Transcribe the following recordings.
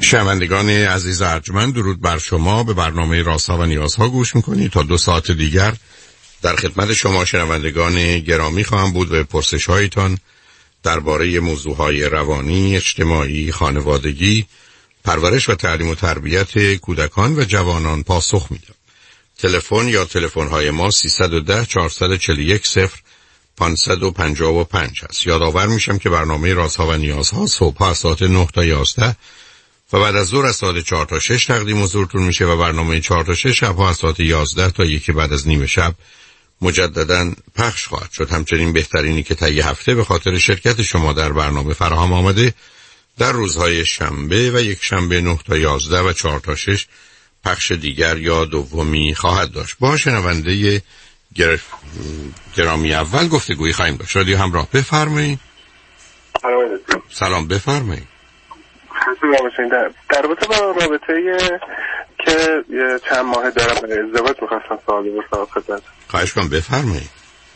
شنوندگان عزیز ارجمند، درود بر شما. به برنامه رازها و نیازها گوش میکنید. تا 2 ساعت دیگر در خدمت شما شنوندگان گرامی خواهم بود و پرسش هایتان درباره موضوعهای روانی، اجتماعی، خانوادگی، پرورش و تعلیم و تربیت کودکان و جوانان پاسخ میدم. تلفن یا تلفن‌های ما 310 441 0555 است. یادآور میشم که برنامه رازها و نیازها صبح از ساعت 9 تا 11 و بعد از ظهر از ساعت 4 تا 6 تقدیم حضورتون میشه و برنامه 4 تا 6 شب از ساعت 11 تا 1 بعد از نیم شب مجددا پخش خواهد شد. همچنین بهترینی که طی هفته به خاطر شرکت شما در برنامه فراهم آمده در روزهای شنبه و یک شنبه 9 تا 11 و 4 تا 6 پخش دیگر یا دومی خواهد داشت. با شنونده گرامی اول گفتگویی خواهیم داشت. رادیو همراه، بفرمایید. سلام، بفرمایید. در رابطه که چند ماه دارم ازدواج میخواستم سوالی بپرسم خدمت. خواهش کنم، بفرمایید.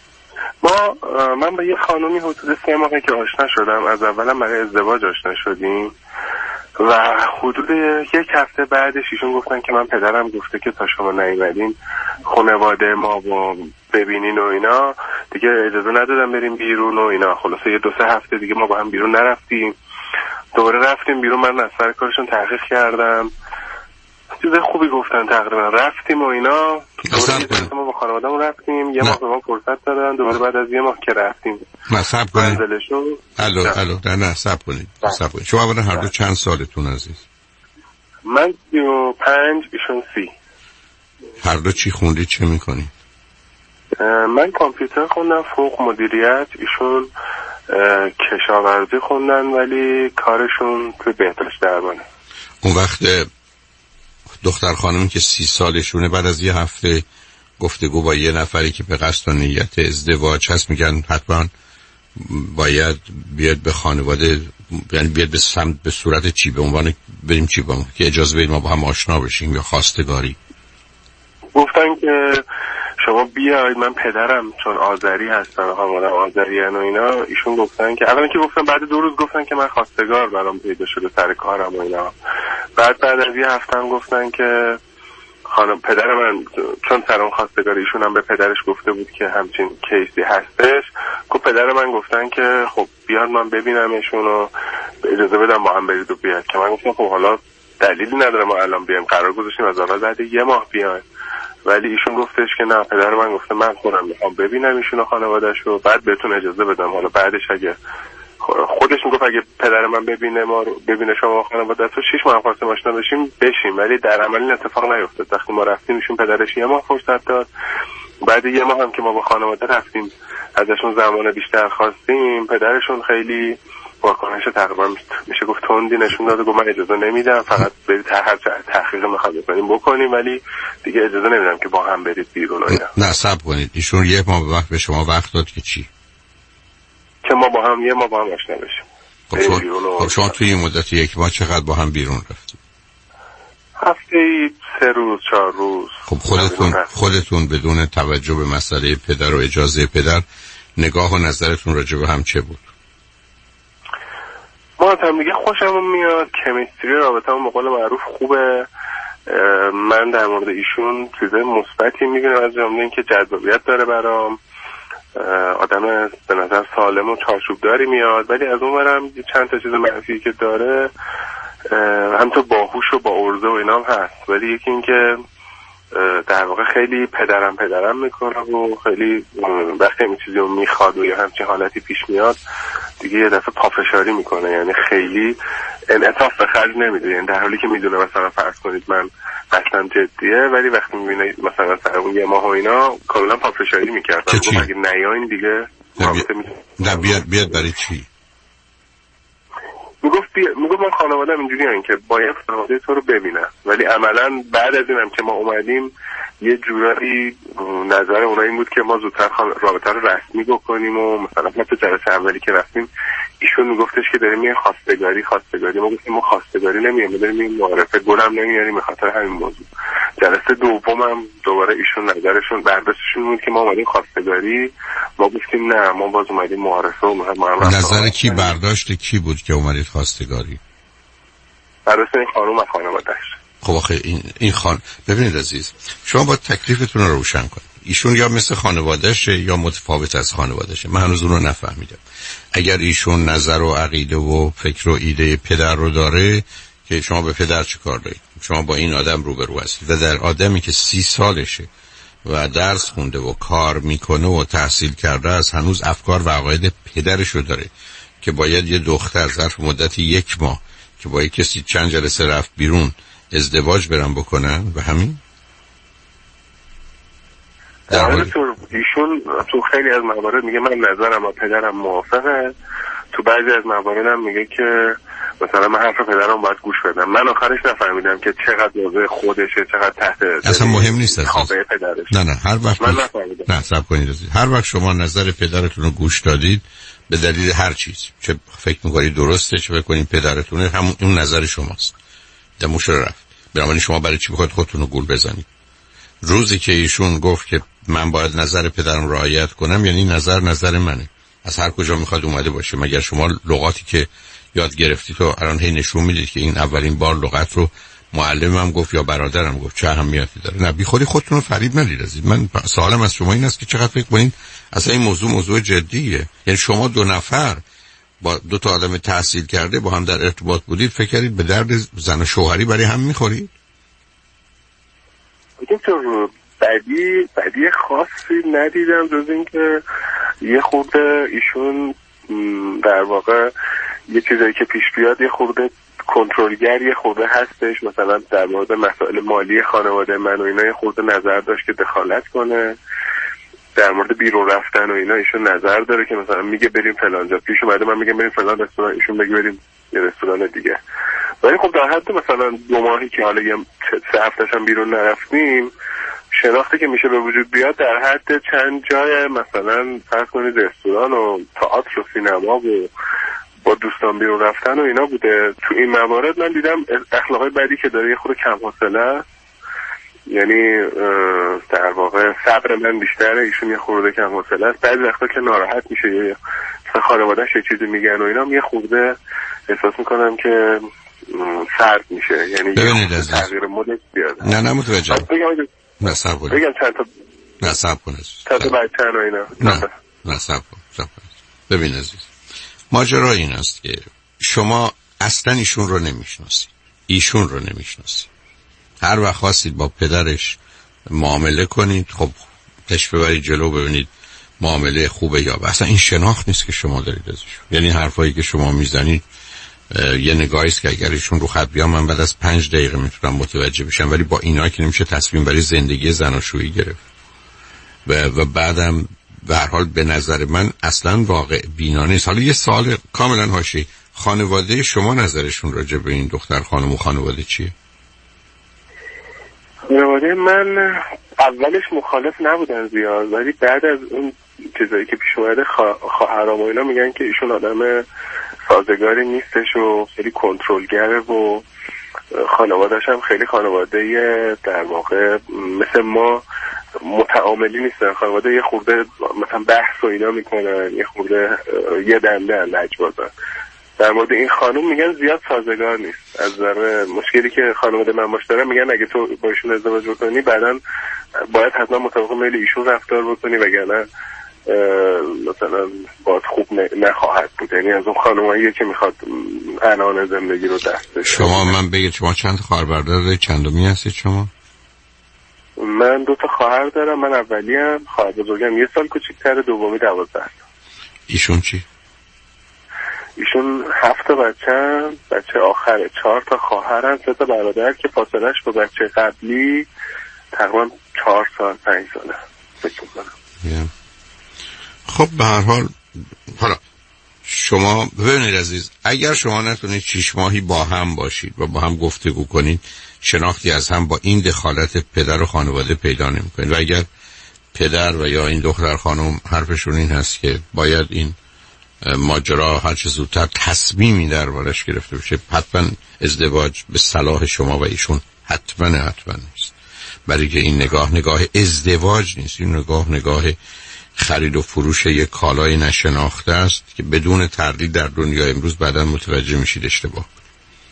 من با یه خانومی حدود 3 ماهه که آشنا شدم. از اولم برای ازدواج آشنا شدیم و حدود 1 هفته بعدش ایشون گفتن که من پدرم گفته که تا شما نیومدین خانواده ما با ببینین و اینا دیگه اجازه ندادم بریم بیرون و اینا. خلاصه یه 2-3 هفته دیگه ما با هم بیرون نرفتیم. دوباره رفتیم بیرون، من از سر کارشون تحقیق کردم، چیز خوبی گفتن، تقریبا رفتیم و اینا. ما با خانواده‌مون رفتیم، یه ماه به ما فرصت دادن. دوباره بعد از یه ماه که رفتیم صبر کنید. الو نه صبر کنید. شما اولا هر دو چند سالتون عزیز؟ من 35، ایشون 30. هر دو چی خوندید، چه میکنید؟ من کامپیوتر خوندم فوق مدیریت، ایشون کشاورزی خوندن ولی کارشون توی بهداشت درمانه. اون وقت دختر خانمی که 30 سالشونه بعد از یه هفته گفتگو با یه نفری که به قصد و نیت ازدواج هست میگن حتما باید بیاد به خانواده، یعنی بیاد به سمت به صورت چی؟ به عنوان بریم چی بام که اجازه بدید ما با هم آشنا بشیم یا خواستگاری؟ گفتن که شما بیاید، من پدرم چون آذری هستن، خانواده آذریان و اینا، ایشون گفتن که اولا که گفتن بعد 2 روز گفتن که من خواستگار برام پیدا شده سر کارم و اینا. بعد از یه هفته هم گفتن که خانم پدر من چون سرم خواستگار ایشون هم به پدرش گفته بود که همچین کیسی هستش، گفت پدر من گفتن که خب بیاد من ببینمشون و اجازه بدم با هم برید و بیاد. که من گفتم خب حالا دلیلی نداره ما الان بیایم، قرار گذاشتیم از اول بعد 1 ماه بیایم. ولی ایشون گفتش که نه، پدر من گفته من خودم میخوام ببینم ایشون و خانواده‌شو، بعد بهتون اجازه بدم. حالا بعدش اگه خودش میگفت اگه پدر من ببینه ما رو، ببینه شما و خانواده‌تو 6 ماه خواستیم آشنا بشیم، ولی در عمل این اتفاق نیفتاد. وقتی ما رفتیم ایشون پدرش 1 ماه فرصت داد. بعد 1 ماه هم که ما با خانواده رفتیم ازشون زمان بیشتر خواستیم، پدرشون خیلی واکنش تقریبا میشه گفت تندی نشون داد. گفت من اجازه نمیدم، فقط برید هر تحقیق میخواد بکنیم ولی دیگه اجازه نمیدم که با هم برید بیرون و اینا. نه صبر کنید، ایشون 1 ماه وقت به شما وقت داد که چی؟ که ما با هم 1 ماه با هم آشنا بشیم. خب شما توی این مدت 1 ماه چقدر با هم بیرون رفتید؟ هفته‌ای 3 روز 4 روز. خب خودتون بدون توجه به مسئله پدر و اجازه پدر نگاه و نظرتون راجع به هم چه بود؟ ما هم دیگه خوشمون میاد، کمیستری رابطه‌مون به قول معروف خوبه. من در مورد ایشون چیزای مثبتی میبینم، از جمله اینکه جذابیت داره برام، آدم به نظر سالم و چارچوبداری میاد. ولی از اون برم چند تا چیز منفی که داره، همینطور باهوش و با عرضه و اینا هم هست. ولی یکی این که در واقع خیلی پدرم میکنه و خیلی وقتی این چیزی رو میخواد و یا همچین حالتی پیش میاد دیگه یه دفعه پافشاری میکنه، یعنی خیلی انعطاف به خرج نمیده. یعنی در حالی که میدونه مثلا فرض کنید من اصلا جدیه، ولی وقتی میبینه مثلا سر اون 1 ماه و اینا کاملا پافشاری میکرد. گفت اگه نیاین دیگه نه بیاد برای چی؟ میگفت من خانواده‌ام اینجوریه که باید خانواده تو رو ببینن، ولی عملا بعد از اینم که ما اومدیم یه جورایی نظر اونها این بود که ما زودتر رابطه رو رسمی بکنیم و مثلا حتی جلسه اولی که رفتیم ایشون میگفتش که داریم میگه خواستگاری. ما گفتیم ما خواستگاری نمیگیم، داریم میگیم معرفه، گلم نمیاریم. به خاطر همین موضوع جلسه دومم دوباره ایشون نظرشون برداشتشون بود که ما اومدیم خواستگاری. ما گفتیم نه، ما باز اومدیم معرفه و ما هم نظر کی برداشت کی بود که اومدید خواستگاری؟ برای این خانم و خانواده‌اش. خب آخه این ببینید عزیز، شما با تکلیفتون رو روشن کنید. ایشون یا مثل خانواده‌شه یا متفاوت از خانواده‌شه. من هنوز اون رو نفهمیدم. اگر ایشون نظر و عقیده و فکر و ایده پدر رو داره که شما به پدر چه کار دارید؟ شما با این آدم روبرو هستید و در آدمی که 30 سالشه و درس خونده و کار میکنه و تحصیل کرده است، هنوز افکار و عقاید پدرش رو داره که باید یه دختر ظرف مدت 1 ماه که با یک کسی چند جلسه رفت بیرون ازدواج برن بکنن و همین در حالی ایشون تو خیلی از موارد میگه من نظرم با پدرم موافقه، تو بعضی از موارد هم میگه که مثلا من حرف پدرم باید گوش بدم. من آخرش نفهمیدم که چقدر موضوع خودشه، چقدر تحت اصلا مهم نیست تابع پدرش. نه هر وقت من نفهمیدم. نه صبر کنید، هر وقت شما نظر پدرتون رو گوش دادید به دلیل هر چیز، چه فکر می‌کنید درسته چه فکر کنید پدرتونه، همون اون نظر شماست. دموش رفت. بنابراین شما برای چی بخواید خودتون رو گول بزنید؟ روزی که ایشون گفت که من باید نظر پدرم رعایت کنم، یعنی نظر منه. از هر کجا میخواد اومده باشه. مگر شما لغاتی که یاد گرفتید تو الان هی نشون میدید که این اولین بار لغت رو معلمم گفت یا برادرم گفت، چه اهمیتی داره؟ نه بی خودی خودتون رو فریب ندید عزیز. من سوالم از شما این است که چقدر فکر کنید اصلا این موضوع جدیه. یعنی شما 2 نفر با 2 تا آدم تحصیل کرده با هم در ارتباط بودید، فکر کردید به درد زن و شوهری برای هم میخورید؟ دکتر بدی خاصی ندیدم جز اینکه یه خورده ایشون در واقع یه چیزایی که پیش بیاد یه خورده کنترلگر یه خورده هستش. مثلا در مورد مسائل مالی خانواده من و اینا یه خورده نظر داشت که دخالت کنه. در مورد بیرون رفتن و اینا ایشون نظر داره که مثلا میگه بریم فلان جا، پیش اومده من میگم بریم فلان رستوران، ایشون بگه بریم یه رستوران دیگه. ولی خب در حد مثلا 2 ماهی که حالا یه 3 هفته‌ش هم بیرون نرفتیم، شناختی که میشه به وجود بیاد در حد چند جای مثلا فرض کنید رستوران و تئاتر و سینما و با دوستان بیرون رفتن و اینا بوده. تو این موارد من دیدم اخلاقای بدی که داره یه خورده کم حوصله، یعنی در واقع صبر من بیشتره، ایشون یه خورده کم حوصله است. بعضی وقتا که ناراحت میشه یا خانواده‌اش یه چیزی میگن و اینا یه خورده احساس میکنم که سرد میشه، یعنی تغییر مود بیاد. نه متوجهم. نه صبر کن. بگم چند تا صبر کن. چند تا بچه‌ن و اینا. نه صبر کن. ببین عزیز، ماجرا این است که شما اصلا ایشون رو نمیشناسید. هر وقت خواستید با پدرش معامله کنید، خب پش ببرید جلو ببینید معامله خوبه یا اصلا این شناخت نیست که شما دارید ازش. یعنی حرفایی که شما میزنید یه نگاهی است که اگر ایشون رو خط بیام من بعد از 5 دقیقه میتونم متوجه بشم، ولی با اینا که نمیشه تصمیم برای زندگی زناشویی گرفت. و بعدم به هر حال به نظر من اصلا واقع بینانه نیست. حالا یه سوال کاملا حاشیه‌ای، خانواده شما نظرشون راجع به این دختر خانم و خانواده چیه؟ خانواده من اولش مخالف نبودن زیاد، ولی بعد از اون چیزایی که پیش اومده خواهرام و اینا میگن که ایشون آدم سازگاری نیستش و خیلی کنترلگره و خانواده‌اش هم خیلی خانواده در واقع مثل ما متعاملی نیستن. خانواده یه خورده مثلا بحث و اینا میکنن، یه خورده یه دنده لجبازن. در مورد این خانم میگن زیاد سازگار نیست. از نظر مشکلی که خانواده من باش دارن میگن اگه تو با ایشون ازدواج بکنی بعداً باید حتما مطابق میل ایشون رفتار بکنی وگرنه مثلا باید خوب نخواهد بود. یعنی از اون خانماییه که میخواد عنان زندگی رو دست بشه. شما من بگید شما چند خواهر برادر دارید؟ چندمی هستید شما؟ من 2 تا خواهر دارم. من اولیم، خواهر بزرگم 1 سال کوچیک‌تره، دومی 12 سال. ایشون چی؟ ایشون 7 تا بچه آخره، 4 تا خواهرن، 3 تا برادر که فاصلهش با بچه قبلی تقریبا 4 سال 5 ساله فکر می‌کنم. خب به هر حال حالا شما ببینید عزیز، اگر شما نتونید 6 ماهی با هم باشید و با هم گفتگو کنید، شناختی از هم با این دخالت پدر و خانواده پیدا نمی‌کنید. و اگر پدر و یا این دختر خانم حرفشون این هست که باید این ماجرا هر چه زودتر تصمیمی دربارش گرفته بشه، حتما ازدواج به صلاح شما و ایشون حتما نیست. برای که این نگاه ازدواج نیست، این نگاه خرید و فروش یک کالای نشناخته است که بدون تردید در دنیا امروز بعداً متوجه میشید اشتباه.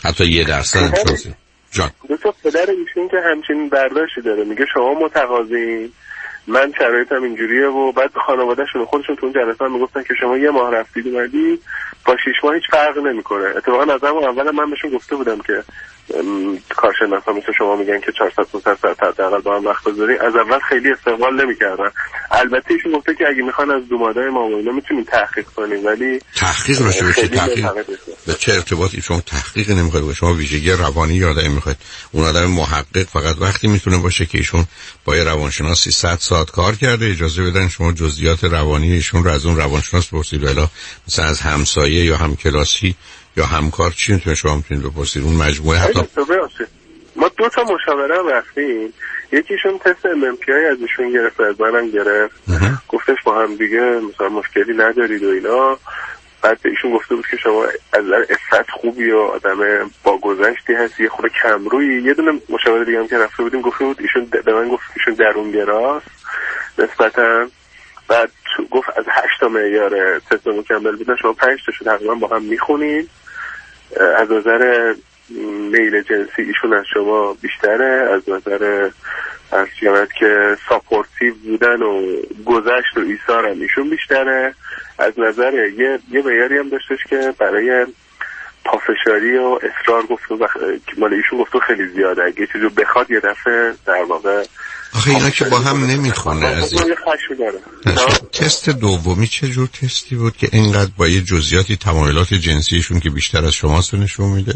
حتی 1% هم شانسی. جان دو پدر ایشون که همچین برداشتی داره، میگه شما متقاضین، من شرایطم اینجوریه، و بعد خانواده‌شون خودشون تو اون جلسه هم میگفتن که شما 1 ماه رفتید اومدی با 6 ماه هیچ فرقی نمیکنه. اتفاقا از همون اول من بهشون گفته بودم که کارشناسا مثل شما میگن که 400 ساعت حداقل با هم وقت بذارین. از اول خیلی استقبال نمیکردن. البته ایشون گفته که اگه میخوان از دومادای ما و اینا میتونین تحقیق کنین، ولی تحقیق راجع به چه تحقیق؟ به چه ارتباطی؟ شما تحقیق نمیخواید، شما ویژگی روانی یا آدمی میخواید. اون آدم محقق فقط وقتی میتونه باشه که ایشون با یه روانشناس 100 ساعت کار کرده، اجازه بدن شما جزئیات روانی ایشون رو از اون روانشناس بپرسید. ولی مثلا از همسایه یا همکلاسی یا همکار چی میتونه شما میتونید بپرسید؟ اون مجموعه حتی ما 2 تا مشاوره هم رفتیم، یکیشون تست MMPI از ایشون گرفت، از منم گرفت، گفتش با هم دیگه مثلا مشکلی ندارید و اینا. بعد ایشون گفته بود که شما از نظر عفت خوبی و آدم با گذشتی هستی، یه خورده کمرویی. یه دونه مشاوره دیگه هم که رفته بودیم گفته بود ایشون به من گفت ایشون درونگراست نسبتا. بعد گفت از 8 تا معیار تست مکمل بودن شما 5 تاشو تقریبا با هم میخونید. از نظر میل جنسی ایشون از شما بیشتره، از نظر ارشیامت که ساپورتیو بودن و گذشت و ایثار هم ایشون بیشتره. از نظر یه معیاری هم داشتش که برای پافشاری و اصرار گفت مال ایشون گفت خیلی زیاده، اگه چیزو بخواد یه دفعه در واقع. آخه اینا که با هم نمیخونه. از این تست دومی چه جور تستی بود که اینقدر با یه جزئیاتی تمایلات جنسیشون که بیشتر از شماست نشون میده؟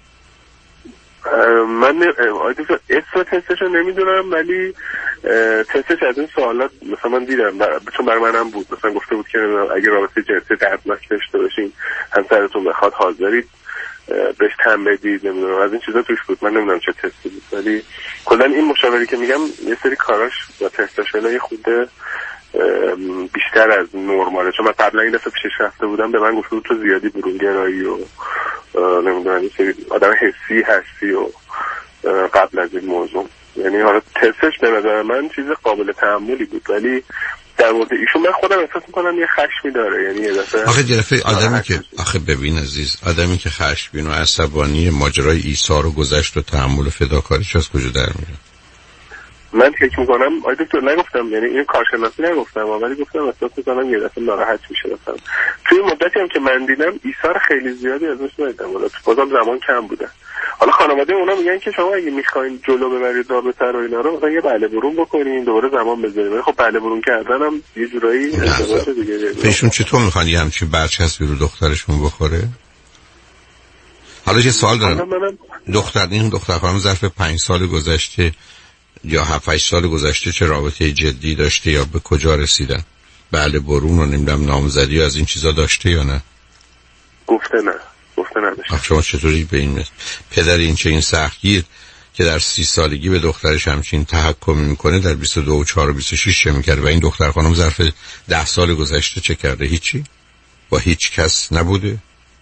من اسم تستشو نمیدونم، ولی تستش از این سوالات مثلا من دیدم چون برای منم بود، مثلا گفته بود که اگه رابطه جنسی دردناک داشته باشین همسرتون بخواد حاضرید بهش تن بدید، نمیدونم از این چیزا توش بود. من نمیدونم چه تستی بود، ولی کلا این مشاوری که میگم یه سری کاراش و تستاش یه خورده بیشتر از نرماله. چون من قبلا این دفعه پیشش رفته بودم، به من گفته بود تو زیادی برونگرایی و نمیدونم یه سری آدم حسی هستی و قبل از این موضوع. یعنی حالا تستش به نظر من چیز قابل تحملی بود، ولی در مورد ایشون من خودم احساس میکنم یه خشمی داره. یعنی یه دفعه آدمی که آخه ببین عزیز، آدمی که خشمگین و عصبانی ماجرای ایثار و گذشت و تحمل و فداکاریش از کجا در میاد؟ من فکر میکنم دکتر نگفتم، یعنی این کارشناسی نگفتم، ولی گفتم احساس میکنم یه دفعه ناراحت میشه. مثلا توی مدتی هم که من دیدم ایثار خیلی زیادی ازش ندیدم، ولی بازم زمان کم بوده. حالا خانواده اونا میگن که شما اگه میخواین جلو ببرید رابطه رو اینا رو مثلا یه بله برون بکنین، دوباره زمان بذارید. خب بله برون کردن هم یه جورایی ازدواج دیگه. ایشون چطور میخوان یه همچین برچسبی رو دخترشون بخوره؟ حالا یه سوال دارم. دختر خانم ظرف 5 سال گذشته یا 7-8 سال گذشته چه رابطه جدی داشته یا به کجا رسیدن؟ بله برون و نمیدونم نامزدی از این چیزا داشته یا نه؟ گفته نداشته. شما چطوری به این پدر این چه این سختگیر که در 30 سالگی به دخترش همچین تحکمی میکنه در 22 و 4 و 26 چه میکرده؟ و این دختر خانم ظرف 10 سال گذشته چه کرده؟ هیچی؟ با هیچ کس نبوده؟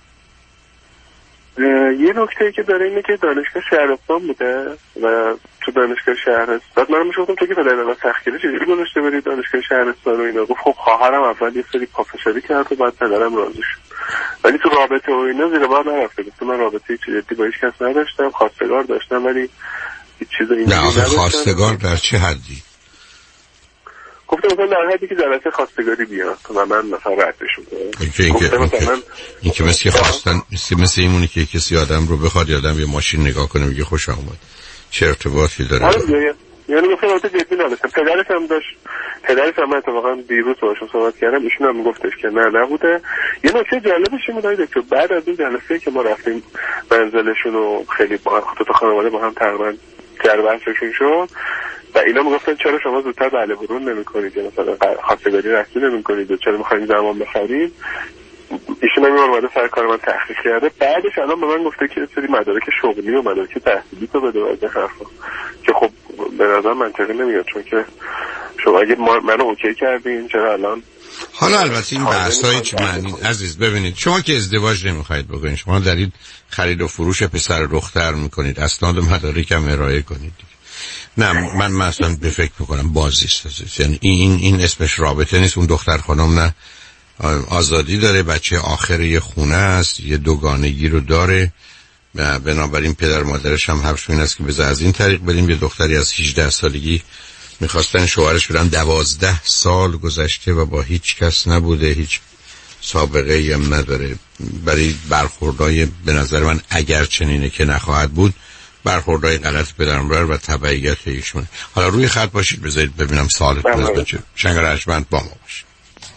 یه نکته که داره اینه که دانشگاه شهرستان بوده و تو دانشگاه شهرستان من میشوفتم تو که پدر من سختگیری چجوری گذاشته برید دانشگاه شهرستان و اینا. گفت خب خواهرم اول یه سری پافشاری کرد و بعد پدرم راضی شد، ولی تو رابطه و اینا زیر بار نرفته. گفت من رابطه جدی با هیچ کس نداشتم، خواستگار داشتم ولی هیچ چیز اینجوری نداشتم. نه خواستگار در چه حدی؟ گفتم مثلا در حدی که جلسه خواستگاری بیاد و من مثلا ردش شدم. این که مثل خواستن مثل اینمونه که کسی آدم رو بخواد آدم یه ماشین نگاه کنه میگه خوش آمد، چه ارتباطی داره؟ یعنی گفتم البته جدی نداشتم. پدرش هم داشت، پدرش هم اتفاقا دیروز باهاشون صحبت کردم، ایشون هم میگفتش که نه نبوده. یه نکته جالبش این بود که بعد از این جلسه که ما رفتیم منزلشون و خیلی با خودت خانواده با هم تقریبا جربهشون شد و اینا میگفتن چرا شما زودتر بله برون نمی‌کنید یا مثلا خواستگاری رسمی نمی‌کنید و چرا می‌خواید زمان بخرید. ایشون هم اومده سر کار من تحقیق کرده، بعدش الان به من گفته که سری مدارک شغلی و مدارک تحصیلی تو بده از حرفا که خب به نظر منطقی نمیاد، چون که شما اگه منو اوکی کردین چرا الان. حالا البته این بحث‌های چه معنی عزیز؟ ببینید شما که ازدواج نمی‌خواید بکنید، شما دارید خرید و فروش پسر دختر می‌کنید، اسناد و مدارک هم ارائه کنید. نه من مثلا به فکر میکنم بازی است. یعنی این اسمش رابطه نیست. اون دختر خانم نه آزادی داره، بچه آخر یه خونه است، یه دوگانگی رو داره و بنابراین پدر مادرش هم حرفشون این است که بذار از این طریق بریم. یه دختری از 18 سالگی میخواستن شوهرش بدن، 12 سال گذشته و با هیچ کس نبوده، هیچ سابقه هم نداره. برای برخوردهای به نظر من اگر چنینه که نخواهد بود، برخوردهای غلط پدر مادر و تبعیت ایشونه. حالا روی خط باشید بذارید ببینم سوالتون از بچه شنگ رجمند با ما باشید.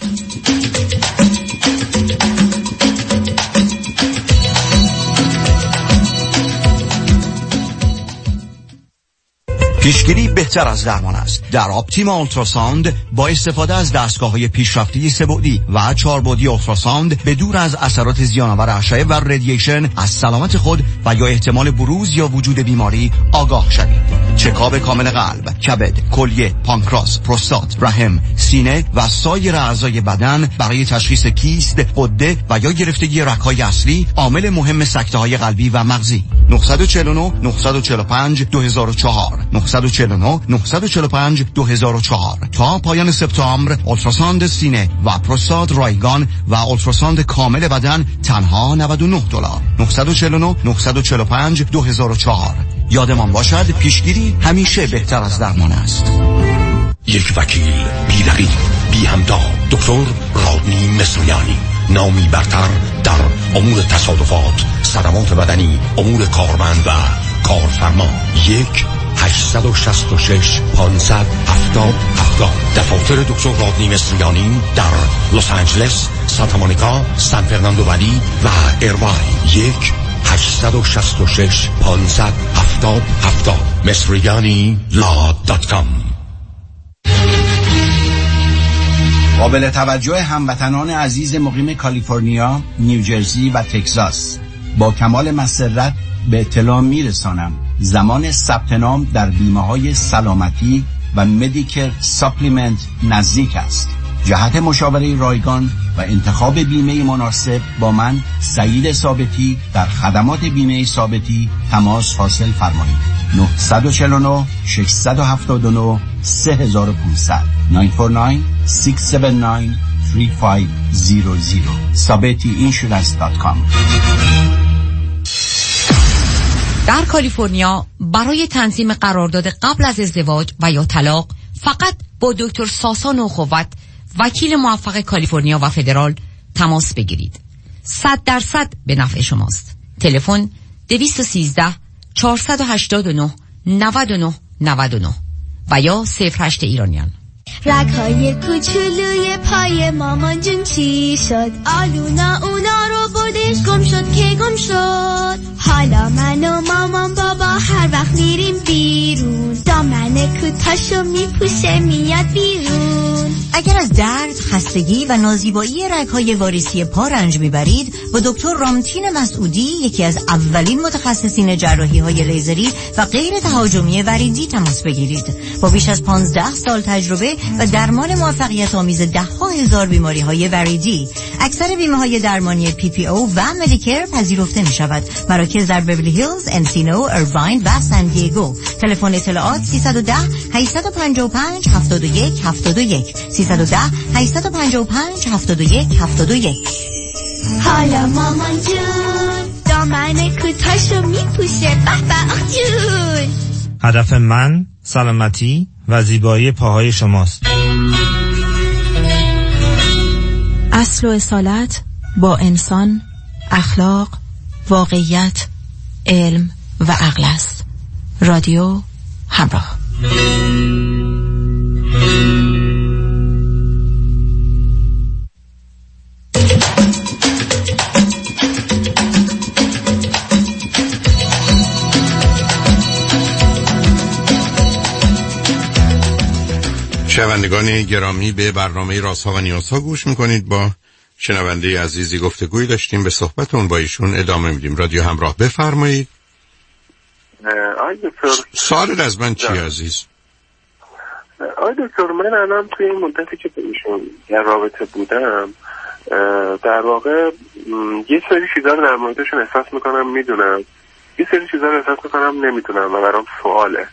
پیشگیری بهتر از درمان است. در آپتیما اولتراساوند با استفاده از دستگاه‌های پیشرفته سه‌بعدی و 4 بعدی اولتراساوند به دور از اثرات زیان‌آور اشعه و رادییشن از سلامت خود و یا احتمال بروز یا وجود بیماری آگاه شوید. چکاپ کامل قلب، کبد، کلیه، پانکراس، پروستات، رحم، سینه و سایر اعضای بدن برای تشخیص کیست، غده و یا گرفتگی رگ‌های اصلی، عامل مهم سکته‌های قلبی و مغزی. 949 945 2004 949 945 2004 تا پایان سپتامبر اولتراساند سینه و پروستات رایگان و اولتراساند کامل بدن تنها $99. 949 945 2004. یادمان باشد پیشگیری همیشه بهتر از درمان است. یک وکیل بی رقیب بی همتا، دکتر رادنی مصریانی، نامی برتر در امور تصادفات، صدمات بدنی، امور کارمند و کارفرما. 1-866-570-7070. دفاتر دکتر رادنی مصریانی در لس آنجلس، سانتا مونیکا، سان فرناندو ولی و ایرواین. 1-866-570-7070. مصریانی.com. قابل توجه هموطنان عزیز مقیم کالیفرنیا، نیوجرسی و تگزاس، با کمال مسرت به اطلاع میرسانم زمان ثبت نام در بیمه‌های سلامتی و مدیکر ساپلیمنت نزدیک است. جهت مشاوره رایگان و انتخاب بیمه مناسب با من سعید ثابتی در خدمات بیمه ثابتی تماس حاصل فرمایید. 949 679 3500 949 679 3500 sabetiinsurance.com. در کالیفرنیا برای تنظیم قرارداد قبل از ازدواج و یا طلاق فقط با دکتر ساسان اخوت، وکیل موفق کالیفرنیا و فدرال تماس بگیرید. 100% به نفع شماست. تلفن 213 489 99 99 و یا 08 ایرانیان. رگ‌های کوچولوی پای مامان جون چی شد؟ آلونا اونا رو بردش، گم شد که گم شد. حالا من و مامان بابا هر وقت میریم بیرون، دامن کوتاشو میپوشه میاد بیرون. اگر از درد، خستگی و نازیبایی رگ‌های واریسی پا رنج میبرید، با دکتر رامتین مسعودی، یکی از اولین متخصصین جراحی‌های لیزری و غیر تهاجمی وریدی تماس بگیرید. با بیش از 15 سال تجربه و درمان موفقیت آمیز 10,000 بیماری‌های وریدی، اکثر بیمه‌های درمانی PPO و مدیکر پذیرفته می‌شود. مراکز در بیولی هیلز، انسینو، ایرواین و سان دیگو. تلفن اطلاعات 310 855 71 71 310 855 71 71. حالا مامان جون دامن کوتاشو میپوشه، به به آخ جون. هدف من سلامتی و زیبایی پاهای شماست. اصل و اصالت با انسان، اخلاق، واقعیت، علم و عقل است. رادیو همراه. شنوندگان گرامی، به برنامه رازها و نیازها گوش میکنید. با شنونده عزیزی گفتگوی داشتیم، به صحبتون با ایشون ادامه میدیم. رادیو همراه، بفرمایید. سوال از من چی عزیز؟ آقای دکتر، من الان توی این مدتی که با ایشون در رابطه بودم، در واقع یه سری چیزا رو در موردشون احساس میکنم میدونم، یه سری چیزا رو احساس میکنم نمیدونم و برام سواله.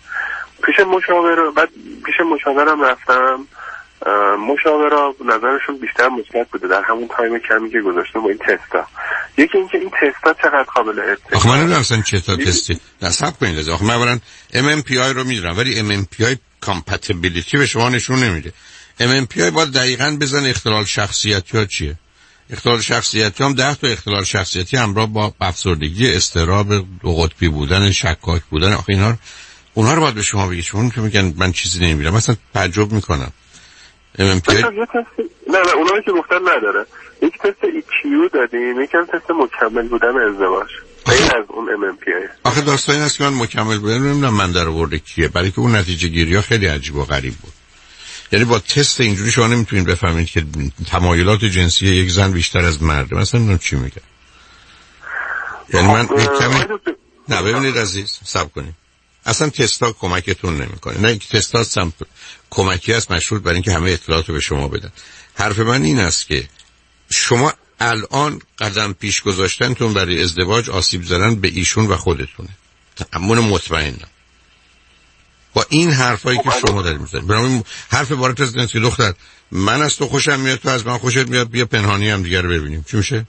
پیش مشاورم رفتم، مشاورا نظرشون بیشتر مثبت بوده در همون تایم کمی که گذاشتم با این تستا، یکی اینکه این تستا چقدر قابل اتفاق. آخه من نمیدونم اصلا چه تا تستی نصب کنید لازم. آخه من اولا MMPI رو میدونم ولی MMPI کامپتیبیلیتی به شما نشون نمیده. MMPI باید دقیقاً بزن اختلال شخصیتی ها چیه. اختلال شخصیتی هم 10 تا اختلال شخصیتی همراه با افسردگی، اضطراب، دو قطبی بودن، شکاک بودن، آخه اونها رو باید به شما بگید. شما که میگن من چیزی نمیبینم، مثلا تعجب میکنم. نه اونایی که گفتن نداره. یک تست EQ دادیم، یکم تست مکمل بودن ازدواج. این از اون MMPI. آخه داستان این است که من مکمل بودن نمیدونم من در آورده کیه، برای که اون نتیجه گیری ها خیلی عجیب و غریب بود. یعنی با تست اینجوری شما نمیتونید بفهمید که تمایلات جنسی یک زن بیشتر از مرد. مثلا من چی میگم؟ یعنی من کمی نه ببینید عزیز صبر کنید. اصلا تستا کمکتون نمیکنه. نه اینکه تستا کمکی است مشروط بر اینکه همه اطلاعات رو به شما بدن. حرف من این است که شما الان قدم پیش گذاشتنتون برای ازدواج آسیب زدن به ایشون و خودتونه. تأمین مطمئنم. با این حرفایی که شما دارید میزنید. برای حرف عبارت از اینه که دختر من از تو خوشم میاد، تو از من خوشت میاد، بیا پنهانی هم دیگه رو ببینیم. چی میشه؟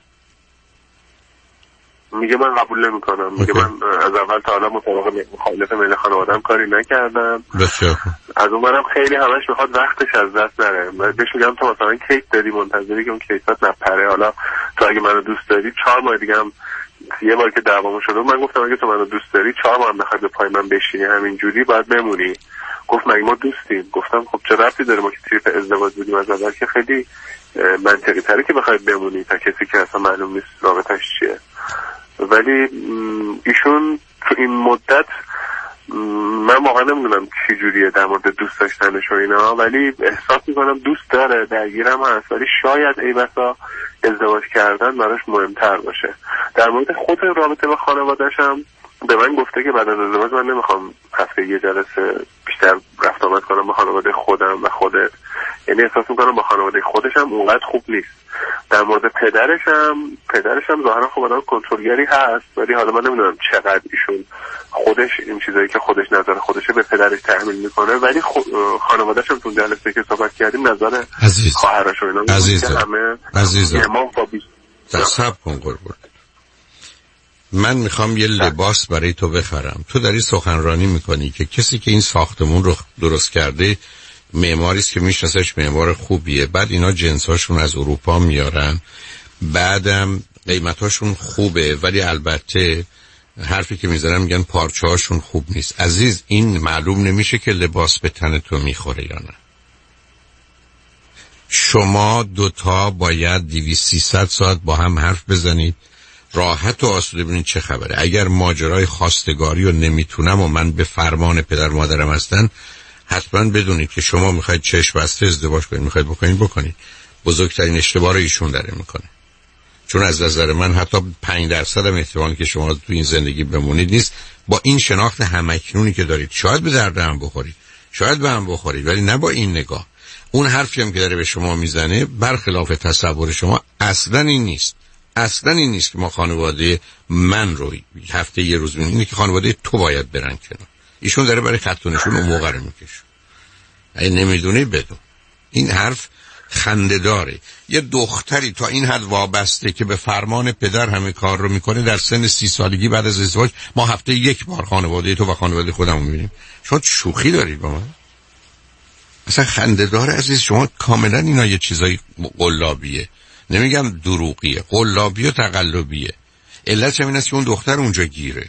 میگه من قبول نمیکنم. میگه من از اول تا حالا مخالف میل خانواده‌ام کاری نکردم. بسیار از اونورم خیلی همش میخواد وقتش از دست نره. من بهش میگم تو مثلا کیک داری منتظری که اون کیکات نپره، حالا تو اگه منو دوست داری 4 ماه دیگه هم یه بار که دعوامون شده من گفتم اگه تو منو دوست داری 4 ماه هم بخوای به پای من بشینی همینجوری باید بمونی. گفت مگه ما دوستیم؟ گفتم خب چه ربطی داره، ما که توی ازدواج بودیم از اول که خیلی منطقی تره که بخوای بمونی تا کسی که اصلا معلوم نیست رابطش چیه. ولی ایشون تو این مدت من واقعا نمیدونم چی جوریه در مورد دوست داشتنش و اینا، ولی احساس میکنم دوست داره، درگیرم هست، ولی شاید ای بسا ازدواج کردن براش مهمتر باشه. در مورد خود رابطه با خانواده‌اش هم به من گفته که بعد از ازدواج من نمیخوام هفته یه جلسه بیشتر رفت آمد کنم با خانواده خودم و خودت. یعنی احساس میکنم با خانواده خودش هم اونقدر خوب نیست. در مورد پدرش هم ظاهرا خب آدم کنترلگری هست، ولی حالا من نمیدونم چقدر ایشون خودش این چیزایی که خودش نظر خودشه به پدرش تحمیل میکنه، ولی خانواده‌اش هم تو جلسه که صحبت کردیم نظر خواهرش و اینا عزیزم صبر کن قربون. من میخوام یه لباس برای تو بخرم، تو داری سخنرانی میکنی که کسی که این ساختمون رو درست کرده معماری است که میشناسش، معمار خوبیه، بعد اینا جنساشون از اروپا میارن، بعدم قیمتاشون خوبه، ولی البته حرفی که میزنن میگن پارچه‌هاشون خوب نیست. عزیز این معلوم نمیشه که لباس به تن تو میخوره یا نه. شما دوتا باید 200-300 ساعت با هم حرف بزنید، راحت و آسوده ببینید چه خبره. اگر ماجرای خواستگاری رو نمیتونم و من به فرمان پدر مادرم هستن، حتما بدونید که شما میخواید چشم بسته ازدواج کنید، میخواید بکنید. بزرگترین اشتباه رو ایشون داره میکنه. چون از نظر من حتی 5% هم احتمال که شما تو این زندگی بمونید نیست. با این شناخت همکنونی که دارید شاید به درد هم بخورید، شاید به هم بخورید، ولی نه با این نگاه. اون حرفی هم که داره به شما میزنه برخلاف تصور شما اصلا این نیست. اصلا این نیست که ما خانواده من رو هفته یه روز می‌بینیم، اینه که خانواده تو باید برن کنار. ایشون داره برای خطونشون اون موقع رو میکشه. اگه نمیدونی بدون. این حرف خنده داره. یه دختری تا این حد وابسته که به فرمان پدر همه کار رو میکنه، در سن 30 سالگی بعد از ازدواج ما هفته یک بار خانواده تو و خانواده خودم رو میبینیم. شما شوخی دارید با من؟ اصلا خنده داره عزیز. شما کاملا اینا یه چیزای قلابیه، نمیگم دروغیه، قلابی و تقلبیه. علت همین است که اون دختر اونجا گیره.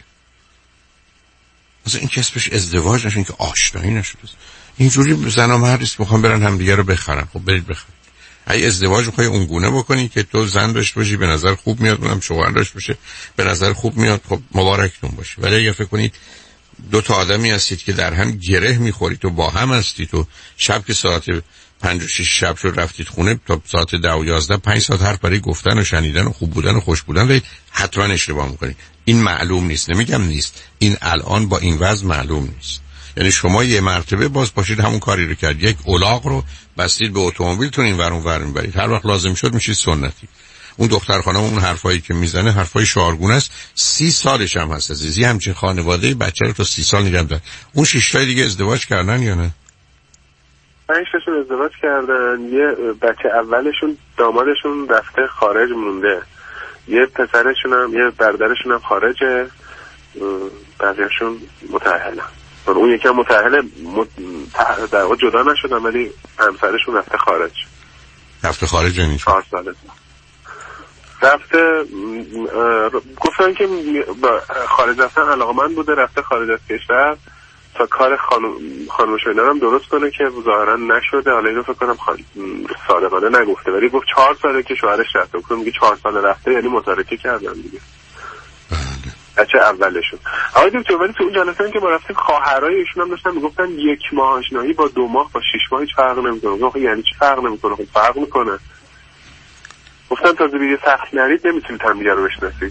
مثلا این کسبش ازدواج نشون که آشنایی نشده. اینجوری زن و مرد است میخوام برن همدیگه رو بخرن. خب برید بخرید. اگه ازدواج میخوای اون گونه بکنی که تو زن داشته باشی به نظر خوب میاد، اونم شوهر داشته باشه به نظر خوب میاد، خب مبارکتون باشه. ولی اگه فکر کنید دو تا آدمی هستید که در هم گره میخورید و با هم هستید و شب که ساعت 5 و 6 شب شد رفتید خونه تا ساعت 10 و 11 5 ساعت حرف برای گفتن و شنیدن و خوب بودن و خوش بودن دارید، حتما اشتباه میکنید. این معلوم نیست، نمیگم نیست، این الان با این وضع معلوم نیست. یعنی شما یه مرتبه باز باشید همون کاری رو کرد، یک الاغ رو بستید به اتومبیلتون این ور اون ور میبرید، هر وقت لازم شد میشید سنتی. اون دختر خانم اون حرفایی که میزنه حرفای شعارگونه است. 30 سالش هم هست عزیزی، همچین خانواده بچه رو تا 30 سال نگه داشت. اون 6 تا دیگه ازدواج کردن یا نه؟ 5 تاشون ازدواج کردن. یه بچه اولشون دامادشون رفته خارج مونده، یه پسرشونم یه برادرشونم خارجه، بقیه‌شون متأهلن. اون یکی هم متأهل در واقع جدا نشدن ولی همسرشون رفته خارج. رفته خارج یعنی 4 ساله رفته. گفتن که خارج رفتن علاقه‌مند بوده، رفته خارج از کشور تا کار خانومش اینا هم درست کنه که ظاهرا نشده. حالا اینو فکر کنم صادقانه نگفته ولی گفت 4 ساله که شوهرش رفته. گفتم میگه 4 سال رفته یعنی متارکه کردن دیگه. بچه اولشون. آقای دکتر ولی تو اون جلسه که ما رفتیم خواهرای ایشون هم داشتن میگفتن 1 ماه آشنایی با 2 ماه با 6 ماه هیچ فرق نمیکنه. گفتم یعنی چی فرق نمیکنه؟ خب فرق میکنه. گفتن تازه دیگه سخت نرید نمیتونید هم دیگه رو بشناسید.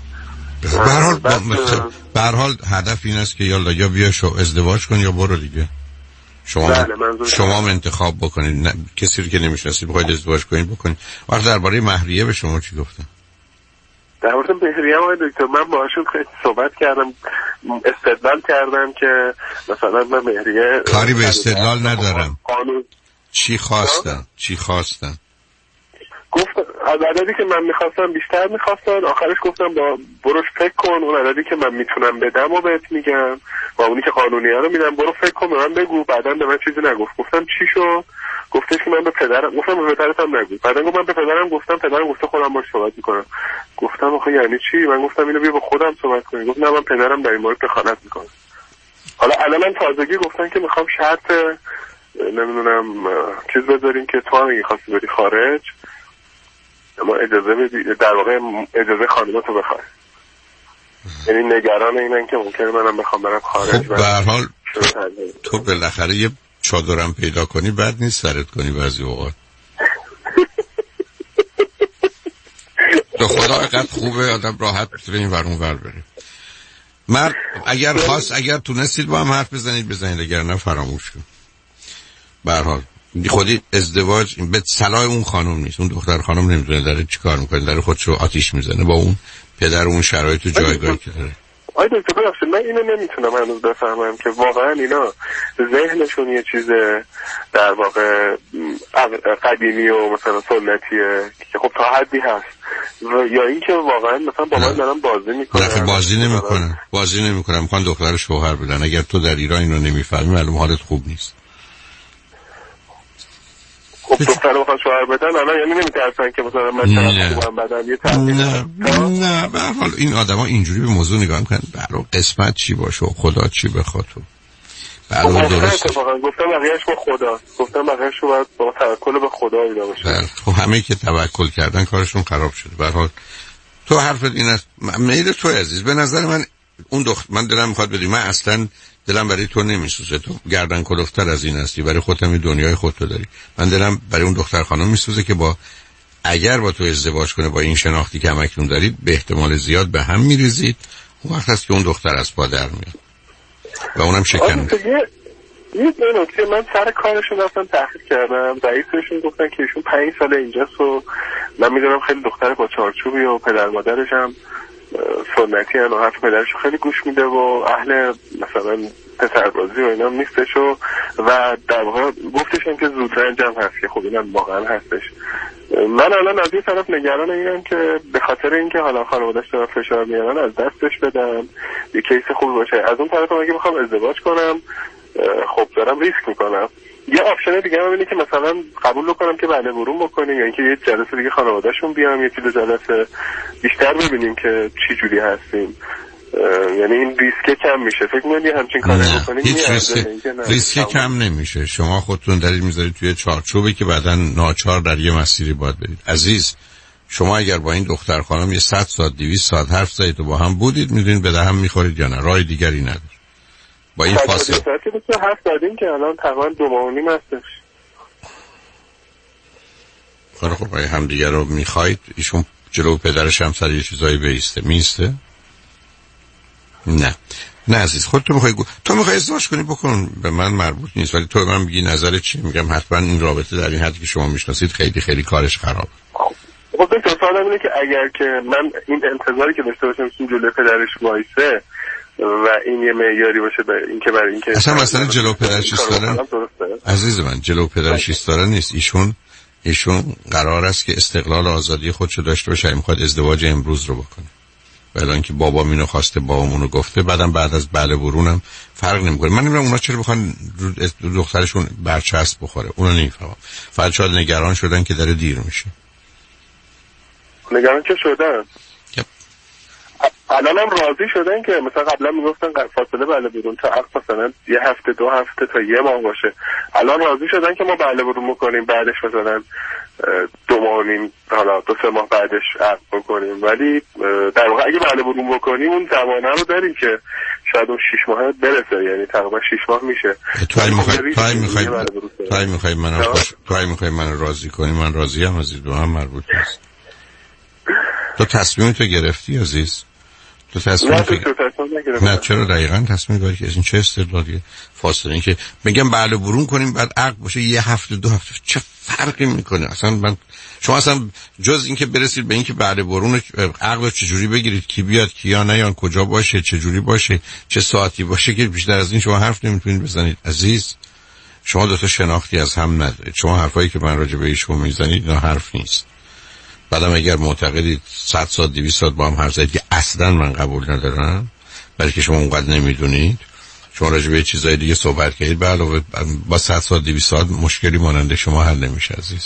به هر حال هدف این است که یا بیا ازدواج کن یا برو دیگه. شما انتخاب بکنید. کسی رو که نمیشناسید بخواید ازدواج کنید بکنید. وقت درباره مهریه به شما چی گفتن؟ در مورد مهریه آقای دکتر من باهاشون خیلی صحبت کردم، استدلال کردم که مثلا من مهریه کاری به استدلال ندارم. چی خواستن؟ گفت از عددی که من میخواستم بیشتر میخواستن. آخرش گفتم با بروش فکر کن، اون عددی که من میتونم بدم و بهت میگم و اونی که قانونیه رو میدم، برو فکر کن به من بگو. بعدم به من چیزی نگفت. گفتم چی شد؟ گفتش که من به پدرم گفتم به پدرت هم نگو. بعدم گفت من به پدرم گفتم، پدرم گفته خودم باهاش صحبت میکنم. گفتم آخه یعنی چی؟ من گفتم اینو بیا با خودم صحبت کنی. گفت نه من پدرم در این مورد دخالت میکنه. حالا الان تازگی گفتن که میخوام شرط نمیدونم چیز بذاریم که تو هم اگه خواستی بری خارج ما اجازه بدی، در واقع اجازه خانومتو بخوای. یعنی نگران اینن که ممکنه منم بخوام برم خارج. خب به هر حال تو بالاخره یه چادرم پیدا کنی بد نیست سرت کنی بعضی اوقات. تو خدا اینقدر خوبه آدم راحت بتونه این ور اون ور بره. من اگر تونستید با هم حرف بزنید اگر نه فراموش کن. به هر حال خودی ازدواج به صلاح اون خانم نیست. اون دختر خانم نمیدونه داره چی کار میکنه، داره خودشو آتیش میزنه با اون پدر اون شرایط و جایگاهی که داره. آی دکتر ببخشید من اینو نمیتونم هنوز بفهمم که واقعا اینا ذهنشون یه چیز در واقع قدیمی و مثلا سنتیه که خب تا حدی هست یا اینکه واقعا مثلا با من دارن بازی میکنن. نه بازی نمیکنن میخوان دختر شوهر بدن. اگر تو در ایران اینو نمیفهمی معلوم حالت خوب نیست. خب دختر بخواد شوهر بدن الان یعنی نمیترسن که مثلا من خوبم بدن یه تحقیق. نه به هر حال این آدما اینجوری به موضوع نگاه میکنن برای قسمت چی باشه و خدا چی بخواد. برای درست گفتم بقیه‌اش با خدا، گفتم بقیه‌اش رو باید با توکل به خدا اینا باشه. خب همه که توکل کردن کارشون خراب شده. به هر حال تو حرفت این است. میل تو عزیز به نظر من اون من دلم میخواد بدی. من اصلا دلم برای تو نمیسوزه. تو گردن کلفتر از این هستی، برای خودت هم دنیای خودت داری. من دلم برای اون دختر خانم میسوزه که اگر با تو ازدواج کنه با این شناختی که همکنون دارید به احتمال زیاد به هم میریزید. اون وقت هست که اون دختر از پا در میاد و اونم شکن. یه نکته من سر کارشون رفتم تحقیق کردم. رئیسشون گفتن که ایشون 5 سال اینجاست و من میدونم خیلی دختر با چارچوبی و پدر مادرش هم سنتی هن و حرف پدرشو خیلی گوش میده و اهل مثلا پسربازی و اینا نیستش و در واقع گفتشن که زودرنج هم هست که خب اینم واقعا هستش. من الان از این طرف نگران اینم که به خاطر اینکه حالا خانواده‌اش دارن فشار میارن از دستش بدم یه کیس خوب باشه. از اون طرف اگه بخوام ازدواج کنم خب دارم ریسک میکنم. یه آپشن دیگه هم اینه که مثلا قبول بکنم که بله برون بکنیم یا اینکه یه جلسه دیگه خانواده‌شون بیام یکی دو جلسه بیشتر ببینیم که چی جوری هستیم. یعنی این ریسک کم میشه. فکر می‌کنی همچین کاری بکنیم؟ هیچ ریسک کم نمیشه. شما خودتون دارید میذارید توی چارچوبی که بعداً ناچار در یه مسیری باید برید. عزیز شما اگر با این دختر خانم یه 100 ساعت 200 ساعت حرف زدید و با هم بودید میدونید به هم میخورید یا نه. راه دیگری نداره. با این فاصله که حرف زدیم که الان تقریبا 2 ماه و نیم هستش. خب هم دیگه رو میخواید ایشون جلو پدرش هم سر یه چیزایی بیسته میسته؟ نه عزیز خود تو میخوای ازدواج کنی بکن، به من مربوط نیست. ولی تو من میگی نظرت چیه؟ میگم حتما این رابطه در این حدی که شما میشناسید خیلی خیلی کارش خرابه. خب دکتر سوالم اینه که اگر که من این انتظاری که داشته باشم که جلوی پدرش وایسه و این یه معیاری باشه برای اینکه اصلا مثلا جلو پدرش ایستادن عزیز من جلو پدرش ایستادن نیست. ایشون ایشون قرار است که استقلال آزادی خودشو داشته باشه، میخواد ازدواج امروز رو بکنه. الان که بابام اینو خواسته، بابامونو گفته، بعد از بله برونم فرق نمیکنه. من نمیدونم اونا چرا بخوان دخترشون برچسب بخوره، اونو نمیفهمم. فقط شاید نگران شدن که داره دیر میشه. نگران که شدن الان هم راضی شدن که مثلا قبلا میگفتن فاصله بله برون تا عقد مثلا یه هفته 2 هفته تا یه ماه باشه، الان راضی شدن که ما بله برون میکنیم، بعدش مثلا 2 ماه و نیم، حالا 2-3 ماه بعدش عقد بکنیم. ولی در واقع اگه بله برون بکنیم اون زمانه رو داریم که شاید اون 6 ماه برسه، یعنی تقریبا 6 ماه میشه. تو میخوای منو راضی کنی، من راضی ام، از دو هم مربوط نیست. تو تصمیمتو گرفتی عزیز؟ تو تصمیم نه چرا دقیقاً تصمیم گرفتی که این چه استدلالیه؟ فاصله این که میگم بله برون کنیم بعد عقد باشه یه هفته 2 هفته چه فرقی میکنه؟ اصلا شما اصلا جز این که برسید به این که بله برون عقد چجوری بگیرید، کی بیاد کیا نیان، کجا باشه، چه جوری باشه، چه ساعتی باشه، که بیشتر از این شما حرف نمیتونید بزنید عزیز. شما دو تا شناختی از هم ندارید. شما حرفایی که من راجع به ایشون میزنید نه حرف نیست. بعدم اگر معتقدید 100 ساعت 200 ساعت با هم حرف زدید که اصلا من قبول ندارم، برای که شما اونقدر نمیدونید، شما راجع به چیزای دیگه صحبت کردید، به علاوه با 100 ساعت 200 ساعت مشکلی مانند شما حل نمیشه عزیز.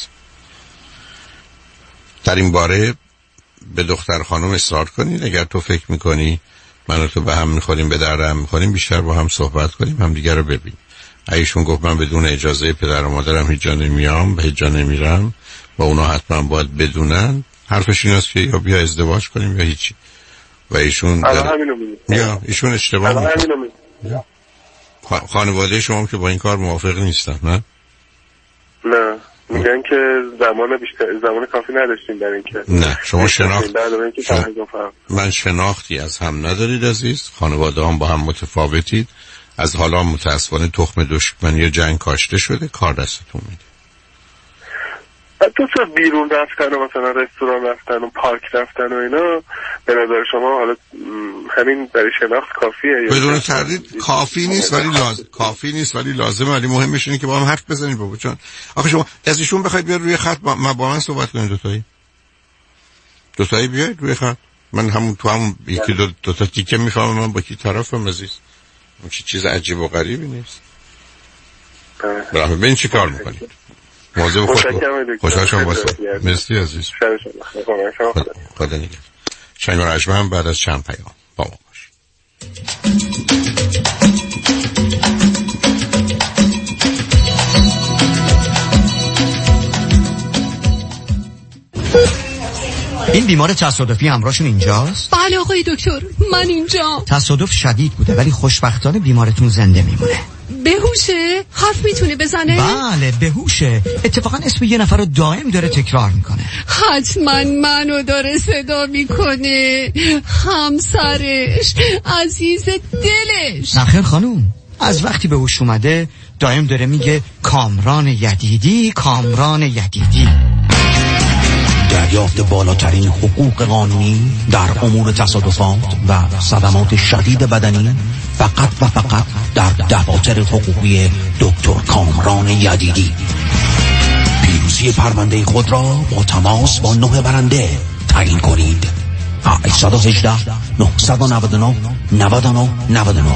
در این باره به دختر خانم اصرار کنید. اگر تو فکر میکنی من و تو به هم میخوریم، به درد هم میخوریم، بیشتر با هم صحبت کنیم، هم دیگه رو ببینیم. ایشون گفت من بدون اجازه پدر و مادرم هیچ جا نمیام، به هیچ جا نمیرم و اونا حتما باید بدونن، حرفش این است که یا بیا ازدواج کنیم یا هیچی. و ایشون یا ایشون اشتباه میکنه. خانواده شما که با این کار موافق نیستن نه؟ نه میگن که زمان کافی نداشتیم برای اینکه نه شما من شناختی از هم ندارید عزیز. خانواده هم با هم متفاوتید. از حالا متاسفانه تخم دشمنی جنگ کاشته شده، کار دستتون میده. تو بیرون رفتن و مثلا رستوران رفتن و پارک رفتن و اینا به نظر شما حالا همین برای شناخت کافیه؟ بدون تردید کافی نیست ولی لازمه. ولی مهمش اینه که با هم حرف بزنید بابا. چون آخه شما از ایشون بخواید بیاد روی خط با من صحبت کنید، دوتایی بیاید روی خط. من همون تو هم یکی دو تا تیکه میفهمم من با کی طرفم عزیز. اون چیز عجیب و غریبی نیست. برای ببین چی کار میکنید. موضوع خوشحال شما باشید. مرسی عزیز. خدا نگهدار. شنیدار اجمن بعد از چند پیام با ما باشید. این بیمار تصادفی همراهشون اینجاست؟ بله آقای دکتر، من اینجا. تصادف شدید بوده ولی خوشبختانه بیمارتون زنده میمونه. بهوشه؟ حرف میتونه بزنه؟ بله بهوشه. اتفاقا اسم یه نفر رو دائم داره تکرار میکنه. حتما منو داره صدا میکنه، همسرش، عزیز دلش. نخیر خانوم، از وقتی به هوش اومده دائم داره میگه کامران یدیدی، کامران یدیدی. دریافت بالاترین حقوق قانونی در امور تصادفات و صدمات شدید بدنی فقط و فقط در دفاتر حقوقی دکتر کامران یدیدی. پیروزی پرونده خود را با تماس با 9 برنده تعیین کنید. 818 999 99 99.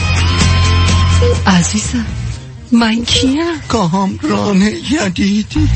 عزیزم من کیم؟ کامران یدیدی.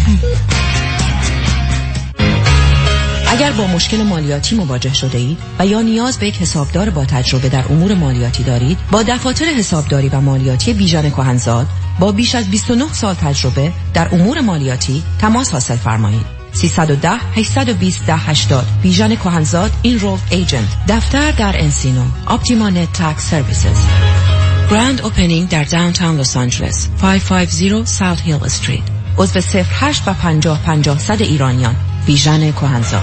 اگر با مشکل مالیاتی مواجه شده اید و یا نیاز به یک حسابدار با تجربه در امور مالیاتی دارید، با دفاتر حسابداری و مالیاتی بیژن کهنزاد با بیش از 29 سال تجربه در امور مالیاتی تماس حاصل فرمایید. 310 820 1080 بیژن کهنزاد اینرولد ایجنت. دفتر در انسینو. اپتیما نت تکس سرویسز. گراند اوپنینگ در داونتاون لس آنجلس 550 ساوت هیل استریت. عضو 08 و 50 50 100 ایرانیان. بیژن کهنزاد.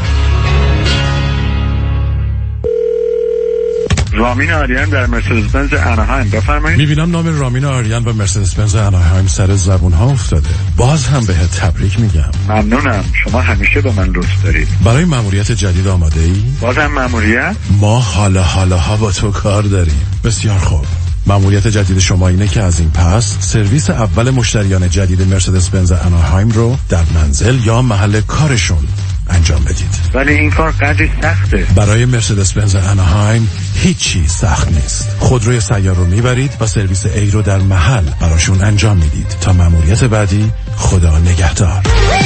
رامین آریان در مرسدس بنز اناهایم، بفرمایید. میبینم نام رامین آریان و مرسدس بنز اناهایم سر زبون ها افتاده. باز هم بهت تبریک میگم. ممنونم، شما همیشه با من لطف دارید. برای مأموریت جدید آماده ای؟ بازم مأموریت؟ ما حالا با تو کار داریم. بسیار خوب، مأموریت جدید شما اینه که از این پس سرویس اول مشتریان جدید مرسدس بنز آناهایم رو در منزل یا محل کارشون انجام بدید. ولی این کار قدری سخته. برای مرسدس بنز آناهایم هیچی سخت نیست. خودروی سیار رو میبرید و سرویس A رو در محل براشون انجام میدید. تا مأموریت بعدی، خدا نگهدار.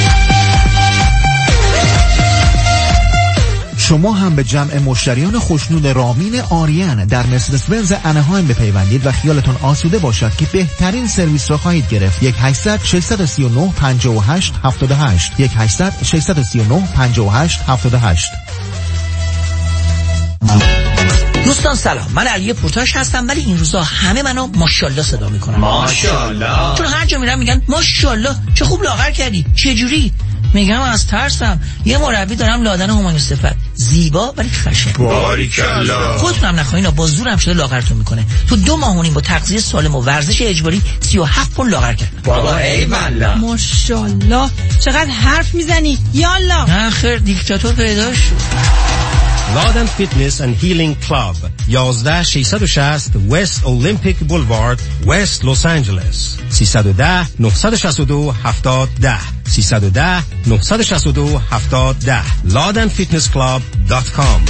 شما هم به جمع مشتریان خوشنود رامین آریان در مرسدس بنز اناهایم بپیوندید و خیالتون آسوده باشد که بهترین سرویس را خواهید گرفت. 1-800-639-58-78 1-800-639-58-78. دوستان سلام، من علی پورتاش هستم، ولی این روزا همه منو ماشاءالله صدا میکنن. ماشاءالله. چون هر جا میرم میگن ماشاءالله چه خوب لاغر کردی. چه جوری؟ میگم از ترسم. یه مربی دارم لادن همایون صفت، زیبا ولی خشن. باریکالله. خودتونم نخواهید با زورم شده لاغرتون میکنه. تو 2 ماه و نیم با تغذیه سالم و ورزش اجباری 37 پوند لاغر کردم. بابا ای والله. ماشاءالله چقدر حرف میزنی. یالا. نه خیر، دیکتاتور پیدا شد. لادن فیتنس اند هیلینگ کلاب 11660 وست اولمپیک بولوارد وست لس آنجلس 310 962 7010 310 962 7010 ladenfitnessclub.com.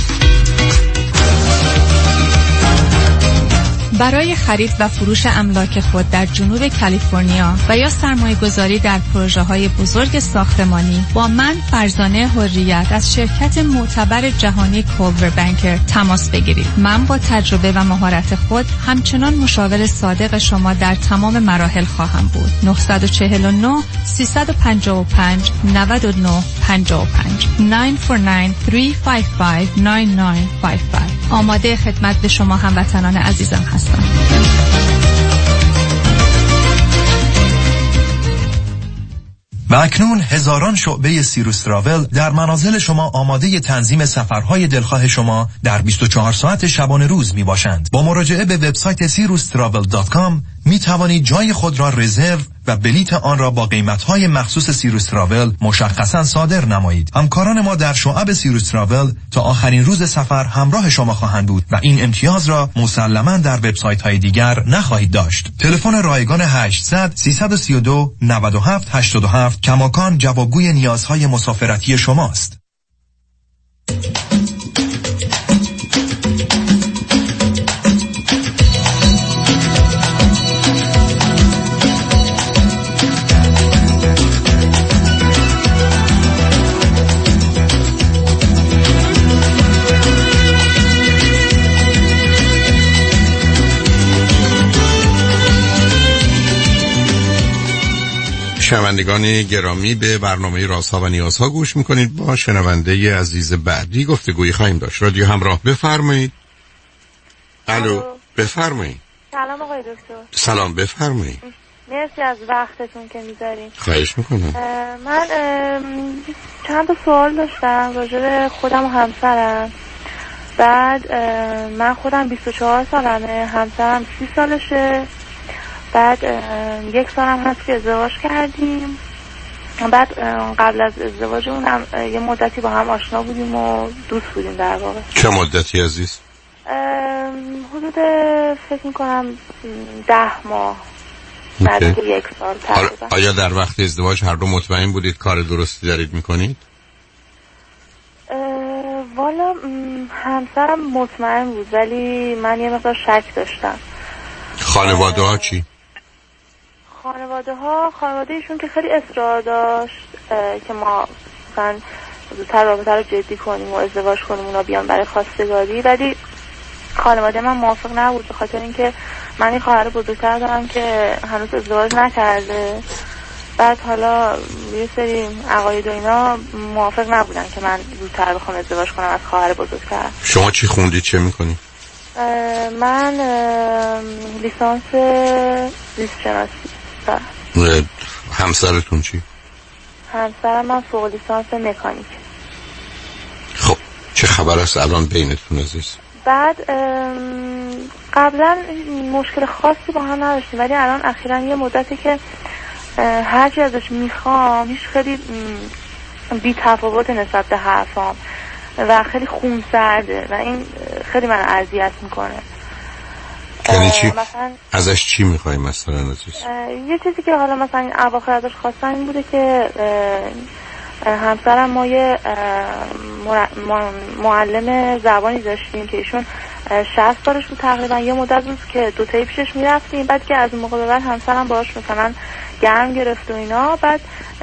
برای خرید و فروش املاک خود در جنوب کالیفرنیا و یا سرمایه گذاری در پروژه های بزرگ ساختمانی با من فرزانه حریت از شرکت معتبر جهانی کولور بانکر تماس بگیرید. من با تجربه و مهارت خود همچنان مشاور صادق شما در تمام مراحل خواهم بود. 949 355 99 55 949 355 9955. آماده خدمت به شما هموطنان عزیزم هستم. و اکنون هزاران شعبه سیروس تراول در منازل شما آماده تنظیم سفرهای دلخواه شما در 24 ساعت شبانه روز می باشند. با مراجعه به وبسایت sirustravel.com می توانید جای خود را رزرو و بلیت آن را با قیمت‌های مخصوص سیروس تراول مشخصاً صادر نمایید. همکاران ما در شعب سیروس تراول تا آخرین روز سفر همراه شما خواهند بود و این امتیاز را مسلماً در وبسایت‌های دیگر نخواهید داشت. تلفن رایگان 800 332 97 87 کماکان جوابگوی نیازهای مسافرتی شماست. شنوندگان گرامی، به برنامه رازها و نیازها گوش میکنید. با شنونده عزیز بعدی گفتگویی خواهیم داشت. رادیو همراه، بفرمایید. الو، بفرمایید. سلام آقای دکتر. سلام، بفرمایید. مرسی از وقتتون که میذارید. خواهش میکنم. من چند تا سوال داشتم راجع به خودم و همسرم. بعد من خودم 24 سالمه، همسرم 30 سالشه. بعد 1 سالم هست که ازدواج کردیم. بعد قبل از ازدواجمون هم یه مدتی با هم آشنا بودیم و دوست بودیم در واقع. چه مدتی عزیز؟ حدود فکر میکنم 10 ماه. بعد 1 سال تقریبا. آیا در وقت ازدواج هر دو مطمئن بودید کار درستی دارید میکنید؟ والا همسرم مطمئن بود ولی من یه مقدار شک داشتم. خانواده ها چی؟ خانواده ایشون که خیلی اصرار داشت که ما مثلا زودتر رابطه رو جدی کنیم و ازدواج کنیم، اونا بیان برای خواستگاری، ولی خانواده من موافق نبود به خاطر اینکه من این خواهر بزرگتر دارم که هنوز ازدواج نکرده. بعد حالا یه سری عقاید و اینا موافق نبودن که من زودتر بخوام ازدواج کنم از خواهر بزرگتر. شما چی خوندید، چه میکنید؟ من لیسانس زیست شناسی دارم. همسرتون چی؟ همسرم من فوق لیسانس مکانیک. خب چه خبر است الان بینتون عزیز؟ بعد قبلا مشکل خاصی با هم نداشتیم ولی الان اخیراً یه مدتی که هر چی ازش میخوام هیچ خیلی بی تفاوت نسبت به حرفام و خیلی خونسرده و این خیلی من اذیت میکنه. یعنی چی؟ مثلا ازش چی میخوای مثلا عزیز؟ یه چیزی که حالا مثلا این اواخر ازش خواستم این بوده که همسرم ما یه معلم زبانی داشتیم که ایشون 60 سالش بود تقریبا. یه مدت بود که دو تایی پیشش میرفتیم، بعد که از اون موقع به بعد همسرم باهاش مثلا گرم گرفت و اینا. بعد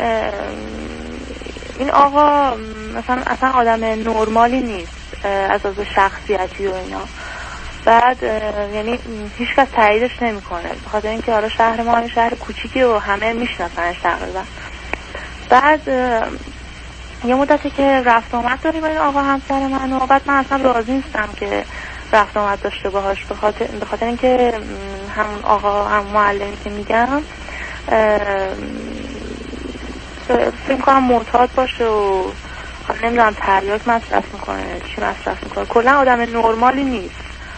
این آقا مثلا اصلا آدم نرمالی نیست از شخصیتی و اینا. بعد یعنی هیچ کس تاییدش نمیکنه به خاطر اینکه حالا شهر ما همین شهر کوچیکی و همه میشناسنش تقریبا. بعد یه مدتی که رفت آمد داریم این آقا همسر من و بعد من اصلا راضی نیستم که رفت آمد داشته باهاش به خاطر اینکه همون آقا هم معلمی که میگم فکر کنم معتاد باشه و نمیدونم تریاک مصرف میکنه چی مصرف میکنه، کلا آدم نرمالی نیست.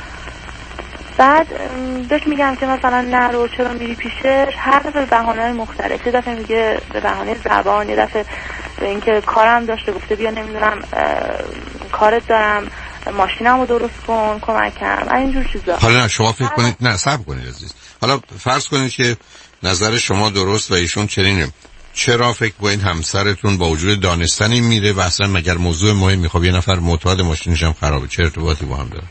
بعد بهش میگم که مثلا نرو چرا میری پیشش، هر دفعه به بهانه‌های مختلف. یه دفعه میگه به بهانه زبان، یه دفعه به اینکه کارم داشته گفته بیا نمیدونم کارت دارم ماشینمو درست کن کمکم اینجور چیزا. حالا شما فکر کنید نه صبر کنید عزیز، حالا فرض کنید که نظر شما درست و ایشون چنینه، چرا فکر کنید همسرتون با وجود دانستنی میره و اصلا مگر موضوع مهم میخواد یه نفر معتاد ماشینش هم خرابه، چه ارتباطی با هم داره؟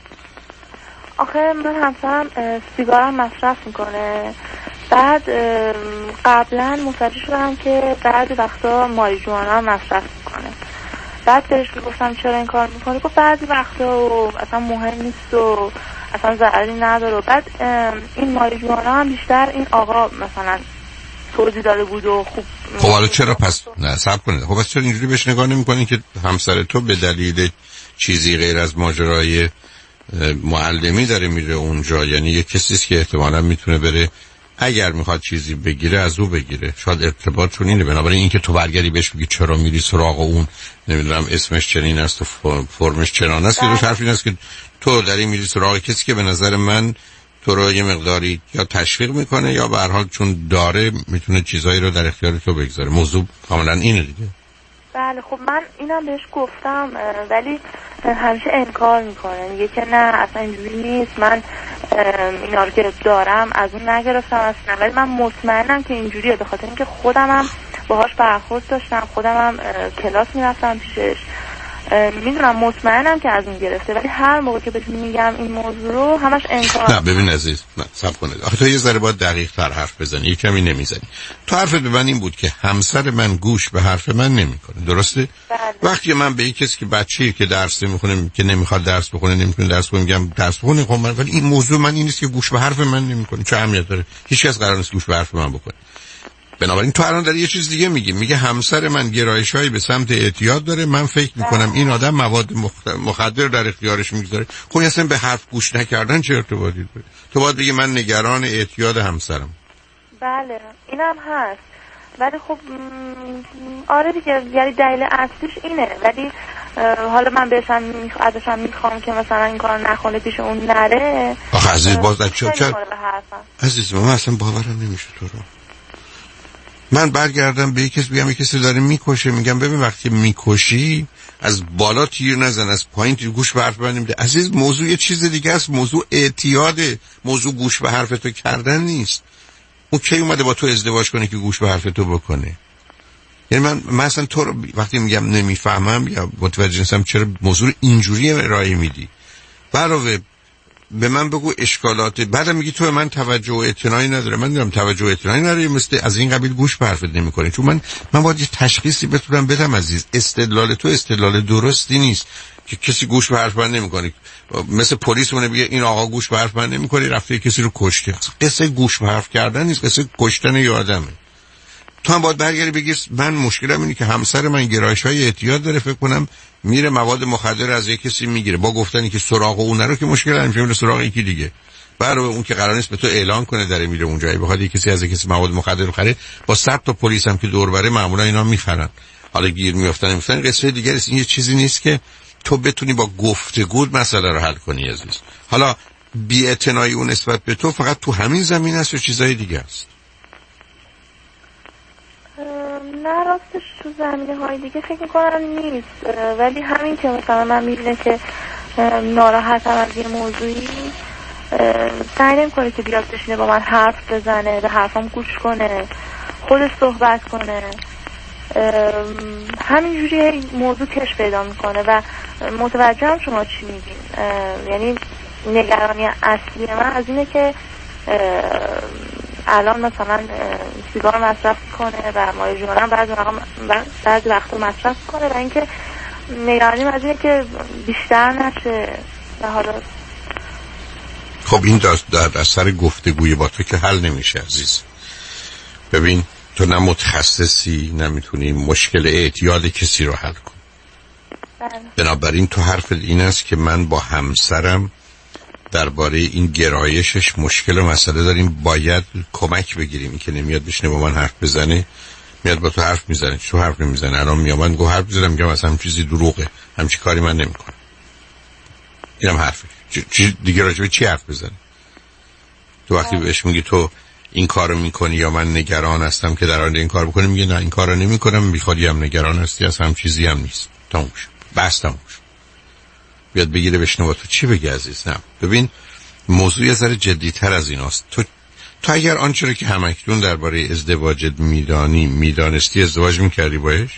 آخه من همسرم سیگارم مصرف میکنه. بعد قبلا متوجه شدم که بعضی وقتا ماریجوانا هم مصرف میکنه. بعد بهش گفتم چرا این کار میکنی؟ گفت بعضی وقتا و اصلا مهم نیست و اصلا ضرری نداره. و بعد این ماریجوانا هم بیشتر این آقا مثلا توضیح داده بود و خوب. خب حالا چرا پس نه صبر کنید، خب پس چرا اینجوری بهش نگاه نمی‌کنی که همسر تو به دلیل چیزی غیر از ماجرای معلمی داره میره اونجا؟ یعنی یه کسیست که احتمالاً میتونه بره اگر میخواد چیزی بگیره از او بگیره، شاید ارتباطشون اینه. بنابراین اینکه تو برگردی بهش بگی چرا میری سراغ اون، نمیدونم اسمش چنین است و فرمش چنان است، که روش حرف این است که تو داری میری سراغ کسی که به نظر من تو رو یه مقداری یا تشویق میکنه یا به هر حال چون داره میتونه چیزایی رو در اختیار تو بگذاره. موضوع کاملا اینه دیگه. بله خب من اینم بهش گفتم ولی همیشه انکار میکنه، میگه که نه اصلا اینجوری نیست، من اینا رو که دارم از اون نگرفتم اصلا. ولی من مطمئنم که اینجوریه به خاطر اینکه خودمم باهاش برخورد داشتم، خودمم کلاس میرفتم پیشش، میدونم مطمئنم که از اون گرفته. ولی هر موقع که بهش میگم این موضوع رو همش انکار. نه ببین عزیز، نه صبر کنید، آخه تو یه ذره باید دقیق تر حرف بزنی، یه کمی نمیزنی. تو حرفت به من این بود که همسر من گوش به حرف من نمیکنه، درسته؟ بله. وقتی من به یک کسی که بچه‌ای که درس نمیخونه که نمیخواد درس بخونه نمیتونه درس بخونه میگم درس بخونه، خب من ولی این موضوع من این نیست که گوش به حرف من نمیکنه، چه اهمیت داره؟ هیچ کس قرار نیست گوش به حرف من بکنه. بنابراین تو الان داری یه چیز دیگه میگه همسر من گرایش‌هایی به سمت اعتیاد داره، من فکر میکنم این آدم مواد مخدر در اختیارش میگذاره. خب اصلا به حرف گوش نکردن چه ارتباطی داره؟ تو باید بگی من نگران اعتیاد همسرم. بله اینم هست ولی خب آره دیگه، یعنی دلیل اصلیش اینه. ولی حالا من بهشم میخوام که مثلا این کار نکنه پیش اون نره. آخه عزیز باز چرا عزیز من اصلا باورم نمیشه تو رو. من برگردم به کسی بگم کسی داره میکشه، میگم ببین وقتی میکشی از بالا تیر نزن، از پایین تیر، گوش به حرف من نمیده. عزیز موضوع یه چیز دیگه است، موضوع اعتیاده، موضوع گوش به حرف تو کردن نیست. اون کی اومده با تو ازدواج کنه که گوش به حرف تو بکنه؟ یعنی من اصلا تو رو وقتی میگم نمیفهمم یا متوجه نیستم چرا موضوع اینجوری ارائه میدی، علاوه به من بگو اشکالات، بعدم میگی تو به من توجه و اعتنایی نداره. من دارم توجه و اعتنایی نداره، مثل از این قبیل گوش به حرفت نمیکنی. چون من باید یه تشخیصی بتونم بدم عزیز. استدلال تو استدلال درستی نیست که کسی گوش به حرف من نمیکنه، مثل پلیس مونه بگه این آقا گوش به حرف من نمیکنه رفته کسی رو کشته. قصه گوش به حرف کردن نیست، قصه کشتن یه آدمه. تو هم باید برگردی بگی من مشکلم اینه که همسر من گرایش‌های اعتیاد داره، فکر کنم میره مواد مخدر از یک کسی میگیره، با گفتنی که سراغ اون نرو که مشکل نمیشه، میره سراغ یکی دیگه. برای اون که قرار نیست به تو اعلان کنه داره میره اونجایی، بخواد کسی از کسی مواد مخدر خره، با 100 تا پلیس هم که دور بره معمولا اینا میخرن. حالا گیر میافتن قصه دیگه است. این یه چیزی نیست که تو بتونی با گفتگو مسئله رو حل کنی عزیز. حالا بی‌اعتنایی اون نسبت به تو فقط تو همین زمین است و چیزای دیگه است؟ نه راستش تو زمینه های دیگه فکر میکنم نیست، ولی همین که مثلا من میبینه که ناراحتم از یه موضوعی سعی نمی‌کنه که بیاد بشینه با من حرف بزنه، به حرفام گوش کنه، خودش صحبت کنه. همینجوری موضوع کش پیدا میکنه و متوجهم شما چی میگین. یعنی نگرانی اصلی من از اینه که الان مثلا سیگار مصرف کنه و ماریجوانا بعضی وقتا مصرف کنه و اینکه نگرانی از اینه که بیشتر نشه و حالا. خب این در اثر گفتگوی با تو که حل نمیشه عزیز. ببین تو نه متخصصی، نمیتونی مشکل اعتیاد کسی رو حل کن. بنابراین تو حرف این است که من با همسرم درباره این گرایشش مشکل و مسئله داریم، باید کمک بگیریم. این که نمیاد بشینه با من حرف بزنه، میاد با تو حرف میزنه. تو حرف نمیزنه. الان میام من حرف میزنم میگم اصلا چیزی دروغه، همچی کاری من نمیکنم. اینم حرفه. چی دیگه راجع به چی حرف بزنه؟ تو وقتی بهش میگی تو این کارو میکنی یا من نگران هستم که در آینده این کار بکنی، میگه نه این کارو نمیکنم، بیخودی هم نگران هستی، از هم چیزی هم نیست. تموم شد. بس تموم شد. بیاد بگیره بشنو با تو چی بگی عزیز. نه ببین موضوع یه ذره جدی‌تر از ایناست. تو اگر آنچه رو که همکنون درباره ازدواجت میدانستی ازدواج میکردی باش؟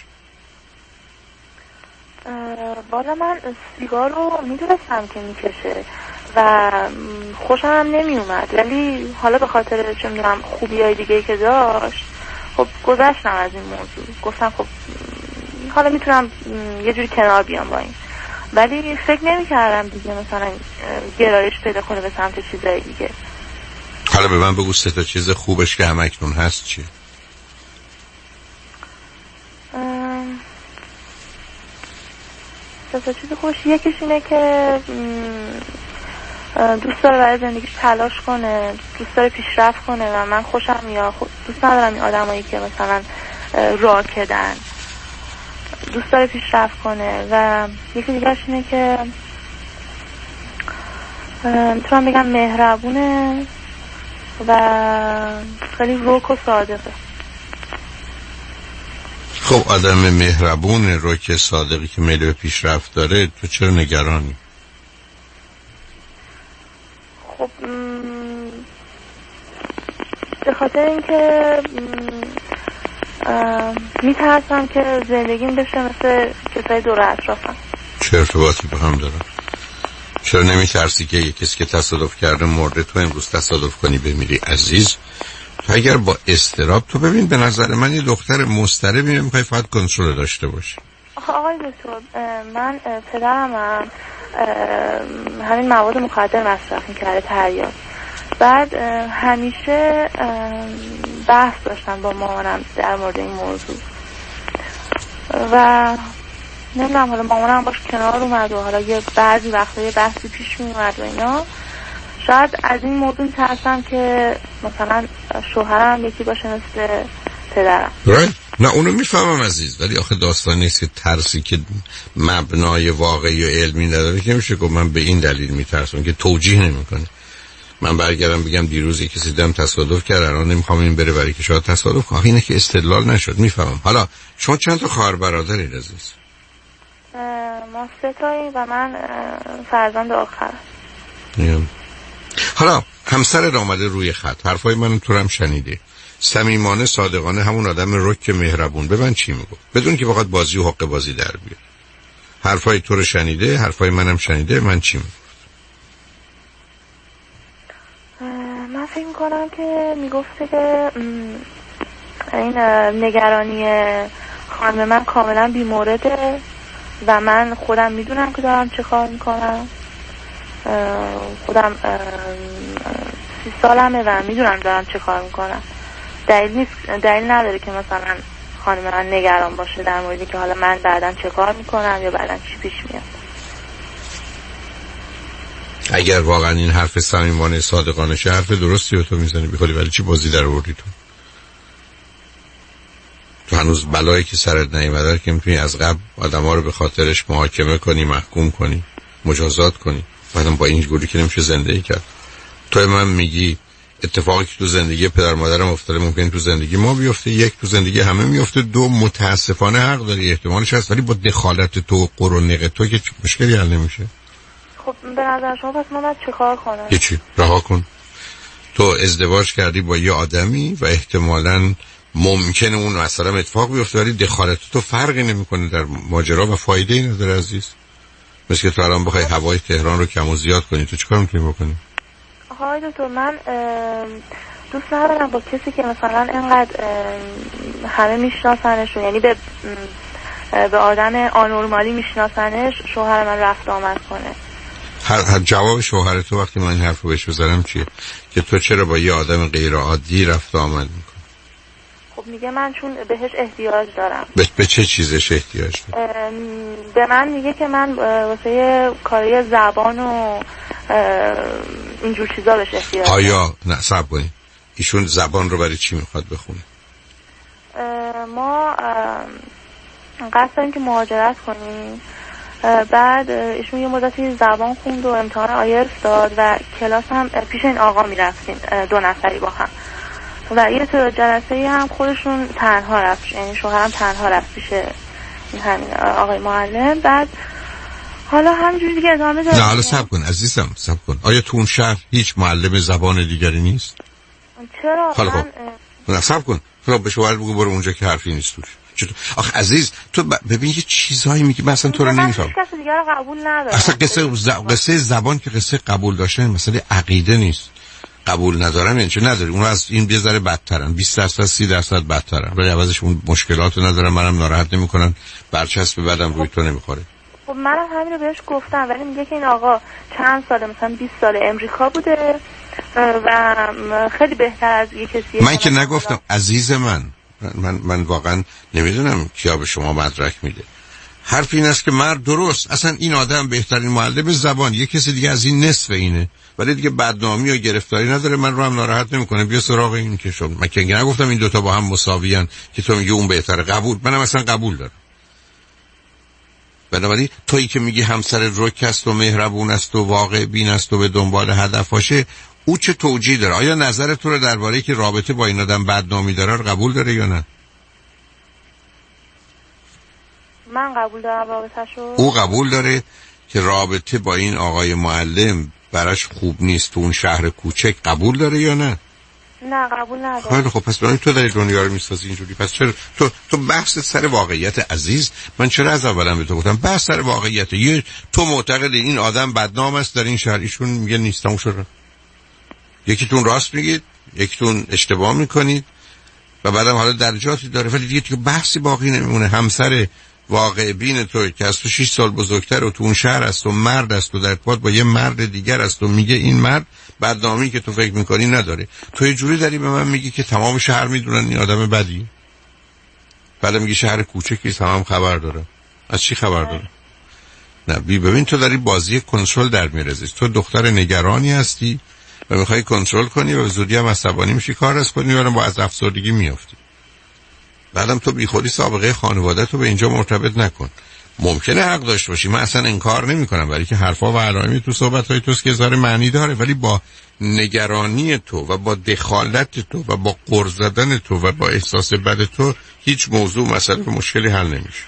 بالا من سیگار رو میدونستم که میکشه و خوشم هم نمی اومد، ولی حالا به خاطر چه میدونم خوبیای دیگه که داشت خب گذشتم از این موضوع. گفتم خب حالا میتونم یه جوری کنار بیام با این، ولی فکر نمی کردم دیگه مثلا گرایش پیدا کنه به سمت چیزای دیگه. حالا به من بگو 3 چیز خوبش که همکنون هست چیه؟ 3 چیز خوش، یکیش اینه که دوست داره برای زندگیش تلاش کنه، دوست داره پیشرفت کنه و من خوشم میاد. دوست ندارم این آدمایی که مثلا راکدن. دوست داره پیشرفت کنه و یکی دیگه‌اش اینه که میتونم بگم مهربونه و خیلی روک و صادقه. خب آدم مهربون روک صادقی که میل به پیشرفت داره، تو چرا نگرانی؟ خب به خاطر اینکه میترسم که زندگیم بشه مثل کسای دور اطرافم. چه ارتباطی با هم دارن؟ چرا نمیترسی که یک کسی که تصادف کرده مرده تو امروز تصادف کنی بمیری عزیز؟ تو اگر با اضطراب، تو ببین به نظر من یه دختر مضطربی میخوای فقط کنترل داشته باشی. آقای دکتر من پدرم همین مواد مخدر مصرف میکرده، تریاک. بعد همیشه بحث داشتن با مامانم در مورد این موضوع و نمیدونم حالا مامانم باش کنار اومد و حالا یه بعضی وقتا یه بحثی پیش میومد و اینا. شاید از این موضوع ترسم که مثلا شوهرم یکی باشه مثل پدرم. نه اونو میفهمم عزیز، ولی آخه داستان نیست که ترسی که مبنای واقعی و علمی نداره که میشه گفت من به این دلیل میترسم که توجیه نمیکنه. من برگردم بگم دیروز کسی دیدم تصادف کرد، الان نمیخوام این بره برای که شاید تصادف کنه. اینه که استدلال نشد. میفهمم. حالا شما چند تا خواهر برادرید عزیز؟ ما 3 تاییم و من فرزند آخرم. حالا همسر آمده روی خط، حرفای من تو هم شنیده، صمیمانه صادقانه، همون آدم رک مهربون. به من چی میگه؟ بدون که فقط بازی و حق بازی در بیاد. حرفای تو رو شنیده، حرفای منم شنیده. من چی میگه؟ من فکر میکنم که میگفته که این نگرانی خانم من کاملا بی‌مورده و من خودم میدونم که دارم چه کار میکنم. خودم 30 سالمه و میدونم دارم چه کار میکنم. دلیل نداره که مثلا خانم من نگران باشه در موردی که حالا من بعداً چه کار میکنم یا بعداً چی پیش میاد. اگر واقعا این حرف صمیمانه صادقانه شه، حرف درستی رو تو میزنی بیخوری، ولی چی بازی در آوردی تو هنوز بلایی که سرت نیومده که میتونی از قبل آدما رو به خاطرش محاکمه کنی، محکوم کنی، مجازات کنی. بعدم با این جوری که نمیشه زندگی کرد. تو من میگی اتفاقی که تو زندگی پدر مادرم افتاده ممکن تو زندگی ما بیفته، 1 تو زندگی همه میفته، 2 متاسفانه حق داری احتمالش هست، ولی با دخالت تو و قرونق تو که مشکلی حل نمیشه. خب به نظر شما پس من باید چه کار کنم؟ هیچی، رها کن. تو ازدواج کردی با یه آدمی و احتمالاً ممکنه اون مثلا اتفاق بیفته، ولی دخالت تو فرقی نمیکنه در ماجرا و فایده ای نداره عزیز. مثل که تو الان بخوای هوای تهران رو کم و زیاد کنی، تو چیکار می‌کنی بکنی؟ آقای دکتر من دوست ندارم با کسی که مثلا اینقدر همه میشناسنش، یعنی به آدم آنورمالی میشناسنش، شوهر من رفت آمد کنه. هر جواب شوهر تو وقتی من این حرف رو بهش بزنم چیه؟ که تو چرا با یه آدم غیر عادی رفت آمد میکنی؟ خب میگه من چون بهش احتیاج دارم. به چه چیزش احتیاج داری؟ به من میگه که من واسه کاری زبان و اینجور چیزا بهش احتیاج دارم. آیا نه صبر کنی، ایشون زبان رو برای چی میخواد بخونه؟ ما قصد داریم که مهاجرت کنیم. بعد ایشون یه مدتی زبان خوند و امتحان آیلتس داد و کلاس هم پیش این آقا میرفتیم 2 نفری با هم، و یه جلسه هم خودشون تنها رفت، یعنی شوهرم تنها رفت پیش همین آقای معلم. بعد حالا همینجوری دیگه ادامه داد. نه حالا صبر کن عزیزم، صبر کن. آیا تو اون شهر هیچ معلم زبان دیگری نیست؟ چرا؟ حالا خب نه صبر کن، تو به شوهر بگو برو اونجا که حرفی نیست توش. چطور؟ آخه عزیز تو ببین یه چیزایی میگی مثلا تو رو نمیفهم. من کسی دیگه رو قبول ندارم. اصلا قصه زبان که قصه قبول داشتن مسئله عقیده نیست. قبول ندارم یعنی چه نداری، اونها از این بذاره بدترن، 20% 30% بدترن، ولی عوضش اون مشکلاتو ندارم، منم ناراحت نمیکنن، برچسب بدم روی تو نمیخوره. خب منم همین رو بهش گفتم، ولی میگه که این آقا چند ساله، مثلا 20 سال امریکا بوده و خیلی بهتر از یه کسی. من که نگفتم عزیز من واقعا نمیدونم کیا به شما مدرک میده. حرف این است که مرد درست، اصلا این آدم بهترین معلم زبان، یه کسی دیگه از این نصف اینه، ولی دیگه بدنامی و گرفتاری نداره، من رو هم ناراحت نمیکنه، بیا سراغ این که شد. من که نگفتم این دوتا با هم مساویان که تو میگی اون بهتره، قبول، منم اصلا قبول دارم. بنابراین تویی که میگی همسر رک است و مهربون است و واقع بین است و به دنبال هدفاشه، او چه توجیه داره؟ آیا نظر تو رو درباره که رابطه با این آدم بدنامی داره رو قبول داره یا نه؟ من قبول دارم رابطه‌شو. او قبول داره که رابطه با این آقای معلم براش خوب نیست تو اون شهر کوچک، قبول داره یا نه؟ نه قبول نداره. خیلی خب، پس برای تو داری دنیا رو میسازی اینجوری. پس چرا تو بحث سر واقعیت عزیز؟ من چرا از اولم به تو گفتم بحث سر واقعیت. یه تو معتقد این آدم بدنام است در این شهر، ایشون میگه نیست، تموم شد. یکیتون راست میگید، یکیتون اشتباه میکنید و بعدم حالا درجاتی داره، ولی دیگه تو بحثی باقی نمیمونه. همسر واقع بین تو که از تو 6 سال بزرگتر و تو اون شهر است و مرد است و در ارتباط با یه مرد دیگر است و میگه این مرد بدنامی که تو فکر میکنی نداره، تو یه جوری داری به من میگی که تمام شهر میدونن این آدم بدی، بعد میگی شهر کوچکی تمام خبر داره. از چی خبر داره؟ نه ببین تو داری بازی کنترل در میرزی. تو دختر نگرانی هستی و میخوای کنترل کنی و زودی هم عصبانی میشی، کار از کنی و با از افسردگی میافتی. بعدم تو بیخودی سابقه خانواده تو به اینجا مرتبط نکن. ممکنه حق داشته باشی، من اصلا انکار نمی کنم، ولی که حرفا و علائمی تو صحبت‌های توست که ذره معنی داره، ولی با نگرانی تو و با دخالت تو و با غر زدن تو و با احساس بد تو هیچ موضوع مسئله و مشکلی حل نمیشه.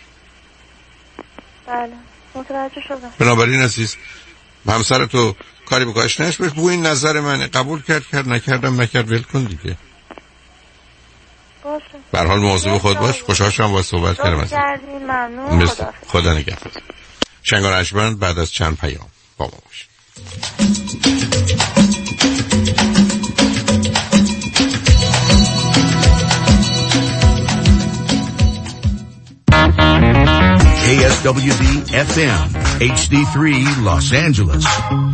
بله متوجه شدم. بنابراین عزیز همسر تو کاری بکاش نش بهش بگو این نظر منه، قبول کرد نکردم نکرد، ول کن دیگه. باشه. به هر حال مواظب خود باش. خوشحال شدم با صحبت کردم. ممنون. خدا نگهدار. شنگ و رجمند بعد از چند پیام با ما باش. KSWD FM HD3 Los Angeles.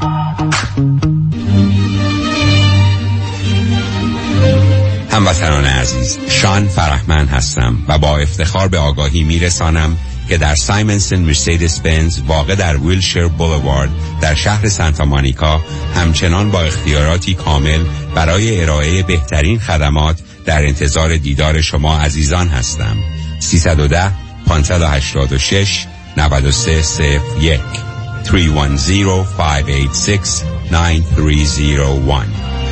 هموطنان عزیز، شان فرحمند هستم و با افتخار به آگاهی میرسانم که در سایمنسن مرسدس بنز واقع در ویلشیر بولوارد در شهر سانتا مونیکا همچنان با اختیاراتی کامل برای ارائه بهترین خدمات در انتظار دیدار شما عزیزان هستم. 310 586 9301 310 586 9301.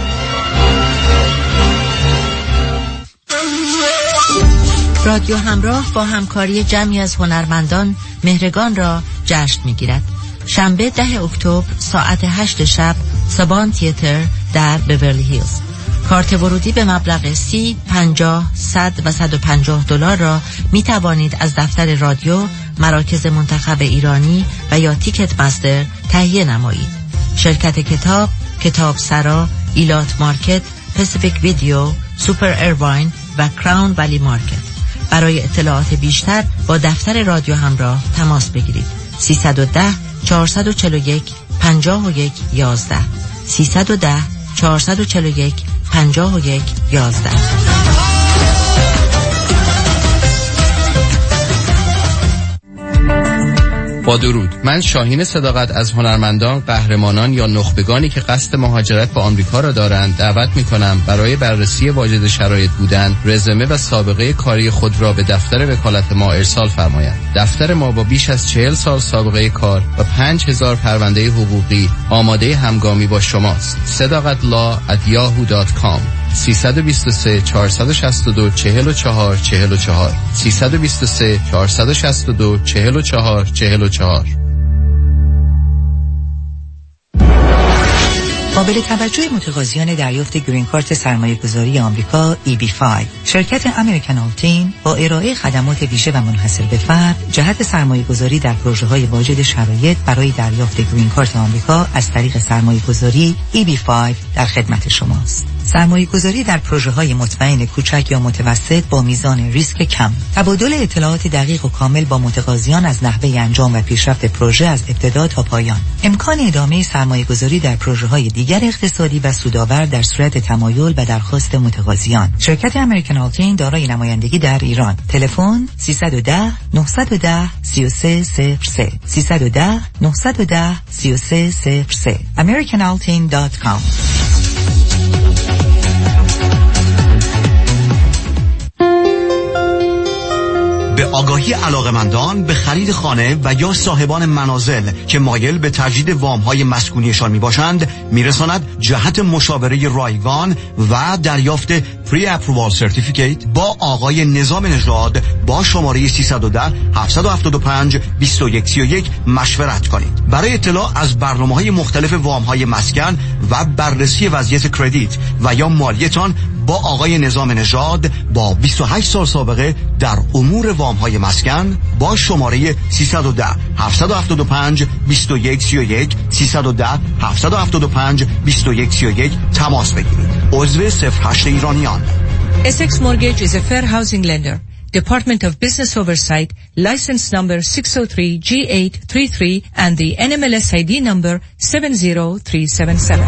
رادیو همراه با همکاری جمعی از هنرمندان مهرگان را جشن می‌گیرد. شنبه 10 اکتبر ساعت 8 شب سابان تیاتر در بیورلی هیلز. کارت ورودی به مبلغ 30, 50, 100 و $150 را می توانید از دفتر رادیو، مراکز منتخب ایرانی و یا تیکت مستر تهیه نمایید. شرکت کتاب، کتاب سرا، ایلات مارکت، پسیفیک ویدیو، سوپر ایرواین و کراون ولی مارکت. برای اطلاعات بیشتر با دفتر رادیو همراه تماس بگیرید. 310 441 51 11 310 441 51 11. با درود، من شاهین صداقت از هنرمندان، قهرمانان یا نخبگانی که قصد مهاجرت به آمریکا را دارند دعوت می‌کنم برای بررسی واجد شرایط بودن، رزومه و سابقه کاری خود را به دفتر وکالت ما ارسال فرمایند. دفتر ما با بیش از 40 سال سابقه کار و 5000 پرونده حقوقی آماده همگامی با شماست. sadaqatlaw@yahoo.com 323 462 44 44 323 462 44 44. قابل توجه متقاضیان دریافت گرین کارت سرمایه‌گذاری آمریکا EB-5، شرکت امریکن آلتین با ارائه خدمات ویژه و منحصر به فرد جهت سرمایه‌گذاری در پروژه‌های واجد شرایط برای دریافت گرین کارت آمریکا از طریق سرمایه‌گذاری EB-5 در خدمت شماست. سرمایه‌گذاری در پروژه‌های مطمئن کوچک یا متوسط با میزان ریسک کم. تبادل اطلاعات دقیق و کامل با متقاضیان از نحوه انجام و پیشرفت پروژه از ابتدا تا پایان. امکان ادامه سرمایه‌گذاری در پروژه‌های دیگر اقتصادی و سودآور در صورت تمایل و درخواست متقاضیان. شرکت امریکن آلتین دارای نمایندگی در ایران. تلفن 310 910 3303 310 910 3303 americanaltin.com. به آگاهی علاقمندان به خرید خانه و یا صاحبان منازل که مایل به تجدید وام‌های مسکونیشان میباشند میرساند جهت مشاوره رایگان و دریافت پری اپرووال سرتیفیکیت با آقای نظام نژاد با شماره 310 775 2131 مشورت کنید. برای اطلاع از برنامه‌های مختلف وام‌های مسکن و بررسی وضعیت کردیت و یا مالیتان با آقای نظام نژاد با 28 سال سابقه در امور وام‌های مسکن با شماره 310 775 2131 310 775 2131 تماس بگیرید. عضو 08 ایرانیان. Essex Mortgage is a fair housing lender. Department of Business Oversight, license number 603G833 and the NMLS ID number 70377.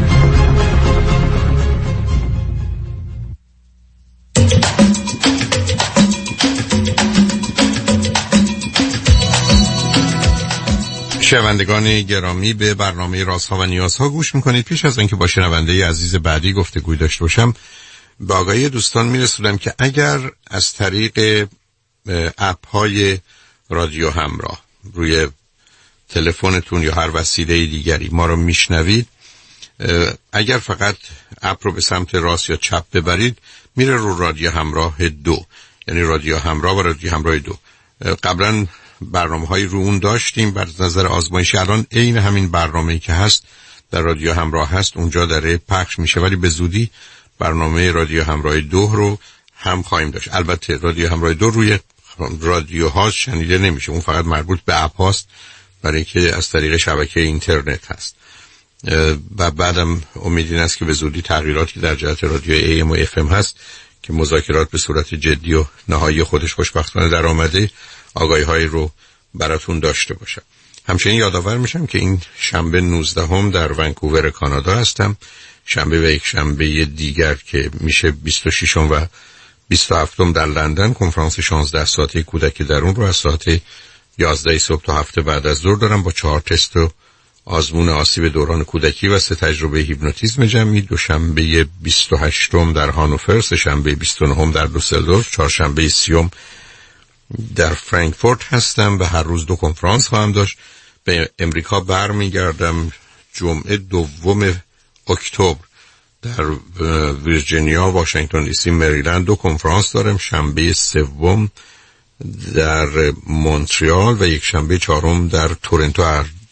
شنوندگان گرامی، به برنامه رازها و نیازها گوش میکنید. پیش از اینکه با شنونده عزیز بعدی گفتگوی داشته باشم، به آگاهی دوستان میرسونم که اگر از طریق اپ های رادیو همراه روی تلفنتون یا هر وسیله دیگری ما رو میشنوید، اگر فقط اپ رو به سمت راست یا چپ ببرید میره رو رادیو همراه 2، یعنی رادیو همراه و رادیو همراه 2. قبلا برنامه‌های رو اون داشتیم بر نظر آزمایشی، الان عین همین برنامه‌ای که هست در رادیو همراه هست اونجا داره پخش میشه، ولی به زودی برنامه رادیو همراه 2 رو هم خواهیم داشت. البته رادیو همراه 2 روی رادیوها شنیده نمیشه، اون فقط مربوط به اپ هاست برای اینکه از طریق شبکه اینترنت هست. و بعدم امید این است که به زودی تغییراتی در جهت رادیو AM و FM هست که مذاکرات به صورت جدی و نهایی خودش خوشبختانه در آمده، آگاهی‌های رو براتون داشته باشم. همچنین یادآور میشم که این شنبه 19 در ونکوور کانادا هستم. شنبه و یک شنبه دیگر که میشه 26 و 27 در لندن کنفرانس 16 ساعته کودک درون رو از ساعت 11 صبح تا 7 بعد از ظهر دارم با 4 تست و آزمون آسیب دوران کودکی و 3 تجربه هیپنوتیزم جمعی. دوشنبه 28 در هانوفر، سه‌شنبه 29 در دوسلدورف، چهارشنبه 30 در فرانکفورت هستم و هر روز 2 کنفرانس خواهم داشت. به امریکا برمیگردم جمعه 2 اکتبر در ویرجینیا، واشنگتن دی سی، مریلند 2 کنفرانس دارم. شنبه 3 در مونتریال و یک شنبه 4 در تورنتو. هر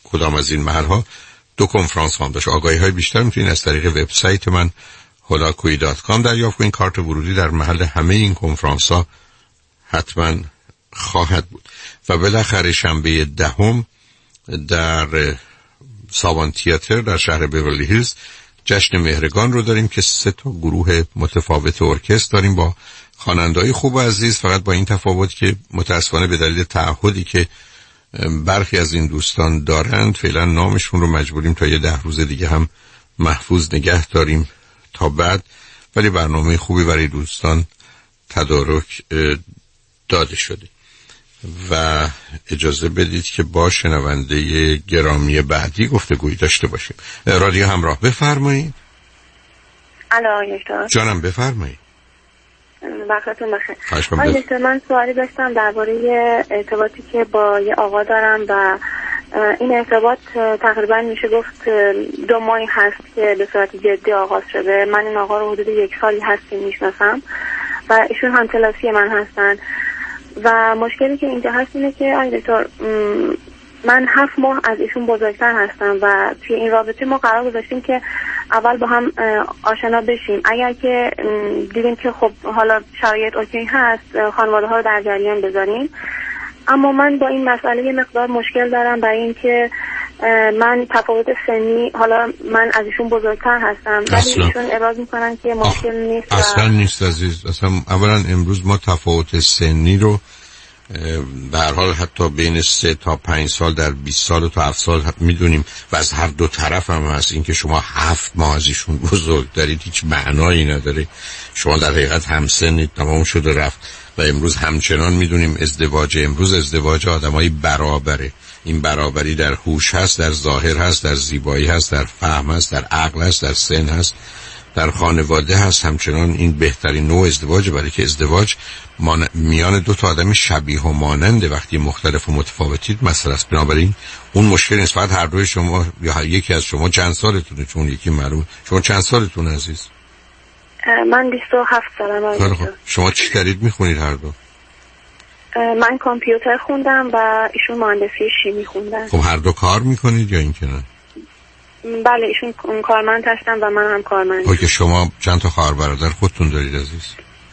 کدام از این محلها 2 کنفرانس خواهم داشت. آگاهی‌های بیشتر میتونید از طریق وبسایت من holakoyi.com دریافت کنید. کارت ورودی در محل همه این کنفرانس‌ها حتما خواهد بود. و بالاخره شنبه 10 در ساوان تئاتر در شهر بیورلی هیلز جشن مهرگان رو داریم که 3 گروه متفاوت ارکستر داریم با خواننده‌های خوب و عزیز، فقط با این تفاوت که متأسفانه به دلیل تعهدی که برخی از این دوستان دارند فعلا نامشون رو مجبوریم تا یه 10 روز دیگه هم محفوظ نگه داریم تا بعد، ولی برنامه خوبی برای دوستان تدارک داده شده. و اجازه بدید که با شنونده گرامی بعدی گفتگویی داشته باشیم. رادیو همراه، بفرمایید. الو دکتر جانم، بفرمایید. وقتتون بخیر. دکتر من سوالی داشتم درباره ارتباطی که با یه آقا دارم و این ارتباط تقریبا میشه گفت 2 ماهی هست که به صورت جدی آغاز شده. من این آقا رو حدود 1 سالی هست که میشناسم و ایشون هم کلاسی من هستن و مشکلی که اینجا هست اینه که دکتر من 7 ماه از ایشون بزرگتر هستم و توی این رابطه ما قرار گذاشتیم که اول با هم آشنا بشیم. اگر که دیدیم که خب حالا شرایط اوکی هست خانواده ها رو در جریان بذاریم، اما من با این مسئله یه مقدار مشکل دارم برای اینکه من تفاوت سنی، حالا من از ایشون بزرگتر هستم ولی ایشون ابراز میکنن که مشکل نیست. اصلا نیست عزیز. اصلا اولا امروز ما تفاوت سنی رو به هر حال حتی بین 3 تا 5 سال در 20 سال تا 7 سال میدونیم و از هر دو طرف هم هست. این که شما 7 ماه از ایشون بزرگ دارید هیچ معنایی نداره. شما در حقیقت همسنید، تمام شده رفت. و امروز همچنان میدونیم امروز ازدواج آدمای برابره. این برابری در هوش هست، در ظاهر هست، در زیبایی هست، در فهم هست، در عقل هست، در سن هست، در خانواده هست. همچنان این بهترین نوع ازدواجه، برای که ازدواج میان 2 تا آدم شبیه و ماننده. وقتی مختلف و متفاوتید مسئله است. بنابراین اون مشکل نیست. فقط هر دوی شما یا یکی از شما چند سالتونه؟ چون یکی معلومه. شما چند سالتون عزیز؟ من 27 سالمه. شما چی دارید میخونید هر دو؟ من کامپیوتر خوندم و ایشون مهندسی شیمی خوندن. خب هر دو کار میکنید یا اینکه نه؟ بله ایشون کارمند هستن و من هم کارمند. اوکی. شما چند تا خواهر برادر خودتون دارید عزیز؟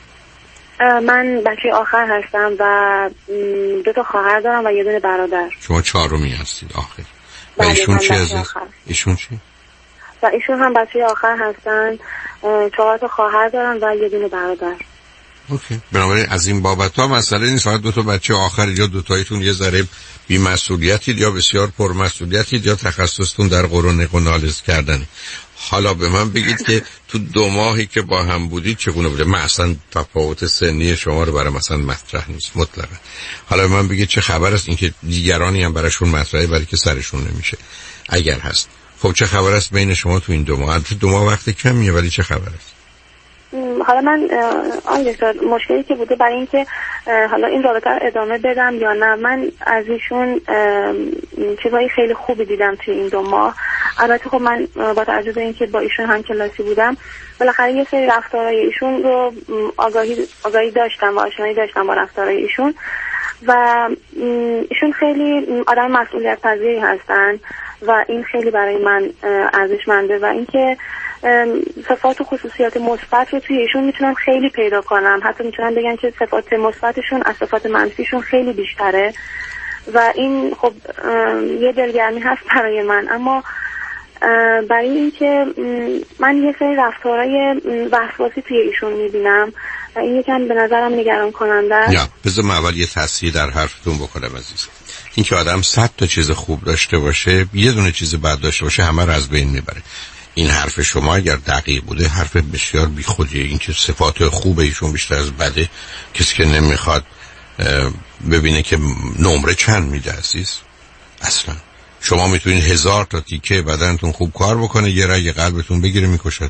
من بچه آخر هستم و 2 تا خواهر دارم و 1 دونه برادر. شما 4می هستید آخر. و ایشون چی عزیز؟ ایشون چی؟ و ایشون هم بچه آخر هستن، 4 تا خواهر دارن و 1 دونه برادر. اوکی. بنابراین از این بابت ها مسئله نیست. فقط 2 تا بچه آخر یا 2 تایتون یه ذره بی‌مسئولیتید یا بسیار پرمسئولیتید یا تخصصتون در قرون نالز کردن. حالا به من بگید که تو 2 ماهی که با هم بودید چگونه بوده؟ من اصلا تفاوت سنی شما رو برای مثلا مطرح نیست مطلقا. حالا به من بگید چه خبر است اینکه دیگرانی هم براشون مطرحه برای که سرشون نمیشه اگر هست. خب چه خبر است بین شما تو این 2 ماه؟ البته 2 ماه وقت کمیه ولی چه خبر است؟ حالا من مشکلی که بوده برای اینکه حالا این رابطه رو ادامه بدم یا نه، من از ایشون چیزایی خیلی خوبی دیدم توی این 2 ماه. البته خب من با توجه به اینکه با ایشون هم کلاسی بودم بالاخره یه سری رفتارهای ایشون رو آگاهی داشتم و آشنایی داشتم با رفتارهای ایشون و ایشون خیلی آدم مسئولیت پذیری هستن و این خیلی برای من ارزشمنده و اینکه صفات و خصوصیات مثبت رو توی ایشون میتونم خیلی پیدا کنم. حتی میتونم بگم که صفات مثبتشون از صفات منفیشون خیلی بیشتره و این خب یه دلگرمی هست برای من. اما برای اینکه من یه سری رفتارهای وسواسی توی ایشون میبینم و این یکم به نظرم نگران کننده است. یا بذار من اول یه تصحیح در حرفتون بکنم عزیز. این که آدم 100 تا چیز خوب داشته باشه یه دونه چیز بد داشته باشه همه رو از بین میبره. این حرف شما اگر دقیق بوده حرف بسیار بیخودیه. این که صفات خوب ایشون بیشتر از بده کسی که نمیخواد ببینه که نمره چند میده عزیز. اصلا شما میتونید 1000 تا تیکه بدنتون خوب کار بکنه یه رگ قلبتون بگیره میکشتون.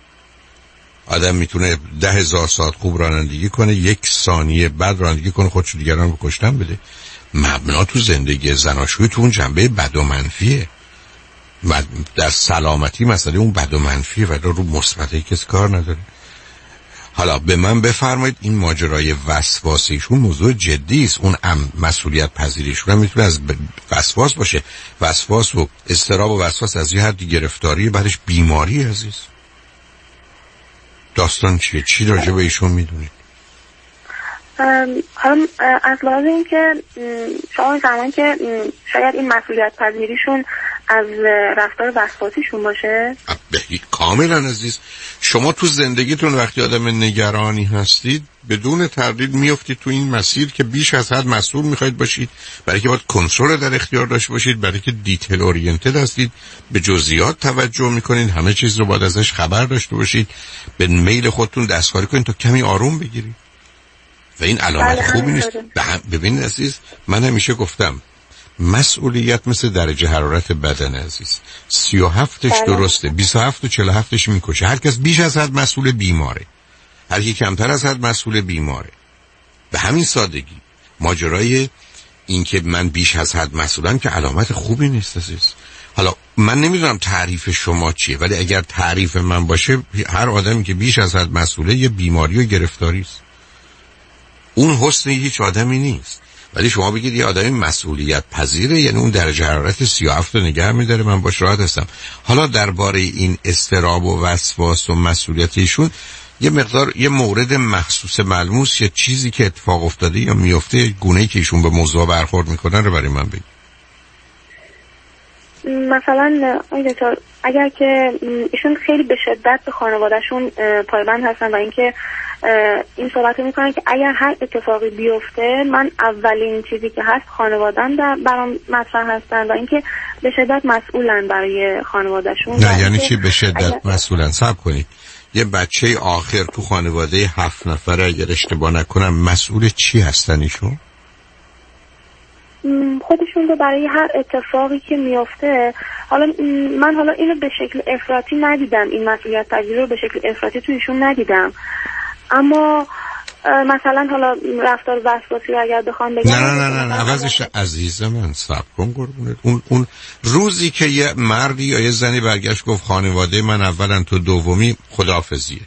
آدم میتونه 10,000 ساعت خوب رانندگی کنه 1 ثانیه بد رانندگی کنه خودشو دیگران رو کشتن بده. مبنا تو زندگی زناشویی تو اون جنبه بد و منفیه و در سلامتی مسئله اون بد و منفیه و رو مثبتی کسی کار نداره. حالا به من بفرمایید این ماجرای وسواسیشون موضوع جدی است. اون مسئولیت پذیریشون هم میتونه از وسواس باشه. وسواس و اضطراب و وسواس از یه حدی گرفتاری، بعدش بیماری عزیز. داستان چیه؟ چی راجع به ایشون میدونید؟ حالا از لحاظ این که شما زمان که شاید این مسئولیت پذیریشون از رفتار وسواسیشون باشه؟ کاملا عزیز. شما تو زندگیتون وقتی آدم نگرانی هستید بدون تردید میافتید تو این مسیر که بیش از حد مسئول میخواید باشید، برای که باید کنترل در اختیار داشته باشید، برای که دیتیل اورینتد هستید، به جزئیات توجه میکنید، همه چیز رو باید ازش خبر داشته باشید، به میل خودتون دستکاری کنید تا کمی آروم بگیرید و این علامت خوبی نیست. ببینید عزیز، من همیشه گفتم مسئولیت مثل درجه حرارت بدن عزیز. 37ش درسته، 27 و 47ش میکشه. هر کس بیش از حد مسئول بیماره، هر کی کمتر از حد مسئول بیماره. به همین سادگی ماجرای این که من بیش از حد مسئولم که علامت خوبی نیست عزیز. حالا من نمیدونم تعریف شما چیه، ولی اگر تعریف من باشه هر آدمی که بیش از حد مسئوله یه بیماری و گرفتاری است. اون حسن هیچ آدمی نیست. ولی شما بگید یه آدمی مسئولیت پذیره، یعنی اون درجه حرارت 37 رو نگه می‌داره، من باش راحت هستم. حالا درباره این اضطراب و وسواس و مسئولیت ایشون یه مقدار یه مورد مخصوص ملموس، یه چیزی که اتفاق افتاده یا میفته، گونه‌ای که ایشون به موضوع برخورد میکنن رو برای من بگید. مثلا اگر که ایشون خیلی به شدت به خانوادهشون پایبند هستن و اینکه این صحبت میکنن که اگر هر اتفاقی بیفته من اولین چیزی که هست خانواده‌ام برام مطرح هستن و اینکه به شدت مسئولن برای خانوادهشون. نه یعنی چی به شدت مسئولن؟ صبر کنید. یه بچه آخر تو خانواده 7 نفره اگر اشتباه نکنم مسئول چی هستن ایشون؟ خودشون رو برای هر اتفاقی که میفته. حالا من اینو به شکل افراطی ندیدم، این مسئولیت پذیری رو به شکل افراطی تو ایشون ندیدم، اما مثلا حالا رفتار وسواسی رو اگر بخوام بگم نه عوضش عزیز من صبر کن قربونت. اون روزی که یه مردی یا یه زنی برگشت گفت خانواده من اولا تو دومی، خداحافظیه،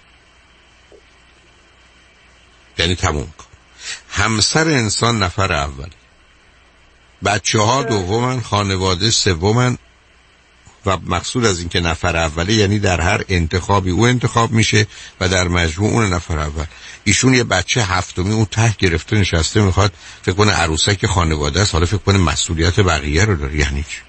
یعنی تموم کن. همسر انسان نفر اول، بچه ها دومن، خانواده سومن و مقصود از این که نفر اوله یعنی در هر انتخابی او انتخاب میشه و در مجموع اون نفر اول. ایشون یه بچه هفتمی اون ته گرفته نشسته میخواد فکر کنه عروسک خانواده است، حالا فکر کنه مسئولیت بقیه رو داره. یعنی چی؟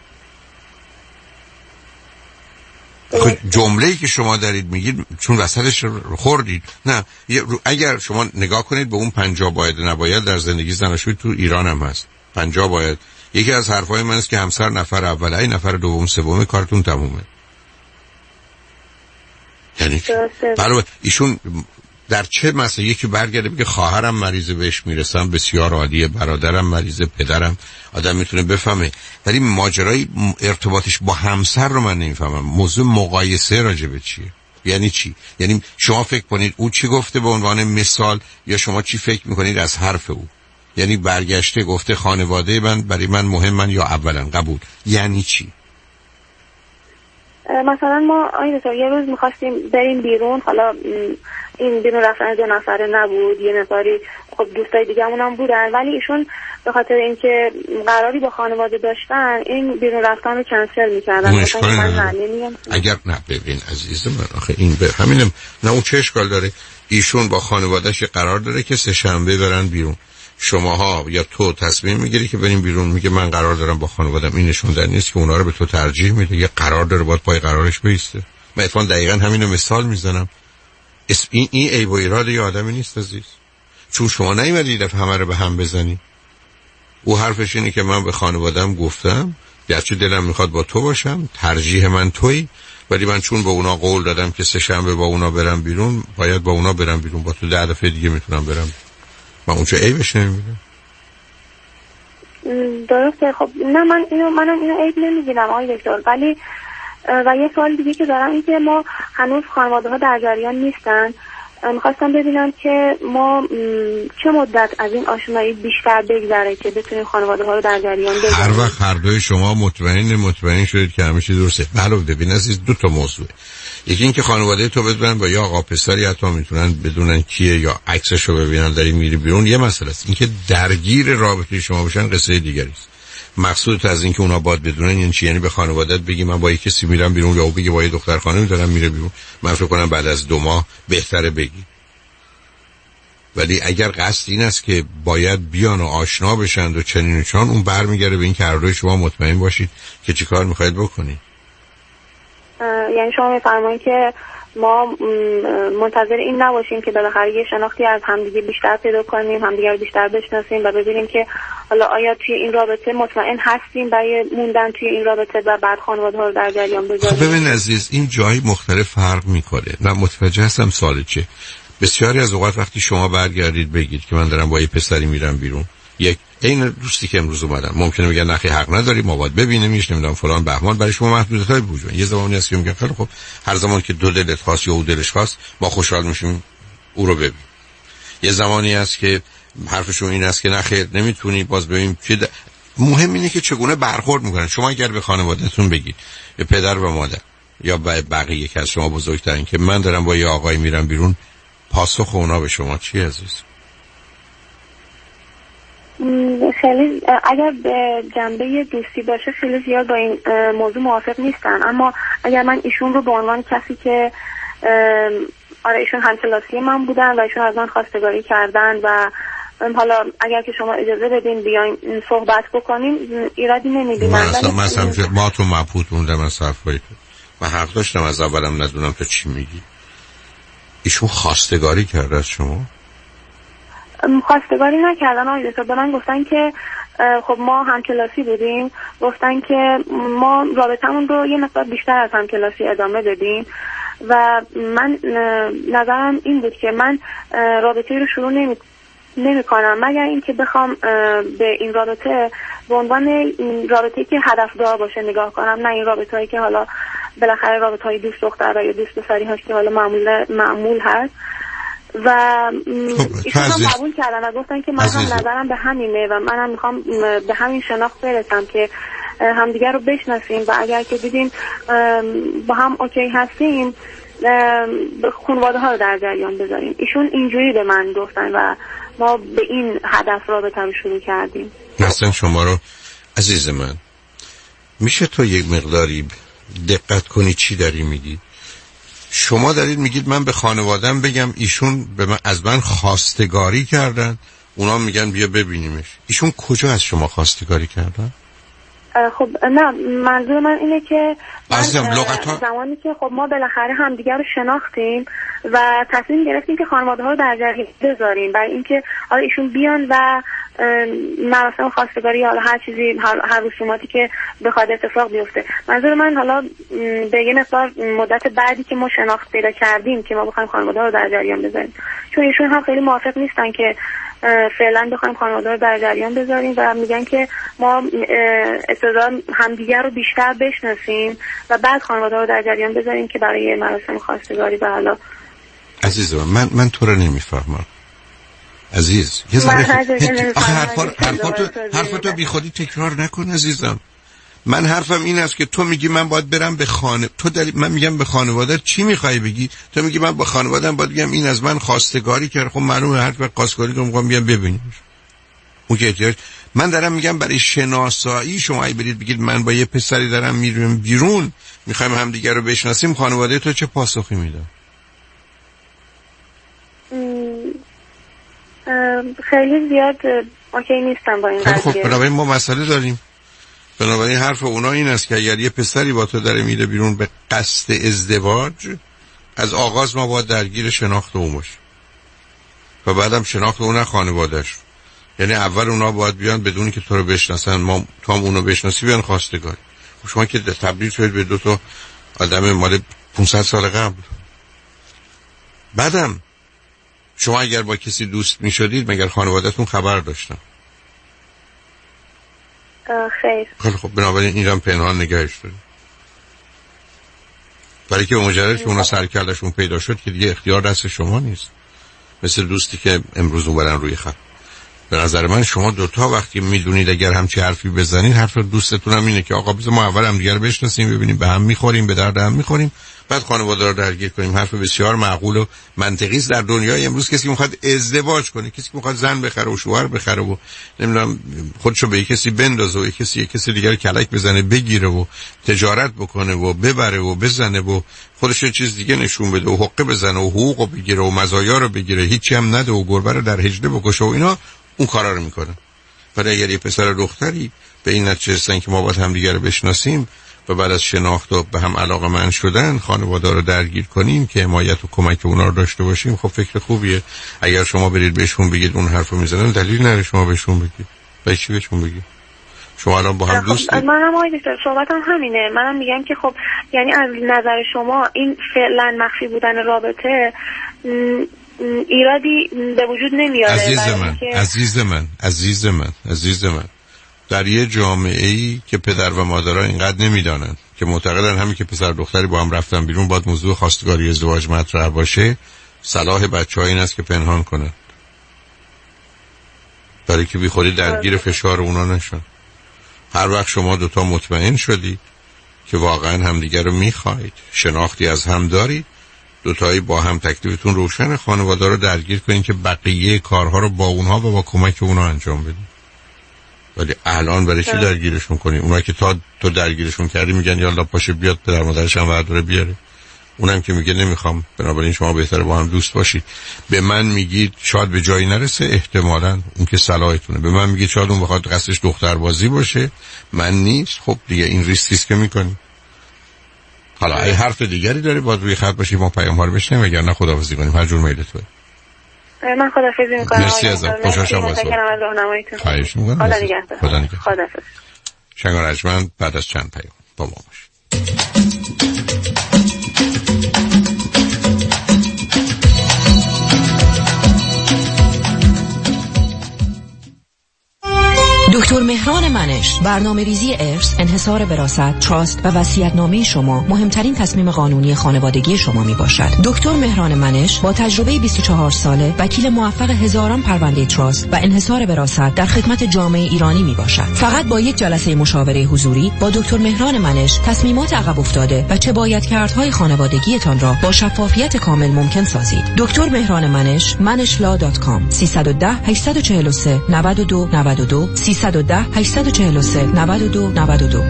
خب جمله‌ای که شما دارید میگید چون وسطش خوردید. نه اگر شما نگاه کنید به اون 50 باید نباید در زندگی زناشویی تو ایران هم هست. 50 باید. یکی از حرفای من است که همسر نفر اول، ای نفر دوم سوم کارتون تمومه. یعنی چی؟ برای ایشون در چه مسئله یکی برگرده بگه خواهرم مریضه بهش میرسم بسیار عالیه، برادرم مریضه، پدرم، آدم میتونه بفهمه، ولی ماجرای ارتباطش با همسر رو من نمیفهمم. موضوع مقایسه راجبه چیه؟ یعنی چی؟ یعنی شما فکر کنید او چی گفته به عنوان مثال یا شما چی فکر میکنید از حرف او؟ یعنی برگشته گفته خانواده من برای من مهمن یا اولا قبول. یعنی چی؟ مثلا ما یه روز میخواستیم بریم بیرون، حالا این بیرون رفتن 2 نفره نبود، یه نفری خب دوستای دیگه‌مون هم بودن، ولی ایشون به خاطر اینکه قراری با خانواده داشتن این بیرون رفتن رو کنسل می‌کردن. اگر نه ببین عزیز من آخه این به همینم نه اون چه اشکال داره؟ ایشون با خانواده‌اش قرار داره که سه شنبه برن بیرون، شماها یا تو تصمیم میگیری که بریم بیرون، میگه من قرار دارم با خانواده‌ام، این نشون دهنده نیست که اونا رو به تو ترجیح میده، یه قرار داره باید پای قرارش بیسته. من اتفاقا دقیقاً همینو مثال میزنم. این عیب و ایراد یه آدمی نیست عزیز، چون شما نیومدی دفعه همه رو به هم بزنی. او حرفش اینه که من به خانواده‌ام گفتم گرچه دلم میخواد با تو باشم، ترجیح من تویی، ولی من چون به اونا قول دادم که سه شنبه با اونا برم بیرون، باید با اونا برم بیرون، با تو 10 دفعه دیگه میتونم برم. من اون چه عیبش نمیبینم. درسته. خب نه منم اینو عیب نمیگیرم آقای دکتر، ولی و یه سوال دیگه که دارم این که ما هنوز خانواده ها در جریان نیستن. میخواستم ببینم که ما چه مدت از این آشنایی بیشتر بگذره که بتونیم خانواده ها رو در جریان بذاریم. هر وقت هر دوی شما مطمئن شدید که همه چیز درسته. علاوه ببین عزیز، دو تا موضوعه. یکی این که خانواده تو بدونن با یا آقا پسری حتی میتونن بدونن کیه یا عکسش رو ببینن داری میری بیرون، یه مسئله است. این که درگیر رابطه شما بشن قصه دیگری است. مقصود از این که اونا باید بدونن یعنی چی؟ یعنی به خانواده‌ات بگی من با یک کسی میرم بیرون، یا بگی با یه دختر خانمی دارم میره بیرون. من فکر کنم بعد از 2 ماه بهتره بگی. ولی اگر قصد این است که باید بیان و آشنا بشن و چنین و چنان، اون برمیگره به این که هر دوی شما مطمئن باشید که چی کار میخواید بکنید. یعنی شما میفرمایید که ما منتظر این نباشیم که بالاخره یه شناختی از همدیگه بیشتر پیدا کنیم، همدیگه رو بیشتر بشناسیم و ببینیم که حالا آیا توی این رابطه مطمئن هستیم برای موندن توی این رابطه و بعد خانواده ها رو در جریان بذاریم. خب ببین عزیز، این جایی مختلف فرق میکنه. من متوجه هستم سوال چه. بسیاری از اوقات وقتی شما برگردید بگید که من دارم با یه پسری میرم بیرون، یک این دوستی که امروز اومدن ممکنه بگن نخی حق نداری، ما باید ببینیمش، نمیدونم فلان بهمان، برای شما محدودیت‌های وجود. یه زمانی هست که میگن خیلی خب هر زمان که دو دلت خواست یا او دلش خواست ما خوشحال میشیم او رو ببین. یه زمانی هست که حرفشون این است که نخیر نمیتونی، باز ببین مهم اینه که چگونه برخورد میکنن. شما اگر به خانوادهتون بگید، به پدر و مادر یا به بقیه که از شما بزرگترین که من دارم با یه آقای میرم بیرون، پاسخ اونا به شما چی عزیز؟ خیلی اگر به جنبه دوستی باشه خیلی زیاد با این موضوع موافق نیستن، اما اگر من ایشون رو به عنوان کسی که آره ایشون همکلاسی من بودن و ایشون از من خواستگاری کردن و حالا اگر که شما اجازه بدین بیایم صحبت بکنیم ایرادی نمیبینم. مثلا ما تو مبهوت موندم از حرفایی تو. من حق داشتم از اولم ندونم تو چی میگی. ایشون خواستگاری کرده از شما؟ خواستگاری نکردن آقای دکتر. به من گفتن که خب ما همکلاسی بودیم، گفتن که ما رابطمون رو یه مقدار بیشتر از همکلاسی ادامه بدیم و من نظرم این بود که من رابطه رو شروع نمی کنم مگر اینکه بخوام به این رابطه به عنوان رابطه‌ای که هدفدار باشه نگاه کنم، نه این رابطه‌ای که حالا بالاخره رابطه‌های دوست دختر یا دوست پسری هاست که حالا معمول هست. و ایشون هم قبول کردن و گفتن که من هم نظرم به همینه و منم میخوام به همین شناخت برسم که همدیگر رو بشناسیم و اگر که دیدیم با هم اوکی هستیم خانواده ها رو در جریان بذاریم. ایشون اینجوری به من گفتن و ما به این هدف رابطه رو شروع کردیم. مثلا شما رو عزیز من میشه تو یک مقداری دقت کنی چی داری میگی؟ شما دارید میگید من به خانوادم بگم ایشون به من از من خواستگاری کردن، اونا میگن بیا ببینیمش. ایشون کجا از شما خواستگاری کردن؟ خب نه منظور من اینه که من زمانی که خب ما بالاخره همدیگر رو شناختیم و تصمیم گرفتیم که خانواده ها رو در جریان بذاریم برای اینکه حالا ایشون بیان و مراسم خواستگاری حالا هر چیزی هر رسوماتی که بخواد اتفاق بیفته. منظور من حالا به یه مقدار مدت بعدی که ما شناخت پیدا کردیم که ما بخوایم خانواده ها رو در جریان بذاریم، چون ایشون هم خیلی موافق نیستن که فعلا بخوایم خانواده رو در جریان بذاریم و میگن که ما ابتدا همدیگر رو بیشتر بشناسیم و بعد خانواده رو در جریان بذاریم که برای مراسم خواستگاری و حالا. عزیزم من تو رو نمیفهمم عزیز. یه ذره حرفاتو بی خودی تکرار نکن عزیزم. من حرفم این است که تو میگی من باید برم به من میگم به خانواده چی میخوای بگی؟ تو میگی من با خانواده‌ام باید بگم این از من خواستگاری کرد. خب معلومه هر وقت خواستگاری رو میگم بیام ببینیم. اون که احتیاج من دارم میگم برای شناسایی شما ای برید بگید من با یه پسری دارم میرم بیرون میخوایم همدیگه رو بشناسیم، خانواده تو چه پاسخی میدن؟ خیلی زیاد اوکی نیستم با این قضیه. خب بنابراین ما مسئله داریم. بنابراین حرف اونا این است که اگر یه پسری با تو داره میره بیرون به قصد ازدواج، از آغاز ما باید درگیر شناخت اون باشیم و بعدم شناخت اون خانواده‌اش. یعنی اول اونا باید بیان بدون که تو رو بشناسن، ما تو هم اونو بشناسی بیان خواستگاری. شما که تبدیل شدید به دو تا آدم مال 500 سال قبل. بعدم شما اگر با کسی دوست میشدید مگر خانواده‌تون خبر داشتن؟ خیر. خب بنابراین اینم پنهان نگهش دارید. برای که به مجرد که اونا سرکلشون پیدا شد که دیگه اختیار دست شما نیست. مثل دوستی که امروز اومدن روی خط. به نظر من شما دوتا وقتی میدونید اگر همچی حرفی بزنید، حرف دوستتون هم اینه که آقا بذار ما اول هم دیگه رو بشناسیم، ببینیم به هم میخوریم، به درد هم میخوریم، بعد خانواده رو درگیر کنیم. حرف بسیار معقول و منطقی است. در دنیای امروز کسی میخواد ازدواج کنه، کسی میخواد زن بخره و شوهر بخره و نمیدونم خودشو به کسی بندازه و کسی دیگر کلک بزنه بگیره و تجارت بکنه و ببره و بزنه و خودش یه چیز دیگه نشون بده و حقه بزنه و حقوقو بگیره و مزایا رو بگیره، هیچی هم نده و گربه رو در هجله بکشه و اینا، اون کارا رو میکنه. ولی اگر یه پسر دختری به این نتیجه رسیدن که ما باید همدیگه رو بشناسیم و بعد از شناخت و به هم علاقه‌مند شدن خانواده رو درگیر کنیم که حمایت و کمک اونا رو داشته باشیم، خب فکر خوبیه. اگر شما برید بهشون بگید اون حرفو میزنن، دلیل نداره شما بهشون بگید. برای چی بهشون بگید؟ شما الان با هم دوستید. منم آقای دکتر صحبتم همینه. منم میگم که خب یعنی از نظر شما این فعلا مخفی بودن رابطه ایرادی به وجود نمیاره. عزیز من در یه جامعه‌ای که پدر و مادرها اینقدر نمیدانن که معتقدن همین که پسر دختری با هم رفتن بیرون باید موضوع خواستگاری ازدواج مطرح باشه، صلاح بچه‌ها این است که پنهان کنن، برای که بی خودی درگیر فشار اونا نشن. هر وقت شما دوتا مطمئن شدید که واقعا همدیگر رو میخواید، شناختی از هم دارید، دوتایی با هم تکلیفتون روشن، خانواده رو درگیر کنین که بقیه کارها رو با اونها و با کمک اونا انجام بدین. ولی الان برای چی درگیرشون کنی؟ اونا که تو درگیرشون کردی میگن یالا پاشه بیاد پدر مادرش هم برداره بیاره، اونم که میگه نمیخوام. بنابراین شما بهتره با هم دوست باشید. به من میگید شاید به جایی نرسه، احتمالاً اون که صلاحتونه. به من میگید شاید اون بخواد قصدش دختربازی باشه، من نیست. خب دیگه این ریسکیست که میکنی. حالا ای حرف دیگری داری باید روی خط باشی، ما پیام ها رو بشنیم، اگر نه خداحافظی کنیم. هر جور میل توه. من خداحافظی میکنم. مرسی ازم. خوشحال شدم. خواهش میکنم. خدا نگهدار. خداحافظ. شنگار ارجمند بعد از چند پیام با ما باشید. دکتر مهران منش، برنامه‌ریزی ارث، انحصار وراثت، تراست و وصیت‌نامه شما مهمترین تصمیم قانونی خانوادگی شما میباشد. دکتر مهران منش با تجربه 24 ساله، وکیل موفق هزاران پرونده تراست و انحصار وراثت در خدمت جامعه ایرانی میباشد. فقط با یک جلسه مشاوره حضوری با دکتر مهران منش تصمیمات عقب افتاده و چه بایدکردهای خانوادگیتان را با شفافیت کامل ممکن سازید. دکتر مهران منش، manishla.com 310 843 92 92 310 843 92 92.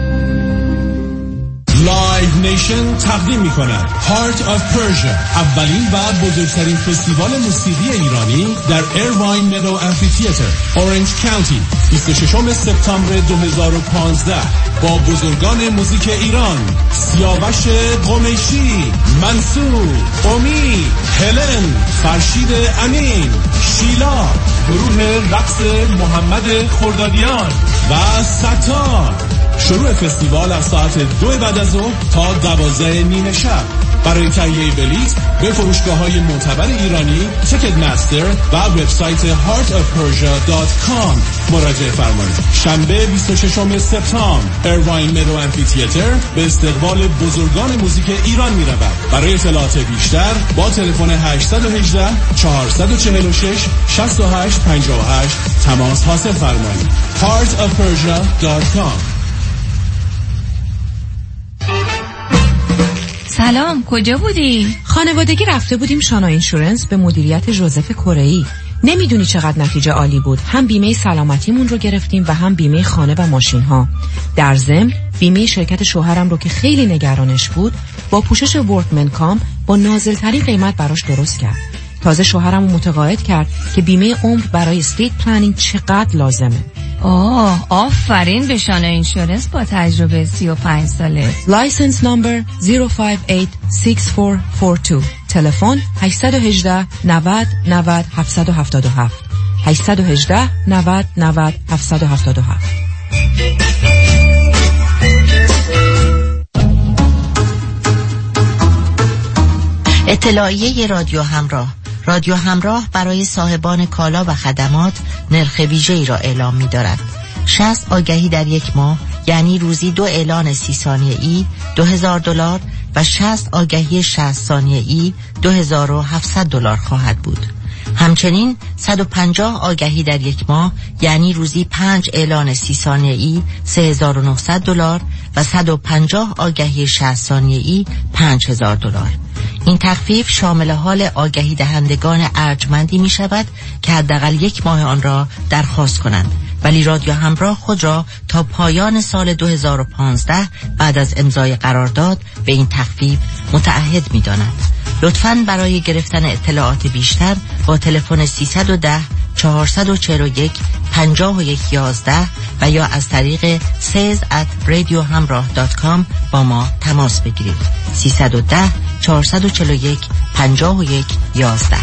لایو نیشن تقدیم می‌کند Heart of Persia، اولین و بزرگترین فستیوال موسیقی ایرانی در ایروین مدو امفی‌تئاتر، اورنج کانتی، 26 سپتامبر 2015 با بزرگان موزیک ایران: سیاوش قمیشی، منصور، امید، هلن، فرشید امین، شیلا، گروه رقص محمد خردادیان و ستار. شروع فستیوال از ساعت 2 بعد از ظهر تا 12 نیمه شب. برای تهیه بلیط به فروشگاه‌های معتبر ایرانی، تیکت مستر و وبسایت heartofpersia.com مراجعه فرمایید. شنبه 26 سپتامبر ایروین مدو امفی‌تئاتر به استقبال بزرگان موزیک ایران می‌رود. برای اطلاعات بیشتر با تلفن 818 446 6858 تماس حاصل فرمایید. heartofpersia.com. سلام، کجا بودی؟ خانوادگی رفته بودیم شانا اینشورنس به مدیریت جوزف کره‌ای. نمیدونی چقدر نتیجه عالی بود. هم بیمه سلامتیمون رو گرفتیم و هم بیمه خانه و ماشین ها. در ضمن بیمه شرکت شوهرم رو که خیلی نگرانش بود با پوشش ورکمن کام با نازل‌ترین قیمت براش درست کرد. تازه شوهرم رو متقاعد کرد که بیمه عمر برای استیت پلنینگ چقدر لازمه. آفرین به شانا اینشورنس با تجربه 35 ساله. لایسنس نمبر 0586442. تلفن 818 90 90 777 818 90 90 777. اطلاعیه رادیو همراه. رادیو همراه برای صاحبان کالا و خدمات نرخ ویژه‌ای را اعلام می‌دارد. 60 آگهی در یک ماه، یعنی روزی 2 اعلان 30 ثانیه‌ای $2000، و 60 آگهی 60 ثانیه‌ای $2700 خواهد بود. همچنین 150 آگهی در یک ماه یعنی روزی 5 اعلان 30 ثانیه‌ای $3900 و 150 آگهی 60 ثانیه‌ای $5000. این تخفیف شامل حال آگهی دهندگان ارجمندی می شود که حداقل یک ماه آن را درخواست کنند، ولی رادیو همراه خود را تا پایان سال 2015 بعد از امضای قرارداد به این تخفیف متعهد می داند. لطفاً برای گرفتن اطلاعات بیشتر با تلفن 310 441 5111 و یا از طریق sales@radiohamrah.com با ما تماس بگیرید. 310 441 5111.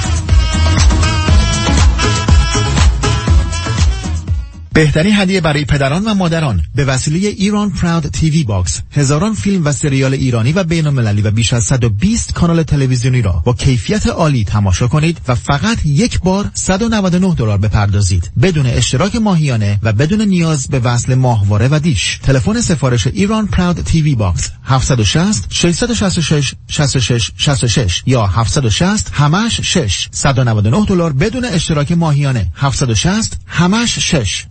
بهترین هدیه برای پدران و مادران به وسیله ایران پراود تیوی باکس، هزاران فیلم و سریال ایرانی و بین‌المللی و بیش از 120 کانال تلویزیونی را با کیفیت عالی تماشا کنید و فقط یک بار $199 بپردازید بدون اشتراک ماهیانه و بدون نیاز به وصل ماهواره و دیش. تلفن سفارش ایران پراود تیوی باکس 760 666 66 66 یا 760 همش 6 $199 بدون اشتراک ماهیانه. 760 همش 6.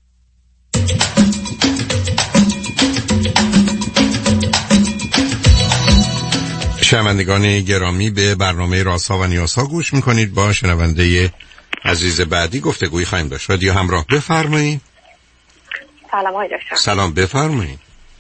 شنوندگان گرامی، به برنامه رازها و نیازها گوش میکنید. با شنونده عزیز بعدی گفتگویی خواهیم داشت. رادیو همراه، بفرمایید. سلام آقای دکتر. سلام، بفرمایید.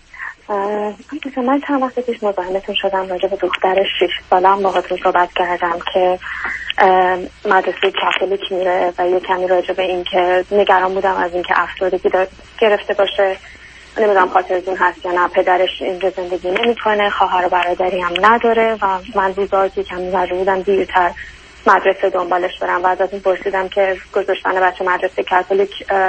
من چند وقت پیش مزاحمتون شدم راجع به دختر 6 سالم باهاتون صحبت کردم که مدرسه کاتولیک میره و یه کمی راجع به این که نگران بودم از این که افسردگی گرفته باشه. نمیدونم خاطرتون هست یا نه، پدرش اینجا زندگی نمیکنه، خواهر و برادری هم نداره و من روزا که کمی مجبور بودم دیرتر مدرسه دنبالش برم و ازتون پرسیدم که گذاشتن بچه مدرسه کاتولیک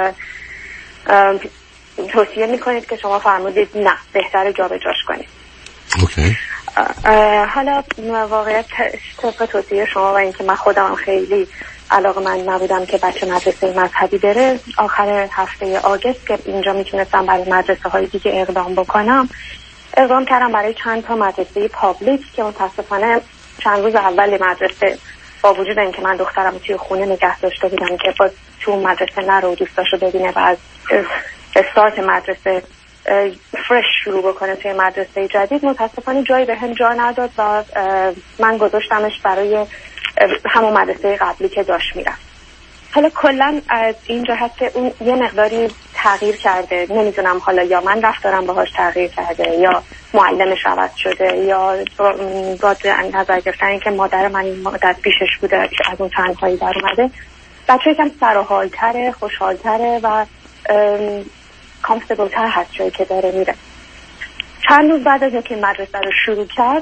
توصیه میکنید که شما فرمودید نه، بهتره جابجاش کنید. اوکی. حالا واقعیت طبق توصیه شما و اینکه من خودم خیلی علاقه‌مند نبودم که بچه مدرسه مذهبی بره، آخر هفته آگوست که اینجا میتونستم برای مدرسه های دیگه اقدام بکنم، اقدام کردم برای چند تا مدرسه پابلیک که متاسفانه چند روز اول مدرسه با وجود اینکه من دخترم توی خونه نگه داشته بودم که با تو مدرسه نره و دوستاشو ببینه و از استارت مدرسه فرش شروع بکنه توی مدرسه جدید، متاسفانه جایی به هم جا نداد و من گذاشتمش برای همون مدرسه قبلی که داشت میرم. حالا کلا از این جهت که اون یه مقداری تغییر کرده، نمیدونم حالا یا من رفتارم باهاش تغییر کرده یا معلمش عوض شده یا با نظر گرفتن که مادر من این مدت پیشش بوده از اون تنهایی در اومده، بچه یکم سر و حالتره، خوشحالتره و کامفتبل تر هست جایی که داره میره. چند روز بعد از اینکه مدرسه رو شروع کرد،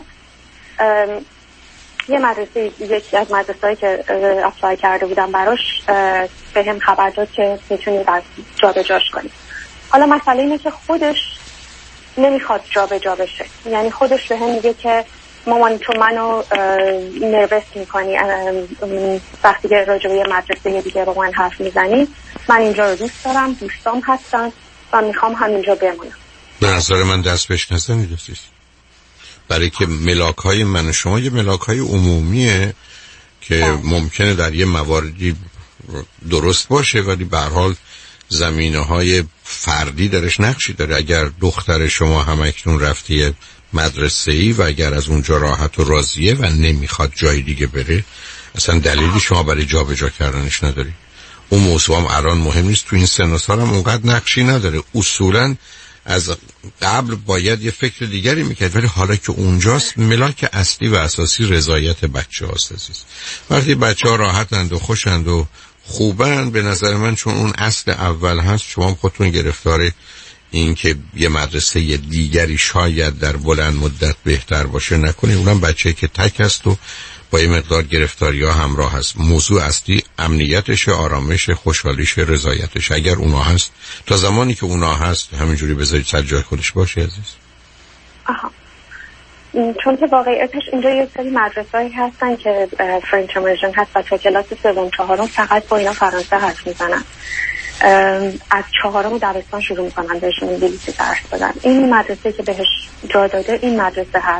یه مدرسه، یکی از مدرسه‌هایی که اپلای کرده بودم براش به هم خبر داد که میتونید جابجاش کنید. حالا مسئله اینه که خودش نمیخواد جابجا بشه، یعنی خودش به هم میگه که مامان تو منو نروس میکنی وقتی که راجع به یه مدرسه دیگه با من حرف میزنی، من اینجا رو دوست دارم، دوستام هستن و میخوام همینجا بمونم. به نظر من دست بهش نزنید، برای که ملاک‌های من و شما یه ملاک‌های عمومیه که ممکنه در یه مواردی درست باشه ولی به هر حال زمینه‌های فردی درش نقشی داره. اگر دختر شما همکنون رفته مدرسه‌ای و اگر از اونجا راحت و راضیه و نمیخواد جای دیگه بره، اصلا دلیلی شما برای جابجا کردنش نداری. اون موضوع هم الان مهم نیست، تو این سن و سال هم اونقدر نقشی نداره. اصولاً از قبل باید یه فکر دیگری میکرد، ولی حالا که اونجاست ملاک اصلی و اساسی رضایت بچه هاست عزیز. وقتی بچه ها راحتند و خوشند و خوبند، به نظر من چون اون اصل اول هست، شما خودتون گرفتار این که یه مدرسه دیگری شاید در بلند مدت بهتر باشه نکنی. اونم بچه که تک هست و با یه مقدار گرفتاری ها همراه هست. موضوع اصلی امنیتش، آرامش، خوشحالیش، رضایتش. اگر اونا هست، تا زمانی که اونا هست همینجوری بذارید سر جای خودش باشه عزیز. آها. چون که واقعیتش اینجا یه سری مدرسه‌ای هستن که فرنچ امرژن هست، بچه کلاس 3-4 فقط با اینا فرانسه حرف میزنن. از 4 دبستان شروع میکنن بهشون انگلیسی درس دادن. این مدرسه که بهش جا داده این مدرسه هست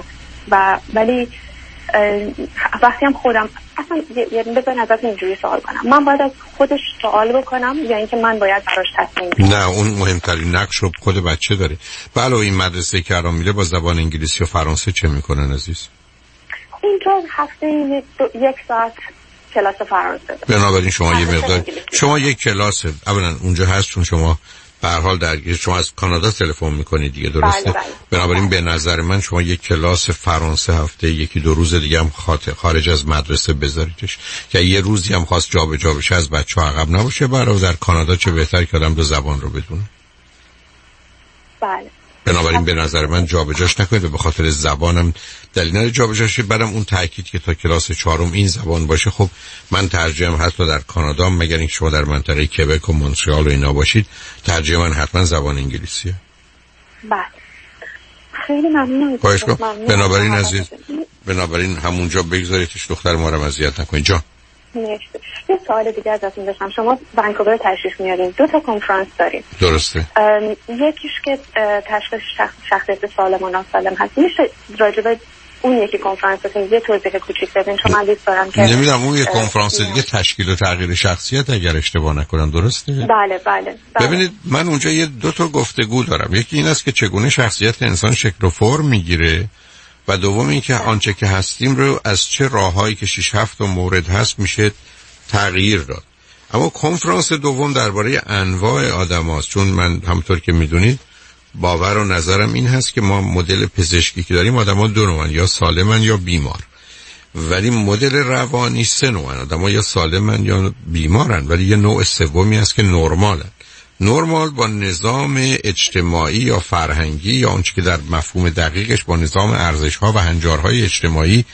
ولی وقتی هم خودم اصلا بذارین ازت اینجوری سوال کنم، من باید از خودش سوال بکنم یا اینکه من باید براش تصمیم بگیرم؟ نه، اون مهمترین نقش رو خود بچه داره. علاوه این مدرسه که الان میره با زبان انگلیسی و فرانسه چه میکنن عزیز؟ اینجا هفته 1 ساعت کلاس فرانسه داره. بنابراین شما یه مقدار شما یک کلاس اولا اونجا هست، چون شما به هر حال درگیر شما از کانادا تلفن میکنید دیگه، درسته؟ بله. بنابراین به نظر من شما یک کلاس فرانسه هفته 1-2 روز دیگه هم خارج از مدرسه بذاریدش که یه روزی هم خواست جابجا بشه از بچه‌ها عقب نباشه. برای در کانادا چه بهتر که آدم دو زبان رو بدونه. بله. بنابراین به نظر من جابجاش نکنید و به خاطر زبانم دلیل نداره جابجاش. بعدم اون تاکید که تا کلاس 4 این زبان باشه، خب من ترجیحم حتی در کانادا، مگر اینکه شما در منطقه کبک و مونترال و اینا باشید، ترجیح من حتما زبان انگلیسیه. بله. خیلی ممنونم. بنابراین عزیز، بنابراین همونجا بگذاریدش، دختر ما رو اذیت نکنید. جان یه سوال دیگه ازتون داشتم. شما ونکوور تشریف میارین، 2 تا کنفرانس دارین، درسته؟ یکیش که تشخیص شخصیت سالم و ناسالم هست، میشه راجبه اون یکی کنفرانستون یه توضیح کوچیک بدین؟ چون من دوست دارم که نمیدونم اون یه کنفرانس دیگه تشکیل و تغییر شخصیت اگر اشتباه نکنم، درسته؟ بله. ببینید من اونجا یه 2 تا گفتگو دارم. یکی این است که چگونه شخصیت انسان شکل و فرم میگیره و دوم این که آنچه که هستیم رو از چه راههایی که 6-7 مورد هست میشه تغییر داد. اما کنفرانس دوم درباره انواع آدم هاست، چون من همونطور که میدونید باور و نظرم این هست که ما مدل پزشکی که داریم آدم ها 2 نوعن، یا سالمن یا بیمار، ولی مدل روانی 3 نوعن، آدم ها یا سالمن یا بیمارن، ولی یه نوع سومی هست که نرمالن. نرمال با نظام اجتماعی یا فرهنگی یا آنچه که در مفهوم دقیقش با نظام ارزش‌ها و هنجارهای اجتماعی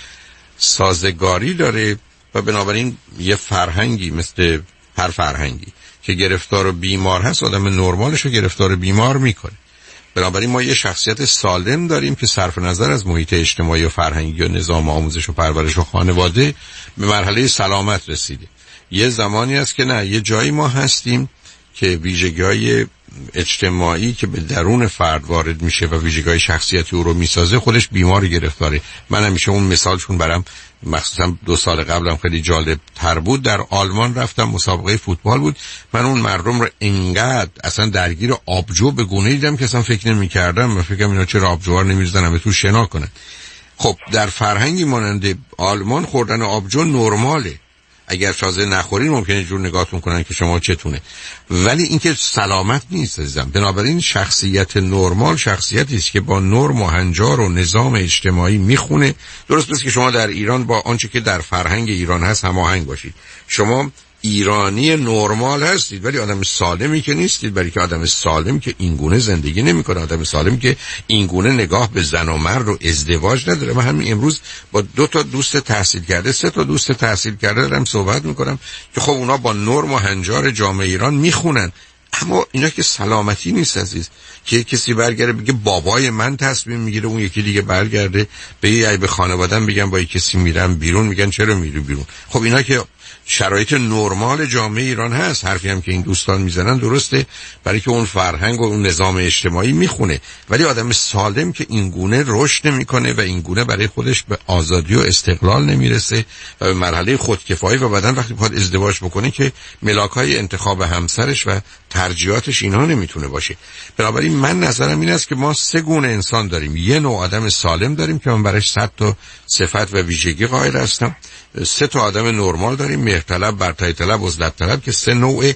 سازگاری داره و بنابراین یه فرهنگی مثل هر فرهنگی که گرفتار و بیمار هست، آدم نرمالش رو گرفتار و بیمار میکنه. بنابراین ما یه شخصیت سالم داریم که صرف نظر از محیط اجتماعی و فرهنگی و نظام آموزش و پرورش و خانواده به مرحله سلامت رسیده. یه زمانی است که نه، یه جایی ما هستیم که ویژگی‌های اجتماعی که به درون فرد وارد میشه و ویژگی‌های شخصیتی او رو میسازه خودش بیماری گرفتاره. من همیشه اون مثالشون برام مخصوصا 2 سال قبلم خیلی جالب تر بود. در آلمان رفتم، مسابقه فوتبال بود، من اون مردم رو انقدر اصلا درگیر آبجو به گونه‌ای دیدم که اصلا فکر نمی‌کردم، من فکرم اینا چرا آبجوها رو نمی‌ریزن به تو شنا کنن. خب در فرهنگی مانند آلمان خوردن آبجو نرماله، اگر تازه نخورین ممکنه جور نگاهتون کنن که شما چتونه، ولی اینکه سلامت نیست عزیزم. بنابراین شخصیت نرمال شخصیتی است که با نرم و هنجار و نظام اجتماعی میخونه. درست است که شما در ایران با آنچه که در فرهنگ ایران هست هماهنگ باشید. شما ایرانی نرمال هستید ولی آدم سالمی که نیستید، برای که آدم سالم که اینگونه زندگی نمیکنه، آدم سالم که اینگونه نگاه به زن و مرد و ازدواج نداره. من همین امروز با 2 تا دوست تحصیل کرده 3 تا دوست تحصیل کرده دارم صحبت میکنم که خب اونا با نرم و هنجار جامعه ایران میخونن، اما اینا که سلامتی نیست عزیز. که کسی برگرده بگه بابای من تصمیم میگیره، اون یکی دیگه برگرده به خانواده‌ام بگم با کسی میرم بیرون، میگن چرا میری بیرون. خب اینا که شرایط نرمال جامعه ایران هست. حرفی هم که این دوستان میزنن درسته، برای که اون فرهنگ و اون نظام اجتماعی میخونه، ولی آدم سالم که این گونه رشد نمیکنه و این گونه برای خودش به آزادی و استقلال نمیرسه و به مرحله خودکفایی و بعدن وقتی بخواد ازدواج بکنه که ملاکای انتخاب همسرش و ترجیحاتش اینها نمیتونه باشه. بنابراین من نظرم این است که ما 3 گونه انسان داریم. یه نوع آدم سالم داریم که من برایش 100 تا صفت و ویژگی قائل هستم. 3 تا آدم نرمال داریم، مهرطلب، برتری طلب، عزلت طلب، که 3 نوع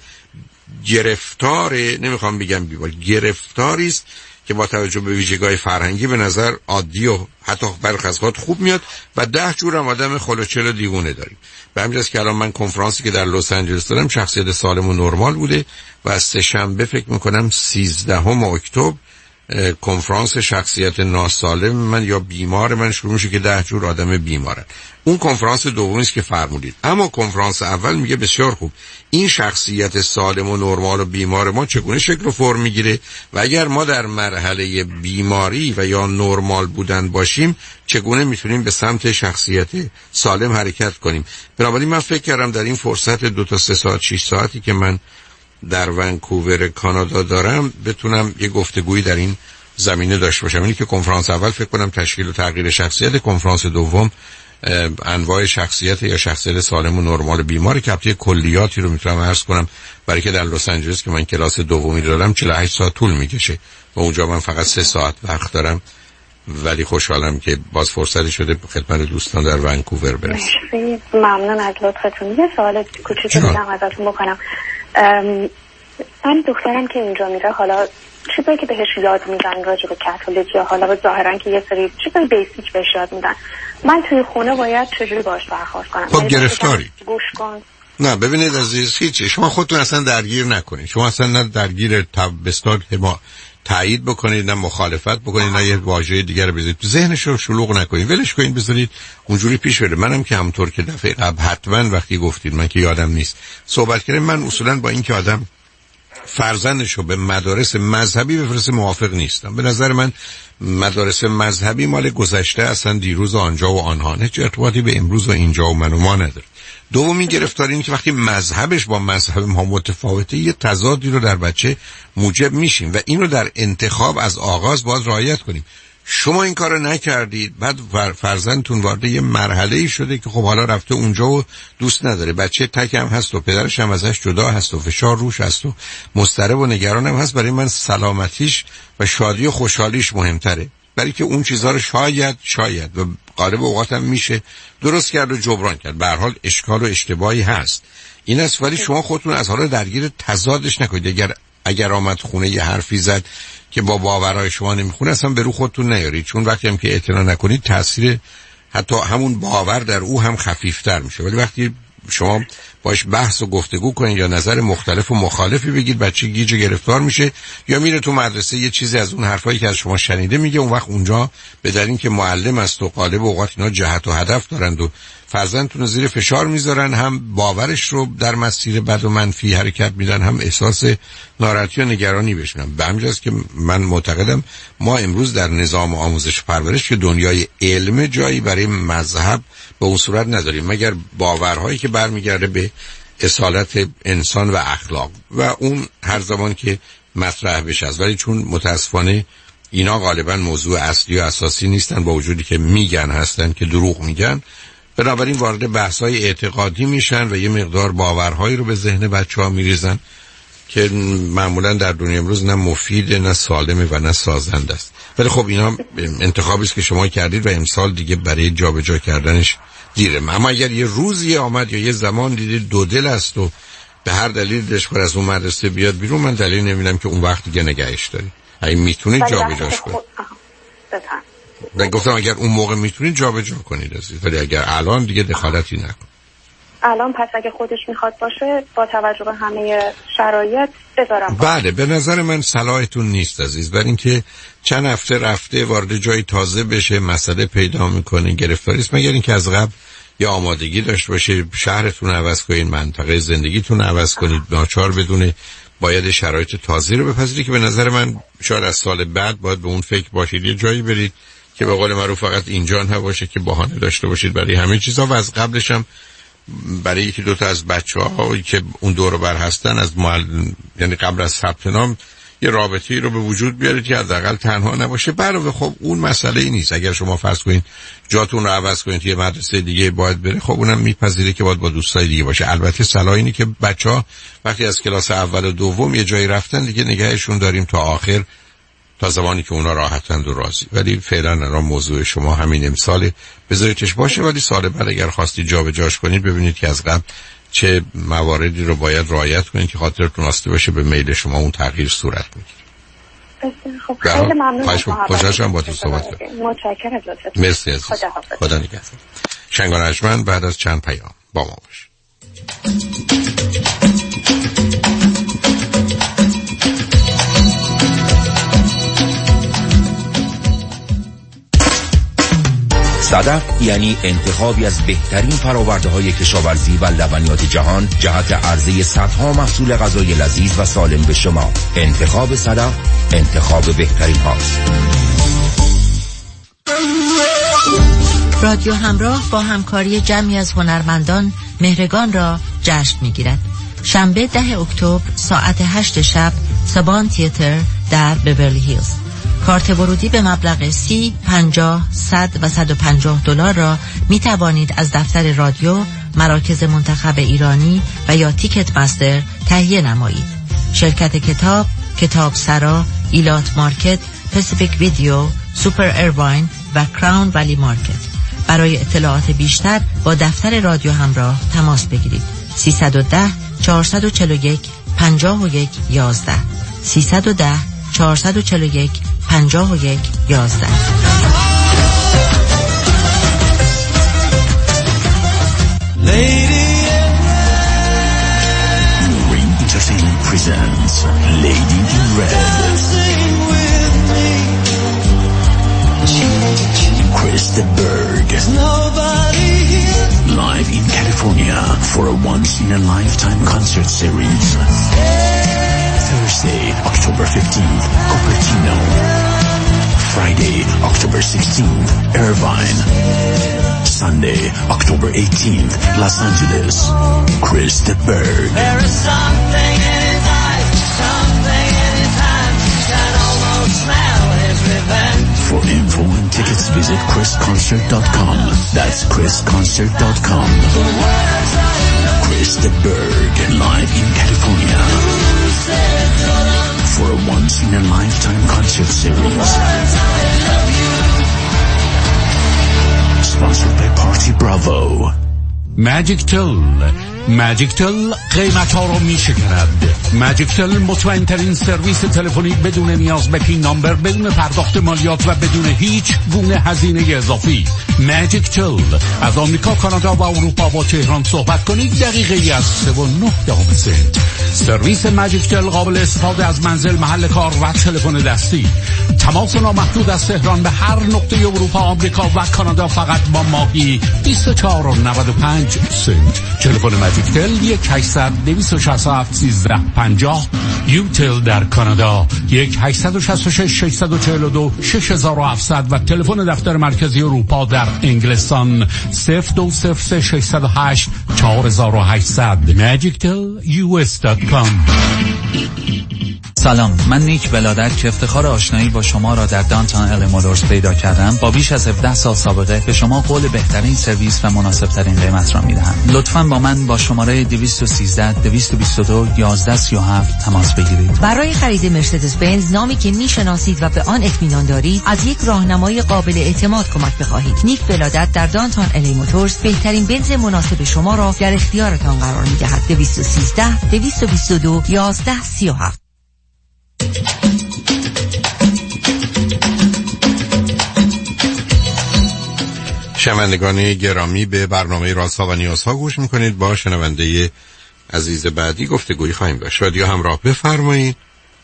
گرفتاره، نمیخوام بگم بیمار، گرفتاری است که با توجه به ویژگی‌های فرهنگی به نظر عادی و حتی برخی از اوقات خوب میاد و 10 جور هم آدم خلوچل و دیوونه داریم. به همین جاست که الان من کنفرانسی که در لس آنجلس دارم شخصیت سالم و نرمال بوده و از 3 شنبه فکر میکنم 13 اکتبر کنفرانس شخصیت ناسالم من یا بیمار من شروع میشه که 10 جور آدم بیمارن. اون کنفرانس دومی است که فرمودید. اما کنفرانس اول میگه بسیار خوب این شخصیت سالم و نرمال و بیمار ما چگونه شکل و فرم میگیره و اگر ما در مرحله بیماری و یا نرمال بودن باشیم چگونه میتونیم به سمت شخصیت سالم حرکت کنیم. بنابراین من فکر کردم در این فرصت 2 تا 3 ساعت 6 ساعتی که من در ونکوور کانادا دارم بتونم یه گفتگویی در این زمینه داشته باشم. اینی که کنفرانس اول فکر کنم تشکیل و تغییر شخصیت، کنفرانس دوم انواع شخصیت یا شخصیت سالم و نرمال بیماری که البته کلیاتی رو میتونم عرض کنم، برای که در لس آنجلس که من کلاس دومی دارم 48 ساعت طول میکشه و اونجا من فقط 3 ساعت وقت دارم، ولی خوشحالم که باز فرصتی شده خدمت دوستان در ونکوور برسم. مرسی، ممنون از لطفتون. یه سوال کوچیکی دارم ازتون بکنم. من دخترم که اینجا میره، حالا چیزایی که بهش یاد میدن راجع به کاتولیک یا حالا ظاهرا که یه سری چیزای بیسیک بهش یاد میدن، من توی خونه باید چجوری باهاش برخورد کنم؟ خب گرفتاری گوش کن. نه ببینید عزیز، هیچی، شما خودتون اصلا درگیر نکنید. شما اصلا نه درگیر بستار ما تایید بکنید، نه مخالفت بکنید، نه یه واژه دیگر رو بذارید تو ذهنش رو شلوغ نکنید، ولش کنید، بذارید اونجوری پیش بره. منم که همونطور که دفعه قبل حتما وقتی گفتید، من که یادم نیست صحبت کردم، من اصولا با این که آدم فرزندشو به مدارس مذهبی بفرسته موافق نیستم. به نظر من مدارس مذهبی مال گذشته، اصلا دیروز آنجا و آنها، هیچ ارتباطی به امروز و اینجا و من و ما نداره. دومی گرفتاری این که وقتی مذهبش با مذهب ما متفاوته، یه تضادی رو در بچه موجب میشیم و اینو در انتخاب از آغاز باید رعایت کنیم. شما این کارو نکردید، بعد فرزندتون وارد یه مرحله‌ای شده که خب حالا رفته اونجا و دوست نداره، بچه تک هم هست و پدرش هم ازش جدا هست و فشار روش هست و مضطرب و نگران هم هست. برای من سلامتیش و شادی و خوشحالیش مهمتره، برای که اون چیزها رو شاید و غالب اوقات هم میشه درست کرد و جبران کرد. به هر حال اشکال و اشتباهی هست این است، ولی شما خودتون از حالا درگیر تضادش نکنید. اگر آمد خونه یه حرفی زد که با باورهای شما نمیخونه، اصلا به رو خودتون نیارید، چون وقتی هم که اعتنا نکنید تاثیر حتی همون باور در او هم خفیفتر میشه. ولی وقتی شما باش بحث و گفتگو کنید یا نظر مختلف و مخالفی بگید، بچه گیج گرفتار میشه یا میره تو مدرسه یه چیزی از اون حرفایی که از شما شنیده میگه. اون وقت اونجا به دلیل که معلم است و غالب اوقات اینا جهت و هدف دارند و فرزندتون رو زیر فشار میذارن، هم باورش رو در مسیر بد و منفی حرکت میدن، هم احساس ناراحتی و نگرانی بشن. به همین جاست که من معتقدم ما امروز در نظام آموزش پرورش که دنیای علم جایی برای مذهب به اون صورت نداریم، مگر باورهایی که برمیگرده به اصالت انسان و اخلاق و اون هر زمان که مطرح بشه. ولی چون متاسفانه اینا غالبا موضوع اصلی و اساسی نیستن، با وجودی که میگن هستن که دروغ میگن، بنابراین وارد بحث‌های اعتقادی میشن و یه مقدار باورهایی رو به ذهن بچه‌ها میریزن که معمولا در دنیا امروز نه مفید نه سالمه و نه سازنده است. ولی خب اینا انتخابی است که شما کردید و امسال دیگه برای جابجا کردنش دیره. اما اگر یه روزی آمد یا یه زمان دیدید دو دل است و به هر دلیل دلش خواست از اون مدرسه بیاد بیرون، من دلیل نمی‌بینم که اون وقت دیگه نگهش دارید. اگه میتونید جابجاش کنید. من گفتم اگر اون موقع میتونید جابجا کنید عزیز، ولی اگر الان دیگه دخالتی نکنید. الان پس اگه خودش میخواد باشه با توجه به همه شرایط بذارم. بله، به نظر من صلاحتون نیست عزیز، برای اینکه چند هفته رفته وارد جای تازه بشه، مسئله پیدا میکنه، گرفتاری است، مگر اینکه از قبل یا آمادگی داشته باشه شهرتون عوض کنید، منطقه زندگیتون عوض کنید، ناچار بدونه باید شرایط تازه رو بپذیرید که به نظر من شاید از سال بعد باید به اون فکر باشید یه جایی برید که به قول معروف فقط اینجا نباشه که بهانه داشته باشید برای همه چیزا، و از قبلش هم برای یکی دوتا از بچه‌ها که اون دور و بر هستن از یعنی قبل از ثبت نام یه رابطه‌ای رو به وجود بیارید که حداقل تنها نباشه. برای خب اون مسئله ای نیست. اگر شما فرض کنید جاتون رو عوض کنید یه مدرسه دیگه باید بره، خب اونم میپذیره که باید با دوستای دیگه باشه. البته صلاح اینه که بچه‌ها وقتی از کلاس اول و دوم یه جایی رفتن دیگه نگهشون داریم تا آخر، تا زمانی که اونا راحتند و راضی. ولی فعلا الان موضوع شما همین امسال بذاریدش باشه، ولی سال بعد اگر خواستید جابجاش کنید ببینید که از قبل چه مواردی رو باید رعایت کنید که خاطرتون آسوده باشه به میل شما اون تغییر صورت میگیره. خب خیلی ممنون. خوشحالم با تو صحبت کردم. متشکرم ازتون. مرسی عزیز. خدا نگهدار. شنگان ارجمند بعد از چند پیام با ما باش. صدف یعنی انتخابی از بهترین فرآورده‌های کشاورزی و لبنیات جهان جهت عرضه صدها محصول غذایی لذیذ و سالم به شما. انتخاب صدف انتخاب بهترین هاست. رادیو همراه با همکاری جمعی از هنرمندان مهرگان را جشن می‌گیرد. شنبه 10 اکتبر ساعت 8 شب سابان تئاتر در بیورلی هیلز. کارت ورودی به مبلغ 30, 50, 100 و $150 را می توانید از دفتر رادیو، مراکز منتخب ایرانی و یا تیکت مستر تهیه نمایید. شرکت کتاب، کتاب سرا، ایلات مارکت، پسیفیک ویدیو، سوپر ایرواین و کراون ولی مارکت. برای اطلاعات بیشتر با دفتر رادیو همراه تماس بگیرید. 310 441 51 11 310 441 51 11. Ring Entertainment presents Lady in Red. Chris the Berg. Live in California for a once-in-a-lifetime concert series. Thursday, October 15th, Cupertino. Friday, October 16th, Irvine. Sunday, October 18th, Los Angeles. Chris the Berg. There is something in his eyes, something in his hands. You can almost smell his revenge. For info and tickets, visit chrisconcert.com. That's chrisconcert.com. Chris the Berg, live in California. For a once-in-a-lifetime concert series. Sponsored by Party Bravo. ماجیک تل قیمت ها رو می شکند. ماجیک تل مطمئن ترین سرویس تلفنی بدون نیاز به پین نامبر، بدون پرداخت مالیات و بدون هیچ گونه هزینه اضافی. ماجیک تل از آمریکا، کانادا و اروپا با تهران صحبت کنید دقیقه‌ای از 3.9 سنت. سرویس ماجیک تل قابل استفاده از منزل، محل کار و تلفن دستی. تماس نامحدود از تهران به هر نقطه اروپا، آمریکا و کانادا فقط با ماهی 24.95 سنت. تلفن ماجیک تل 1-800-267-1350. یوتل در کانادا 1-866-642-6700 و تلفن دفتر مرکزی اروپا در انگلستان 02-608-4800. magictelus.com. سلام، من نیک ولادت که افتخار آشنایی با شما را در دانتان ال مولورز پیدا کردم. با بیش از 17 سال سابقه به شما قول بهترین سرویس و مناسب ترین قیمت را میدهم. لطفاً با من با شماره 213-222-1137 تماس بگیرید. برای خرید مرسدس بنز، نامی که میشناسید و به آن اطمینان دارید، از یک راهنمای قابل اعتماد کمک بخواهید. نیک ولادت در دانتان ال موتورز بهترین بنز مناسب شما را در اختیارتان قرار میدهد. 213-222-1137. شنوندگان گرامی، به برنامه رازها و نیازها گوش میکنید. با شنونده عزیز بعدی گفتگویی خواهیم داشت. رادیو همراه، بفرمایید.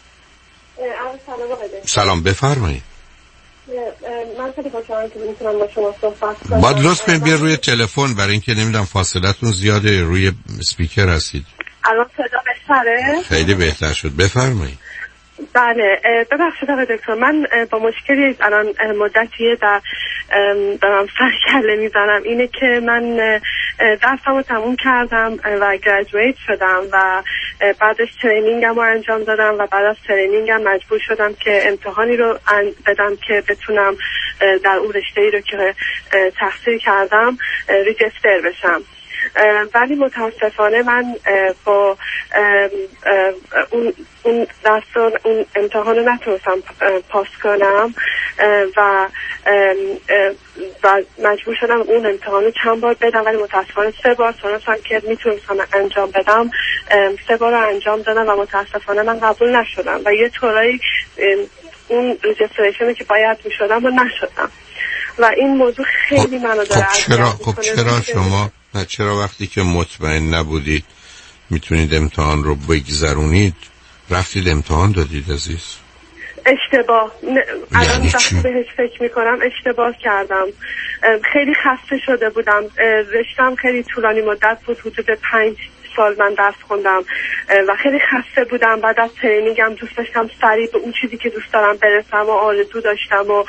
سلام، بفرمایید. من خیلی خوشحالم که میتونم با شما صحبت کنم. باید لطف کنید بیا روی تلفن، برای اینکه نمیدونم فاصلتون زیاده، روی اسپیکر هستید. الان صدا بهتره؟ خیلی بهتر شد، بفرمایید. بله، ببخشید آقای دکتر، من با مشکلی الان مدتیه دارم سرکله میزنم. اینه که من درسم رو تموم کردم و گریجویت شدم و بعدش ترینینگم رو انجام دادم و بعد از ترینینگم مجبور شدم که امتحانی رو بدم که بتونم در اون رشته‌ای رو که تحصیل کردم ریجستر بشم. ولی متاسفانه من با اون امتحان رو نتونستم پاس کنم و مجبور شدم اون امتحان رو چند بار بدم، ولی متاسفانه 3 بار تونستم که میتونستم انجام بدم. 3 بار رو انجام دادم و متاسفانه من قبول نشدم و یه طورایی اون ریجستریشنی که باید میشدم رو نشدم و این موضوع خیلی منو داره چرا وقتی که مطمئن نبودید میتونید امتحان رو بگذرونید رفتید امتحان دادید عزیز؟ اشتباه. الان وقتی بهش فکر میکنم اشتباه کردم. خیلی خسته شده بودم. رشتم خیلی طولانی مدت بود، حدود 5 سال من درس خوندم و خیلی خسته بودم. بعد از ترینینگم دوست داشتم سریع به اون چیزی که دوست دارم برسم و آرزو داشتم و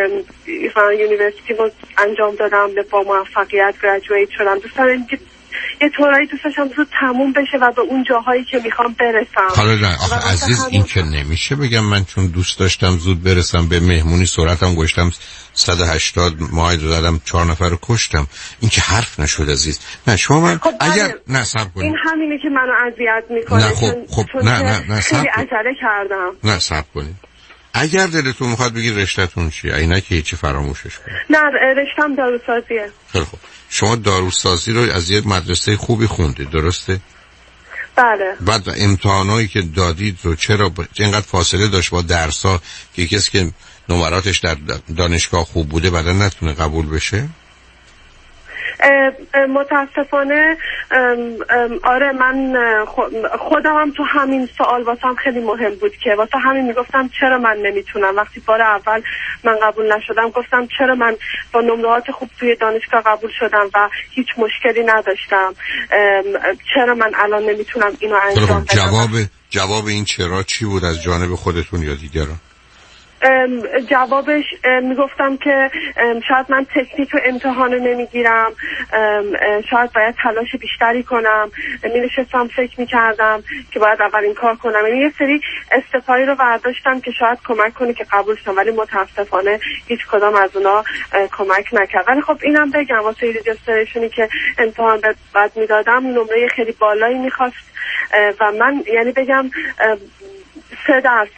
یونیورسیتی رو انجام دادم، با موفقیت گریجویت شدم. دوست دارم یه طورایی دوست داشتم زود تموم بشه و به اون جاهایی که میخوام برسم. حالا نه آخه عزیز این که نمیشه بگم من چون دوست داشتم زود برسم به مهمونی سرعتم گشتم 180 مایل رو دادم 4 نفر رو کشتم. این که حرف نشد عزیز. نه شما خب اگر نه صبر کنید این همینه که منو اذیت میکنه. نه خب نه خیلی عجله کردم. نه صبر کنید. اگر دلتون میخواد بگید رشته‌تون چیه اینا که هیچی فراموشش کنید. نه رشتم داروسازیه. خیلی خوب. شما داروسازی رو از یه مدرسه خوبی خوندید درسته؟ بله. بعد امتحانایی که دادید رو چرا اینقدر فاصله داشت با درس‌ها که کسی که نمراتش در دانشگاه خوب بوده بعدا نتونه قبول بشه؟ متاسفانه آره من خودم هم تو همین سوال واسم خیلی مهم بود که واسه همین میگفتم چرا من نمیتونم. وقتی بار اول من قبول نشدم گفتم چرا من با نمرات خوب توی دانشگاه قبول شدم و هیچ مشکلی نداشتم، چرا من الان نمیتونم اینو انجام بدم. جواب این چرا چی بود از جانب خودتون یا دیگران؟ جوابش میگفتم که شاید من تکنیک و امتحان نمیگیرم، شاید باید تلاش بیشتری کنم. نشستم فکر میکردم که باید اول این کار کنم. یعنی یه سری استپایی رو برداشتم که شاید کمک کنه که قبول شم، ولی متاسفانه هیچ کدام از اونا کمک نکرد. ولی خب اینم بگم واسه رجیستریشنی که امتحان بعد میدادم نمره خیلی بالایی میخواست و من یعنی بگم 3%، 4%، 2%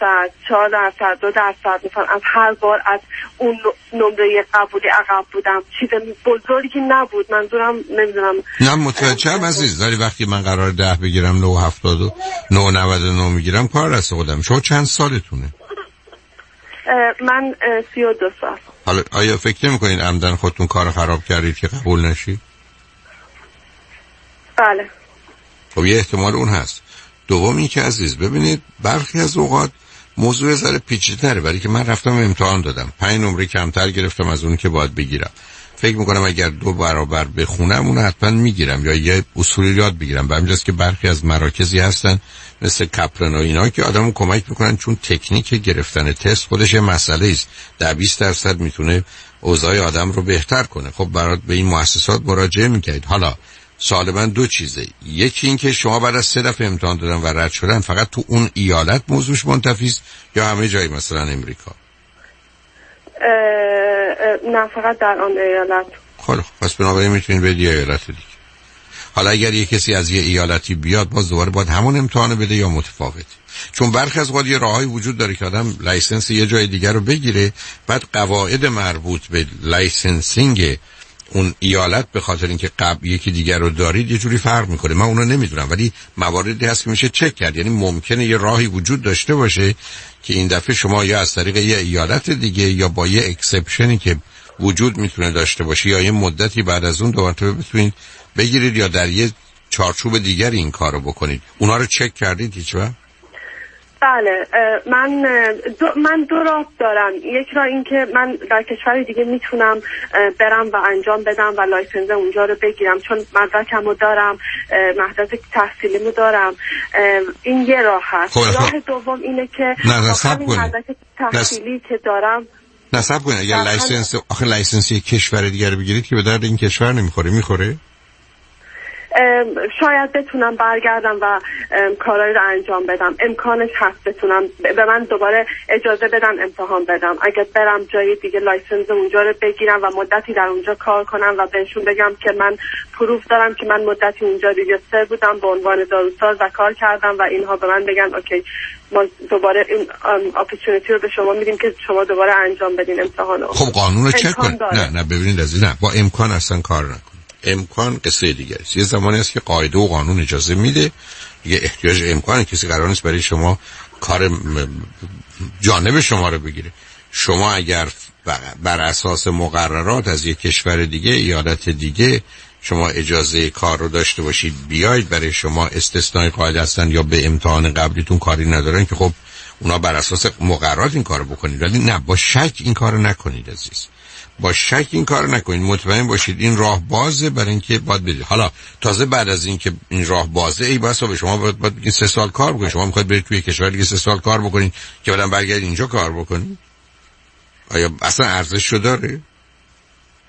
مثلا از هر بار از اون نمره قبولی عقب بودم. چیز بزرگی نبود، منظورم نمیدونم. نه متوجهم عزیز، ولی وقتی من قرار 10 بگیرم 9.70 9.99 میگیرم کار رسه خودم. شما چند سالتونه؟ من 32 سال. حالا آیا فکر نمی‌کنید عمدن خودتون کار خراب کردید که قبول نشید؟ بله. خب یه احتمال اون هست. دومی که عزیز ببینید برخی از اوقات موضوع ذره پیچیده‌تره، برای که من رفتم امتحان دادم 5 نمره کمتر گرفتم از اون که باید بگیرم. فکر میکنم اگر 2 برابر بخونم اون حتما میگیرم یا یه اصولی یاد بگیرم. به همینجاست که برخی از مراکزی هستن مثل کپلن و اینا که آدمو کمک میکنن، چون تکنیک گرفتن تست خودش مسئله است. 10-20% میتونه اوضاع آدم رو بهتر کنه. خب برات به این مؤسسات مراجعه میکنید. حالا سوال من 2 چیزه. یکی این که شما بعد از 3 دفعه امتحان دادن و رد شدن فقط تو اون ایالت موضوعش منتفی است یا همه جایی مثلا امریکا؟ نه فقط در آن ایالت. خب پس بنابراین میتونید به یه ایالت دیگه. حالا اگر یه کسی از یه ایالتی بیاد باز دوباره باید همون امتحان بده یا متفاوت؟ چون برخی از اوقات یه راهی وجود داره که آدم لایسنس یه جای دیگر رو بگیره، بعد قواعد مربوط به لایسنسینگ اون ایالت به خاطر اینکه قبل یکی دیگر رو دارید یه جوری فرق میکنه. من اونو نمیدونم ولی مواردی هست که میشه چک کرد. یعنی ممکنه یه راهی وجود داشته باشه که این دفعه شما یا از طریق یه ایالت دیگه یا با یه اکسپشنی که وجود میتونه داشته باشه یا یه مدتی بعد از اون دوباره بتونید بگیرید یا در یه چارچوب دیگر این کارو بکنید. اونا رو چک کردید هیچ وقت؟ بله من 2 راه دارم. یک راه این که من در کشور دیگه میتونم برم و انجام بدم و لایسنس اونجا رو بگیرم چون مدرکمو دارم، مدرک تحصیلیمو دارم. این یه راه هست. راه دوم اینه که همین مدرک تحصیلی که دارم نصب کنید. اگر لایسنس آخه لایسنس یک کشور دیگه رو بگیرید که به درد این کشور میخوره؟ شاید بتونم برگردم و کارایی رو انجام بدم. امکانش هست بتونم به من دوباره اجازه بدن امتحان بدم. اگر برم جای دیگه لایسنس اونجا رو بگیرم و مدتی در اونجا کار کنم و بهشون بگم که من پروف دارم که من مدتی اونجا ریجستر بودم به عنوان داروساز و کار کردم و اینها به من بگن اوکی ما دوباره این اپورتونتی رو به شما میدیم که شما دوباره انجام بدین امتحان رو. خب قانون رو چک کن. نه ببینید عزیز، نه با امکان اصلا کار نکن. امکان قصه دیگه است. یه زمانی است که قاعده و قانون اجازه میده، دیگه احتیاج امکان کسی قرار نیست برای شما کار جانب شما رو بگیره. شما اگر بر اساس مقررات از یک کشور دیگه ایالت دیگه شما اجازه کار رو داشته باشید بیاید، برای شما استثنای قاعده هستن یا به امتحان قبلیتون کاری ندارن که خب اونا بر اساس مقررات این کارو بکنید، ولی نه با شک این کارو نکنید عزیز. با شک این کار نکنید. مطمئن باشید این راه بازه برای اینکه باید بدید. حالا تازه بعد از اینکه این راه بازه ای بس به شما باید بگید 3 سال کار بکنید. شما میخواید برید توی کشور دیگه 3 سال کار بکنید که بعدم برگردید اینجا کار بکنید؟ آیا اصلا ارزش رو داره؟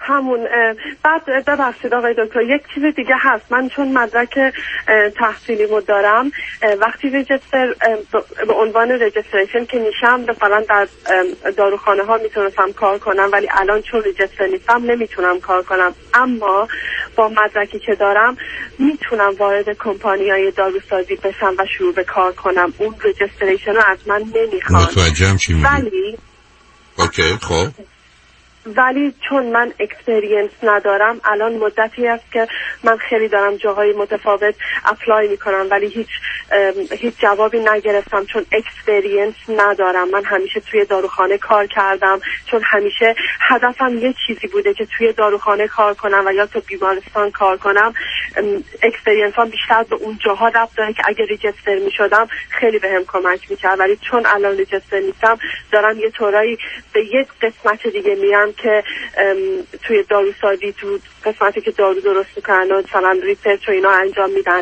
همون. بعد ببخشید آقای دکتر، یک چیز دیگه هست. من چون مدرک تحصیلیمو دارم، وقتی رجیستر به عنوان رجیستریشن که میشم مثلا در داروخانه ها میتونستم کار کنم، ولی الان چون رجیستر نیستم نمیتونم کار کنم. اما با مدرکی که دارم میتونم وارد کمپانی‌های داروسازی بشم و شروع به کار کنم. اون رجیستریشن رو از من نمیخوان. متوجهم چی میگی؟ اوکی خب. ولی چون من اکسپریانس ندارم، الان مدتی است که من خیلی دارم جاهای متفاوت اپلای میکنم ولی هیچ جوابی نگرفتم چون اکسپریانس ندارم. من همیشه توی داروخانه کار کردم، چون همیشه هدفم یه چیزی بوده که توی داروخانه کار کنم و یا تو بیمارستان کار کنم. اکسپریانس هم بیشتر به اون جاها ربط داره که اگه ریجستر میشدم خیلی بهم کمک میکرد، ولی چون الان ریجستر نیستم دارم یه طورایی به یک قسمت دیگه میرم که توی داروسازی، تو قسمتی که دارو درست میکنن و مثلا ریسرچ و اینا انجام میدن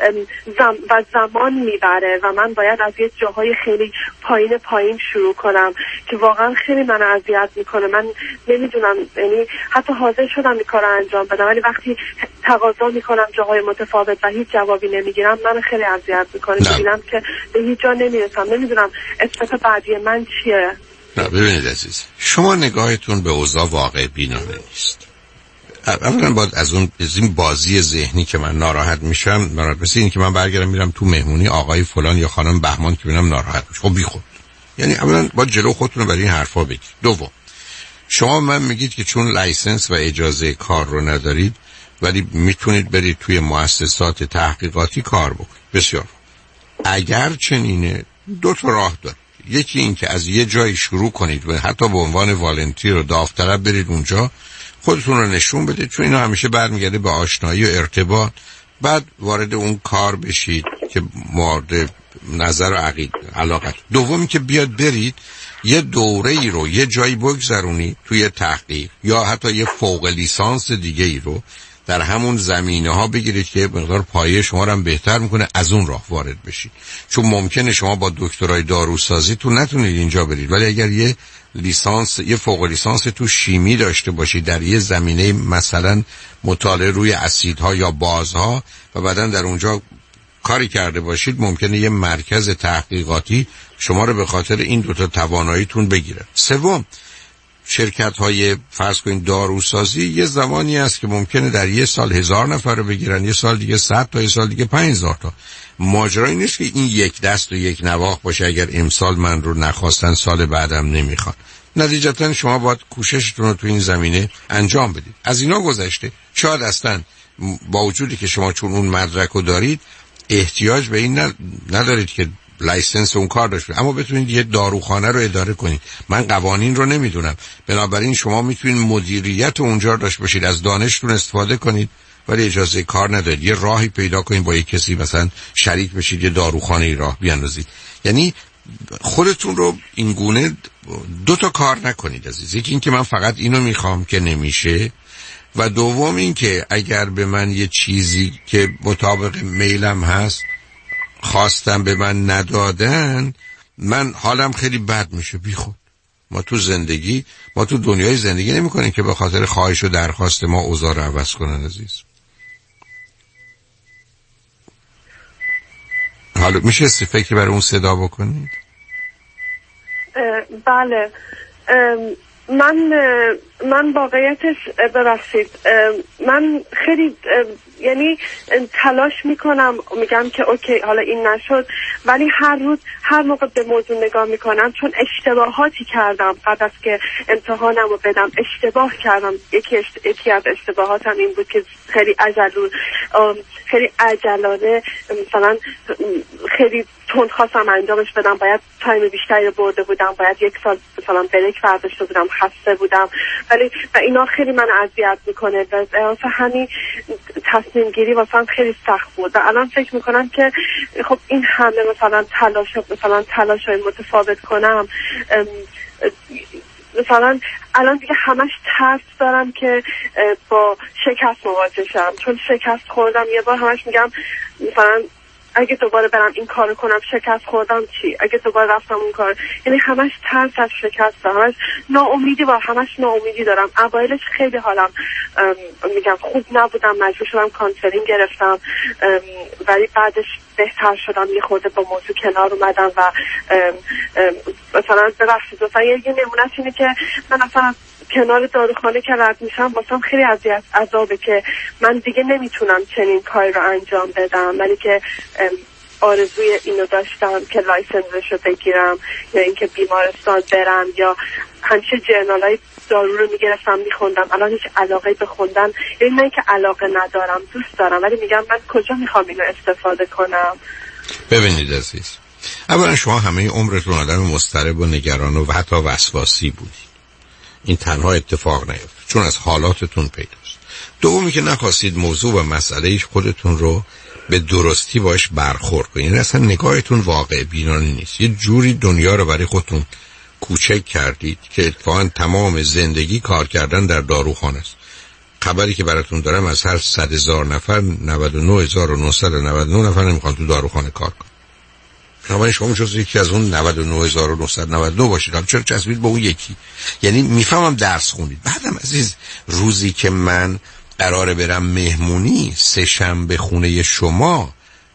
و زمان میبره و من باید از یه جاهای خیلی پایین شروع کنم که واقعا خیلی من اذیت میکنه. من نمیدونم، یعنی حتی حاضر شدم این کار رو انجام بدم ولی وقتی تقاضا میکنم جاهای متفاوت و هیچ جوابی نمیگیرم من خیلی اذیت میکنه. میبینم که به هیچ جا نمیرسم. نمیدونم استپ بعدی من چیه. نه ببینید عزیز، شما نگاهتون به اوضاع واقع بینانه نیست. اولا باید از این بازی ذهنی که من ناراحت میشم، مثل این که من برگردم میرم تو مهمونی آقای فلان یا خانم بهمان که ببینم ناراحت میشه. خب بیخود. یعنی اولا باید جلو خودتون رو برای این حرفا بگید. دوم، شما من میگید که چون لایسنس و اجازه کار رو ندارید ولی میتونید برید توی مؤسسات تحقیقاتی کار بکنید. بسیار. اگر چنینه دو تا راه دارید. یکی این که از یه جایی شروع کنید و حتی به عنوان والنتیر و داوطلب برید اونجا خودتون رو نشون بدید، چون اینا همیشه برمیگرده به آشنایی و ارتباط، بعد وارد اون کار بشید که مورد نظر و علاقت. دومی که بیاد برید یه دوره ای رو یه جایی بگذرونید توی تحقیق یا حتی یه فوق لیسانس دیگه ای رو در همون زمینه ها بگیرید که مقدار پایه شما رو هم بهتر میکنه، از اون راه وارد بشید. چون ممکنه شما با دکترای داروسازی تو نتونید اینجا برید، ولی اگر یه لیسانس، یه فوق لیسانس تو شیمی داشته باشید در یه زمینه مثلا مطالعه روی اسیدها یا بازها و بعدن در اونجا کاری کرده باشید، ممکنه یه مرکز تحقیقاتی شما رو به خاطر این دوتا تواناییتون بگیره. سوم، شرکت های فرض کنید داروسازی یه زمانی است که ممکنه در یه سال 1000 نفر رو بگیرن، یه سال دیگه 100 تا، یه سال دیگه 5000 تا. ماجرایی نیست که این یک دست و یک نواخت باشه، اگر امسال من رو نخواستن سال بعدم نمیخوان. نتیجتا شما باید کوششتون رو تو این زمینه انجام بدید. از اینا گذشته شاید اصلا با وجودی که شما چون اون مدرک رو دارید احتیاج به این ندارید که لایسنس اون کار داشته، اما بتونید یه داروخانه رو اداره کنید. من قوانین رو نمیدونم، بنابراین شما میتونید مدیریت اونجا رو داشته باشید، از دانشتون استفاده کنید ولی اجازه کار ندارید. یه راهی پیدا کنید با یه کسی مثلا شریک بشید، یه داروخانه ای راه بیاندازید. یعنی خودتون رو این گونه دو تا کار نکنید عزیز. یکی این که من فقط اینو میخوام که نمیشه، و دوم این که اگر به من یه چیزی که مطابق میلم هست خواستم به من ندادن، من حالم خیلی بد میشه. بیخود ما تو دنیای زندگی نمی کنیم که به خاطر خواهش و درخواست ما اوضاع رو عوض کنن عزیز. حالا میشه فکری برای اون صدا بکنید؟ بله. من واقعیتش ببخشید، من خیلی یعنی تلاش میکنم، میگم که اوکی حالا این نشد، ولی هر موقع به موضوع نگاه میکنم، چون اشتباهاتی کردم قبل از که امتحانم رو بدم، اشتباه کردم. یکی از اشتباهاتم این بود که خیلی عجلانه مثلا خیلی تند خواستم انجامش بدم، باید تایم بیشتری رو برده بودم، باید یک سال مثلا بریک برداشته بودم، خسته بودم، ولی و اینا خیلی من اذیت میکنه و واسه همین تصمیم گیری واسم خیلی سخت بود. و الان فکر میکنم که خب این همه مثلا تلاشای متفاوت کنم، مثلا الان دیگه همش ترس دارم که با شکست مواجه شم، چون شکست خوردم یه بار. همش میگم مثلا اگه دوباره برم این کارو کنم شکست خوردم چی؟ اگه دوباره رفتم اون کار، یعنی همش ترس از شکست دارم، همش ناامیدی و همش ناامیدی دارم. اوایلش خیلی حالم میگم خوب نبودم، مجبور شدم کانسلینگ گرفتم، ولی بعدش بهتر شدم، یه خورده با موضوع کنار اومدم و مثلا ببخشید یه نمونهش اینه که من اصلا کنار داروخانه که رد میشم واسم خیلی عذابه که من دیگه نمیتونم چنین کاری رو انجام بدم، ولی که آرزوی اینو داشتم که لایسنسش رو بگیرم یا اینکه بیمارستان برم یا همیشه جرنالای دارو رو میگرفتم میخوندم. الان هیچ علاقه به خوندن، یعنی نه که علاقه ندارم، دوست دارم، ولی میگم من کجا میخوام اینو استفاده کنم. ببینید عزیز، اولا شما همه عمرتون آدم مضطرب و نگران و حتی وسواسی بودید. این تنها اتفاق نیفت چون از حالاتتون پیداست. دومی که نخواستید موضوع و مسئله خودتون رو به درستی باش برخورد کنید، یعنی اصلا نگاهتون واقع بینانه نیست. یه جوری دنیا رو برای خودتون کوچک کردید که اتفاقا تمام زندگی کار کردن در داروخانه است. خبری که براتون دارم از هر 100,000 نفر 99,999 نفر نمیخوان تو داروخانه کار کنن. شما جز یکی از اون 99,999 باشید. چرا چسبید به اون یکی؟ یعنی میفهمم درس خوندید. بعدم عزیز، روزی که من قراره برم مهمونی، 3 شنبه خونه شما،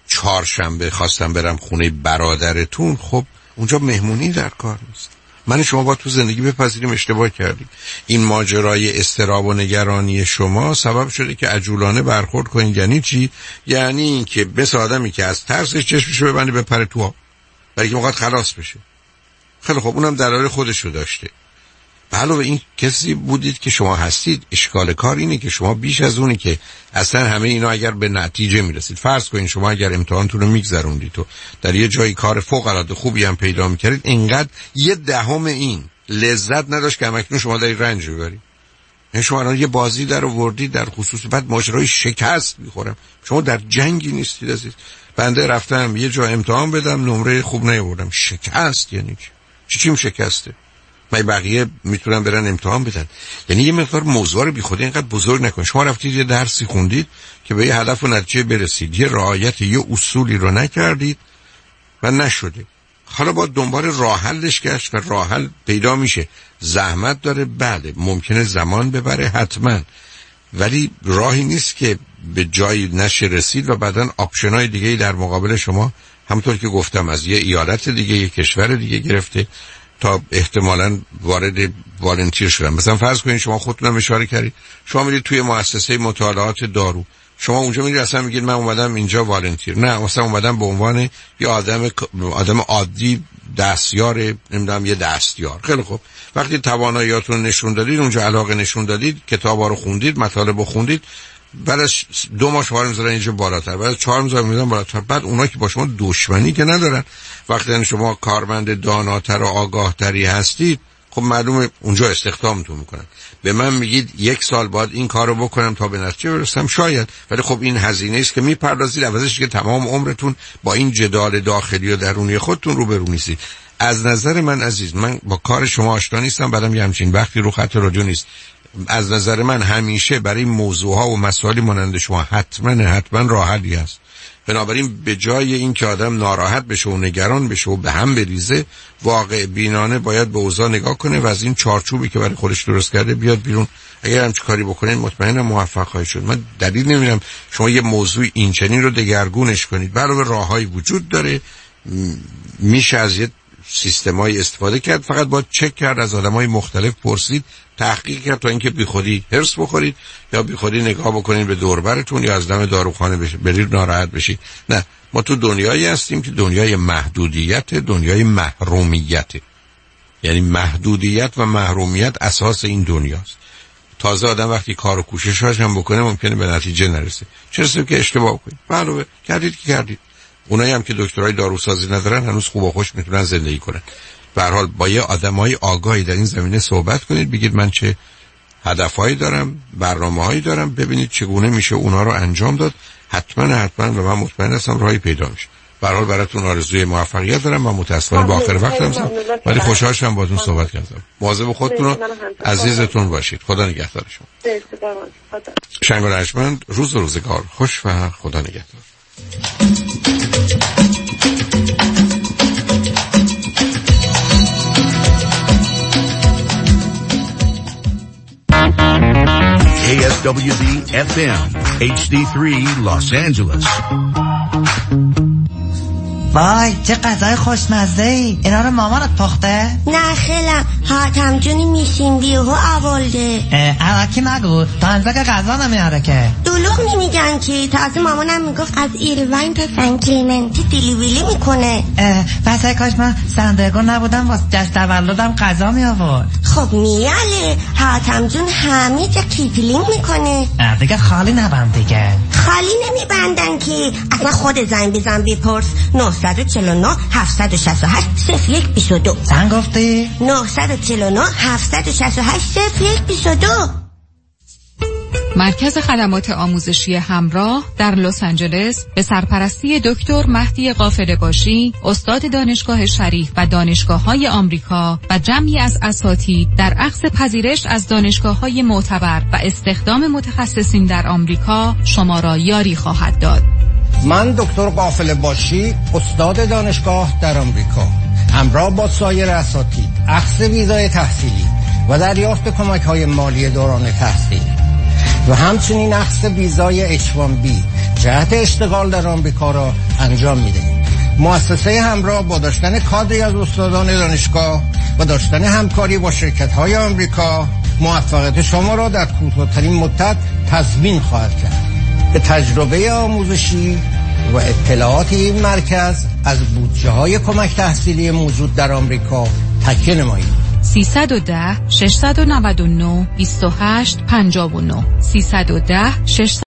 4 شنبه خواستم برم خونه برادرتون، خب اونجا مهمونی در کار نیست. من شما با تو زندگی بپذیریم اشتباه کردیم. این ماجرای اضطراب و نگرانی شما سبب شده که عجولانه برخورد کنید. یعنی چی؟ یعنی این که مثل آدمی که از ترسش چشمشو ببنده بپره تو آب برای که موقع خلاص بشه. خیلی خب، اونم دلایل خودشو داشته. علاوه این کسی بودید که شما هستید. اشکال کار اینه که شما بیش از اونی که اصلا همه اینا اگر به نتیجه میرسید، فرض کنید شما اگر امتحانتون رو میگذروندید و در یه جایی کار فوق العاده خوبی هم پیدا میکردید، اینقدر 1/10 این لذت نداشت که همکنون شما دارید رنج میبرید. یعنی شما الان یه بازی در آوردید در خصوص بعد ماجرای شکست میخورم. شما در جنگی نیستید عزیز. بنده رفتم یه جا امتحان بدم، نمره خوب نیاوردم. شکست یعنی چی شکسته؟ من بقیه میتونن برن امتحان بدن. یعنی یه مقدار موضوع رو بیخودی اینقدر بزرگ نکن. شما رفتید یه درسی خوندید که به یه هدف و نتیجه برسید، یه رعایت یه اصولی رو نکردید و نشده. حالا باید دنبال راه حلش گشت و راه حل پیدا میشه. زحمت داره، بله، ممکنه زمان ببره حتما، ولی راهی نیست که به جایی نشه رسید و بعدن آپشنای دیگه‌ای در مقابل شما، همونطور که گفتم، از یه ایالت دیگه، یه کشور دیگه گرفته تا احتمالاً وارد والنتیر شدن. مثلا فرض کنید شما خودتونم اشاره کردید، شما میرید توی مؤسسه مطالعات دارو، شما اونجا میرید اصلا میگید من اومدم اینجا والنتیر، نه، مثلا اومدم به عنوان یه آدم عادی، دستیار، نمیدونم یه دستیار. خیلی خوب، وقتی تواناییاتون نشون دادید، اونجا علاقه نشون دادید، کتابا رو خوندید، مطالب رو خوندید، بعد از 2 ماه شما رو میذارن اینجا بالاتر، بعد از 4 ماه میذارن بالاتر. بعد اونایی که با شما دشمنی که ندارن، وقتی شما کارمند داناتر و آگاهتری هستید، خب معلومه اونجا استخدامتون میکنن. به من میگید 1 سال باید این کارو بکنم تا به نتیجه برسم، شاید، ولی خب این هزینه است که میپردازید، عوضش که تمام عمرتون با این جدال داخلی و درونی خودتون روبرو نیستید. از نظر من عزیز، من با کار شما آشنا نیستم، بعدم یه همچین وقتی رو خط رادیو نیست. از نظر من همیشه برای موضوعها و مسائلی مانند شما حتما راه حلی هست. بنابراین به جای این که آدم ناراحت بشه و نگران بشه و به هم بریزه، واقع بینانه باید به اوضاع نگاه کنه و از این چارچوبی که برای خودش درست کرده بیاد بیرون. اگر همچین کاری بکنین مطمئنم موفق خواهید شد. من دلیل نمیبینم شما یه موضوع این چنین رو دگرگونش کنید. علاوه راههایی وجود داره، میشه از یه سیستمای استفاده کرد، فقط باید چک کرد، از آدمای مختلف پرسید، تحقیق کرد تا اینکه بیخودی هرس بخورید یا بیخودی نگاه بکنید به دور برتون یا از دم داروخانه برید ناراحت بشید. نه، ما تو دنیایی هستیم که دنیای محدودیت، دنیای محرومیت. یعنی محدودیت و محرومیت اساس این دنیاست. تازه آدم وقتی کار و کوششش هم بکنه ممکنه به نتیجه نرسه. چه رسه که اشتباه کنید. علاوه کردید که کردید. اونایی هم که دکترای داروسازی ندارن هنوز خوب و خوش میتونن زندگی کنن. به هر حال با یه آدمای آگاهی در این زمینه صحبت کنید، بگید من چه هدفهایی دارم، برنامه‌هایی دارم، ببینید چگونه میشه اونا رو انجام داد. حتما و من مطمئن هستم راهی پیدا میشه. به هر حال براتون آرزوی موفقیت دارم و متاسفانه با آخر وقت هستم، ولی خوشحال شدم باهاتون صحبت کردم. مواظب خودتون و عزیزتون باشید. خدا نگهدار شما. شنگ و رجمند، روزگار خوش و خدا نگهدار. KSWB FM HD3 Los Angeles. وای چه غذای خوشمزه ای. اینا رو مامانت پخته؟ نه خیلم حاتم جونی میشیم بیهو اولده. عراکی نگو تا انزا که غذا نمیاره که. دلوغ نمیگن که تازه مامانم میگفت از ایروین تا سن کلیمنتی دیلیویلی میکنه. پس کاش من سندرگو نبودم واسه جشن تولدم غذا می آورد. خب میاله حاتم جون همه جا کیتلینگ میکنه. دیگه خالی نبند دیگه. خالی نمیبندن که اصلا خود زنگ بزن بپرس. 949 768 0122. زن گفتی؟ 949 768 0122. مرکز خدمات آموزشی همراه در لس آنجلس به سرپرستی دکتر مهدی قافله‌باشی، استاد دانشگاه شریف و دانشگاه‌های آمریکا و جمعی از اساتید در اخذ پذیرش از دانشگاه‌های معتبر و استخدام متخصصین در آمریکا شما را یاری خواهد داد. من دکتر قافله‌باشی، استاد دانشگاه در آمریکا، همراه با سایر اساتید اخذ ویزای تحصیلی و دریافت کمک‌های مالی دوران تحصیل و همچنین اخذ ویزای H1B جهت اشتغال در آمریکا را انجام می‌دهیم. مؤسسه همراه با داشتن کادری از استادان دانشگاه و داشتن همکاری با شرکت‌های آمریکا موفقیت شما را در کوتاه‌ترین مدت تضمین خواهد کرد. به تجربه آموزشی و اطلاعات این مرکز از بودجه‌های کمک تحصیلی موجود در آمریکا تکیه نمایید. 310 699 28 59 310 6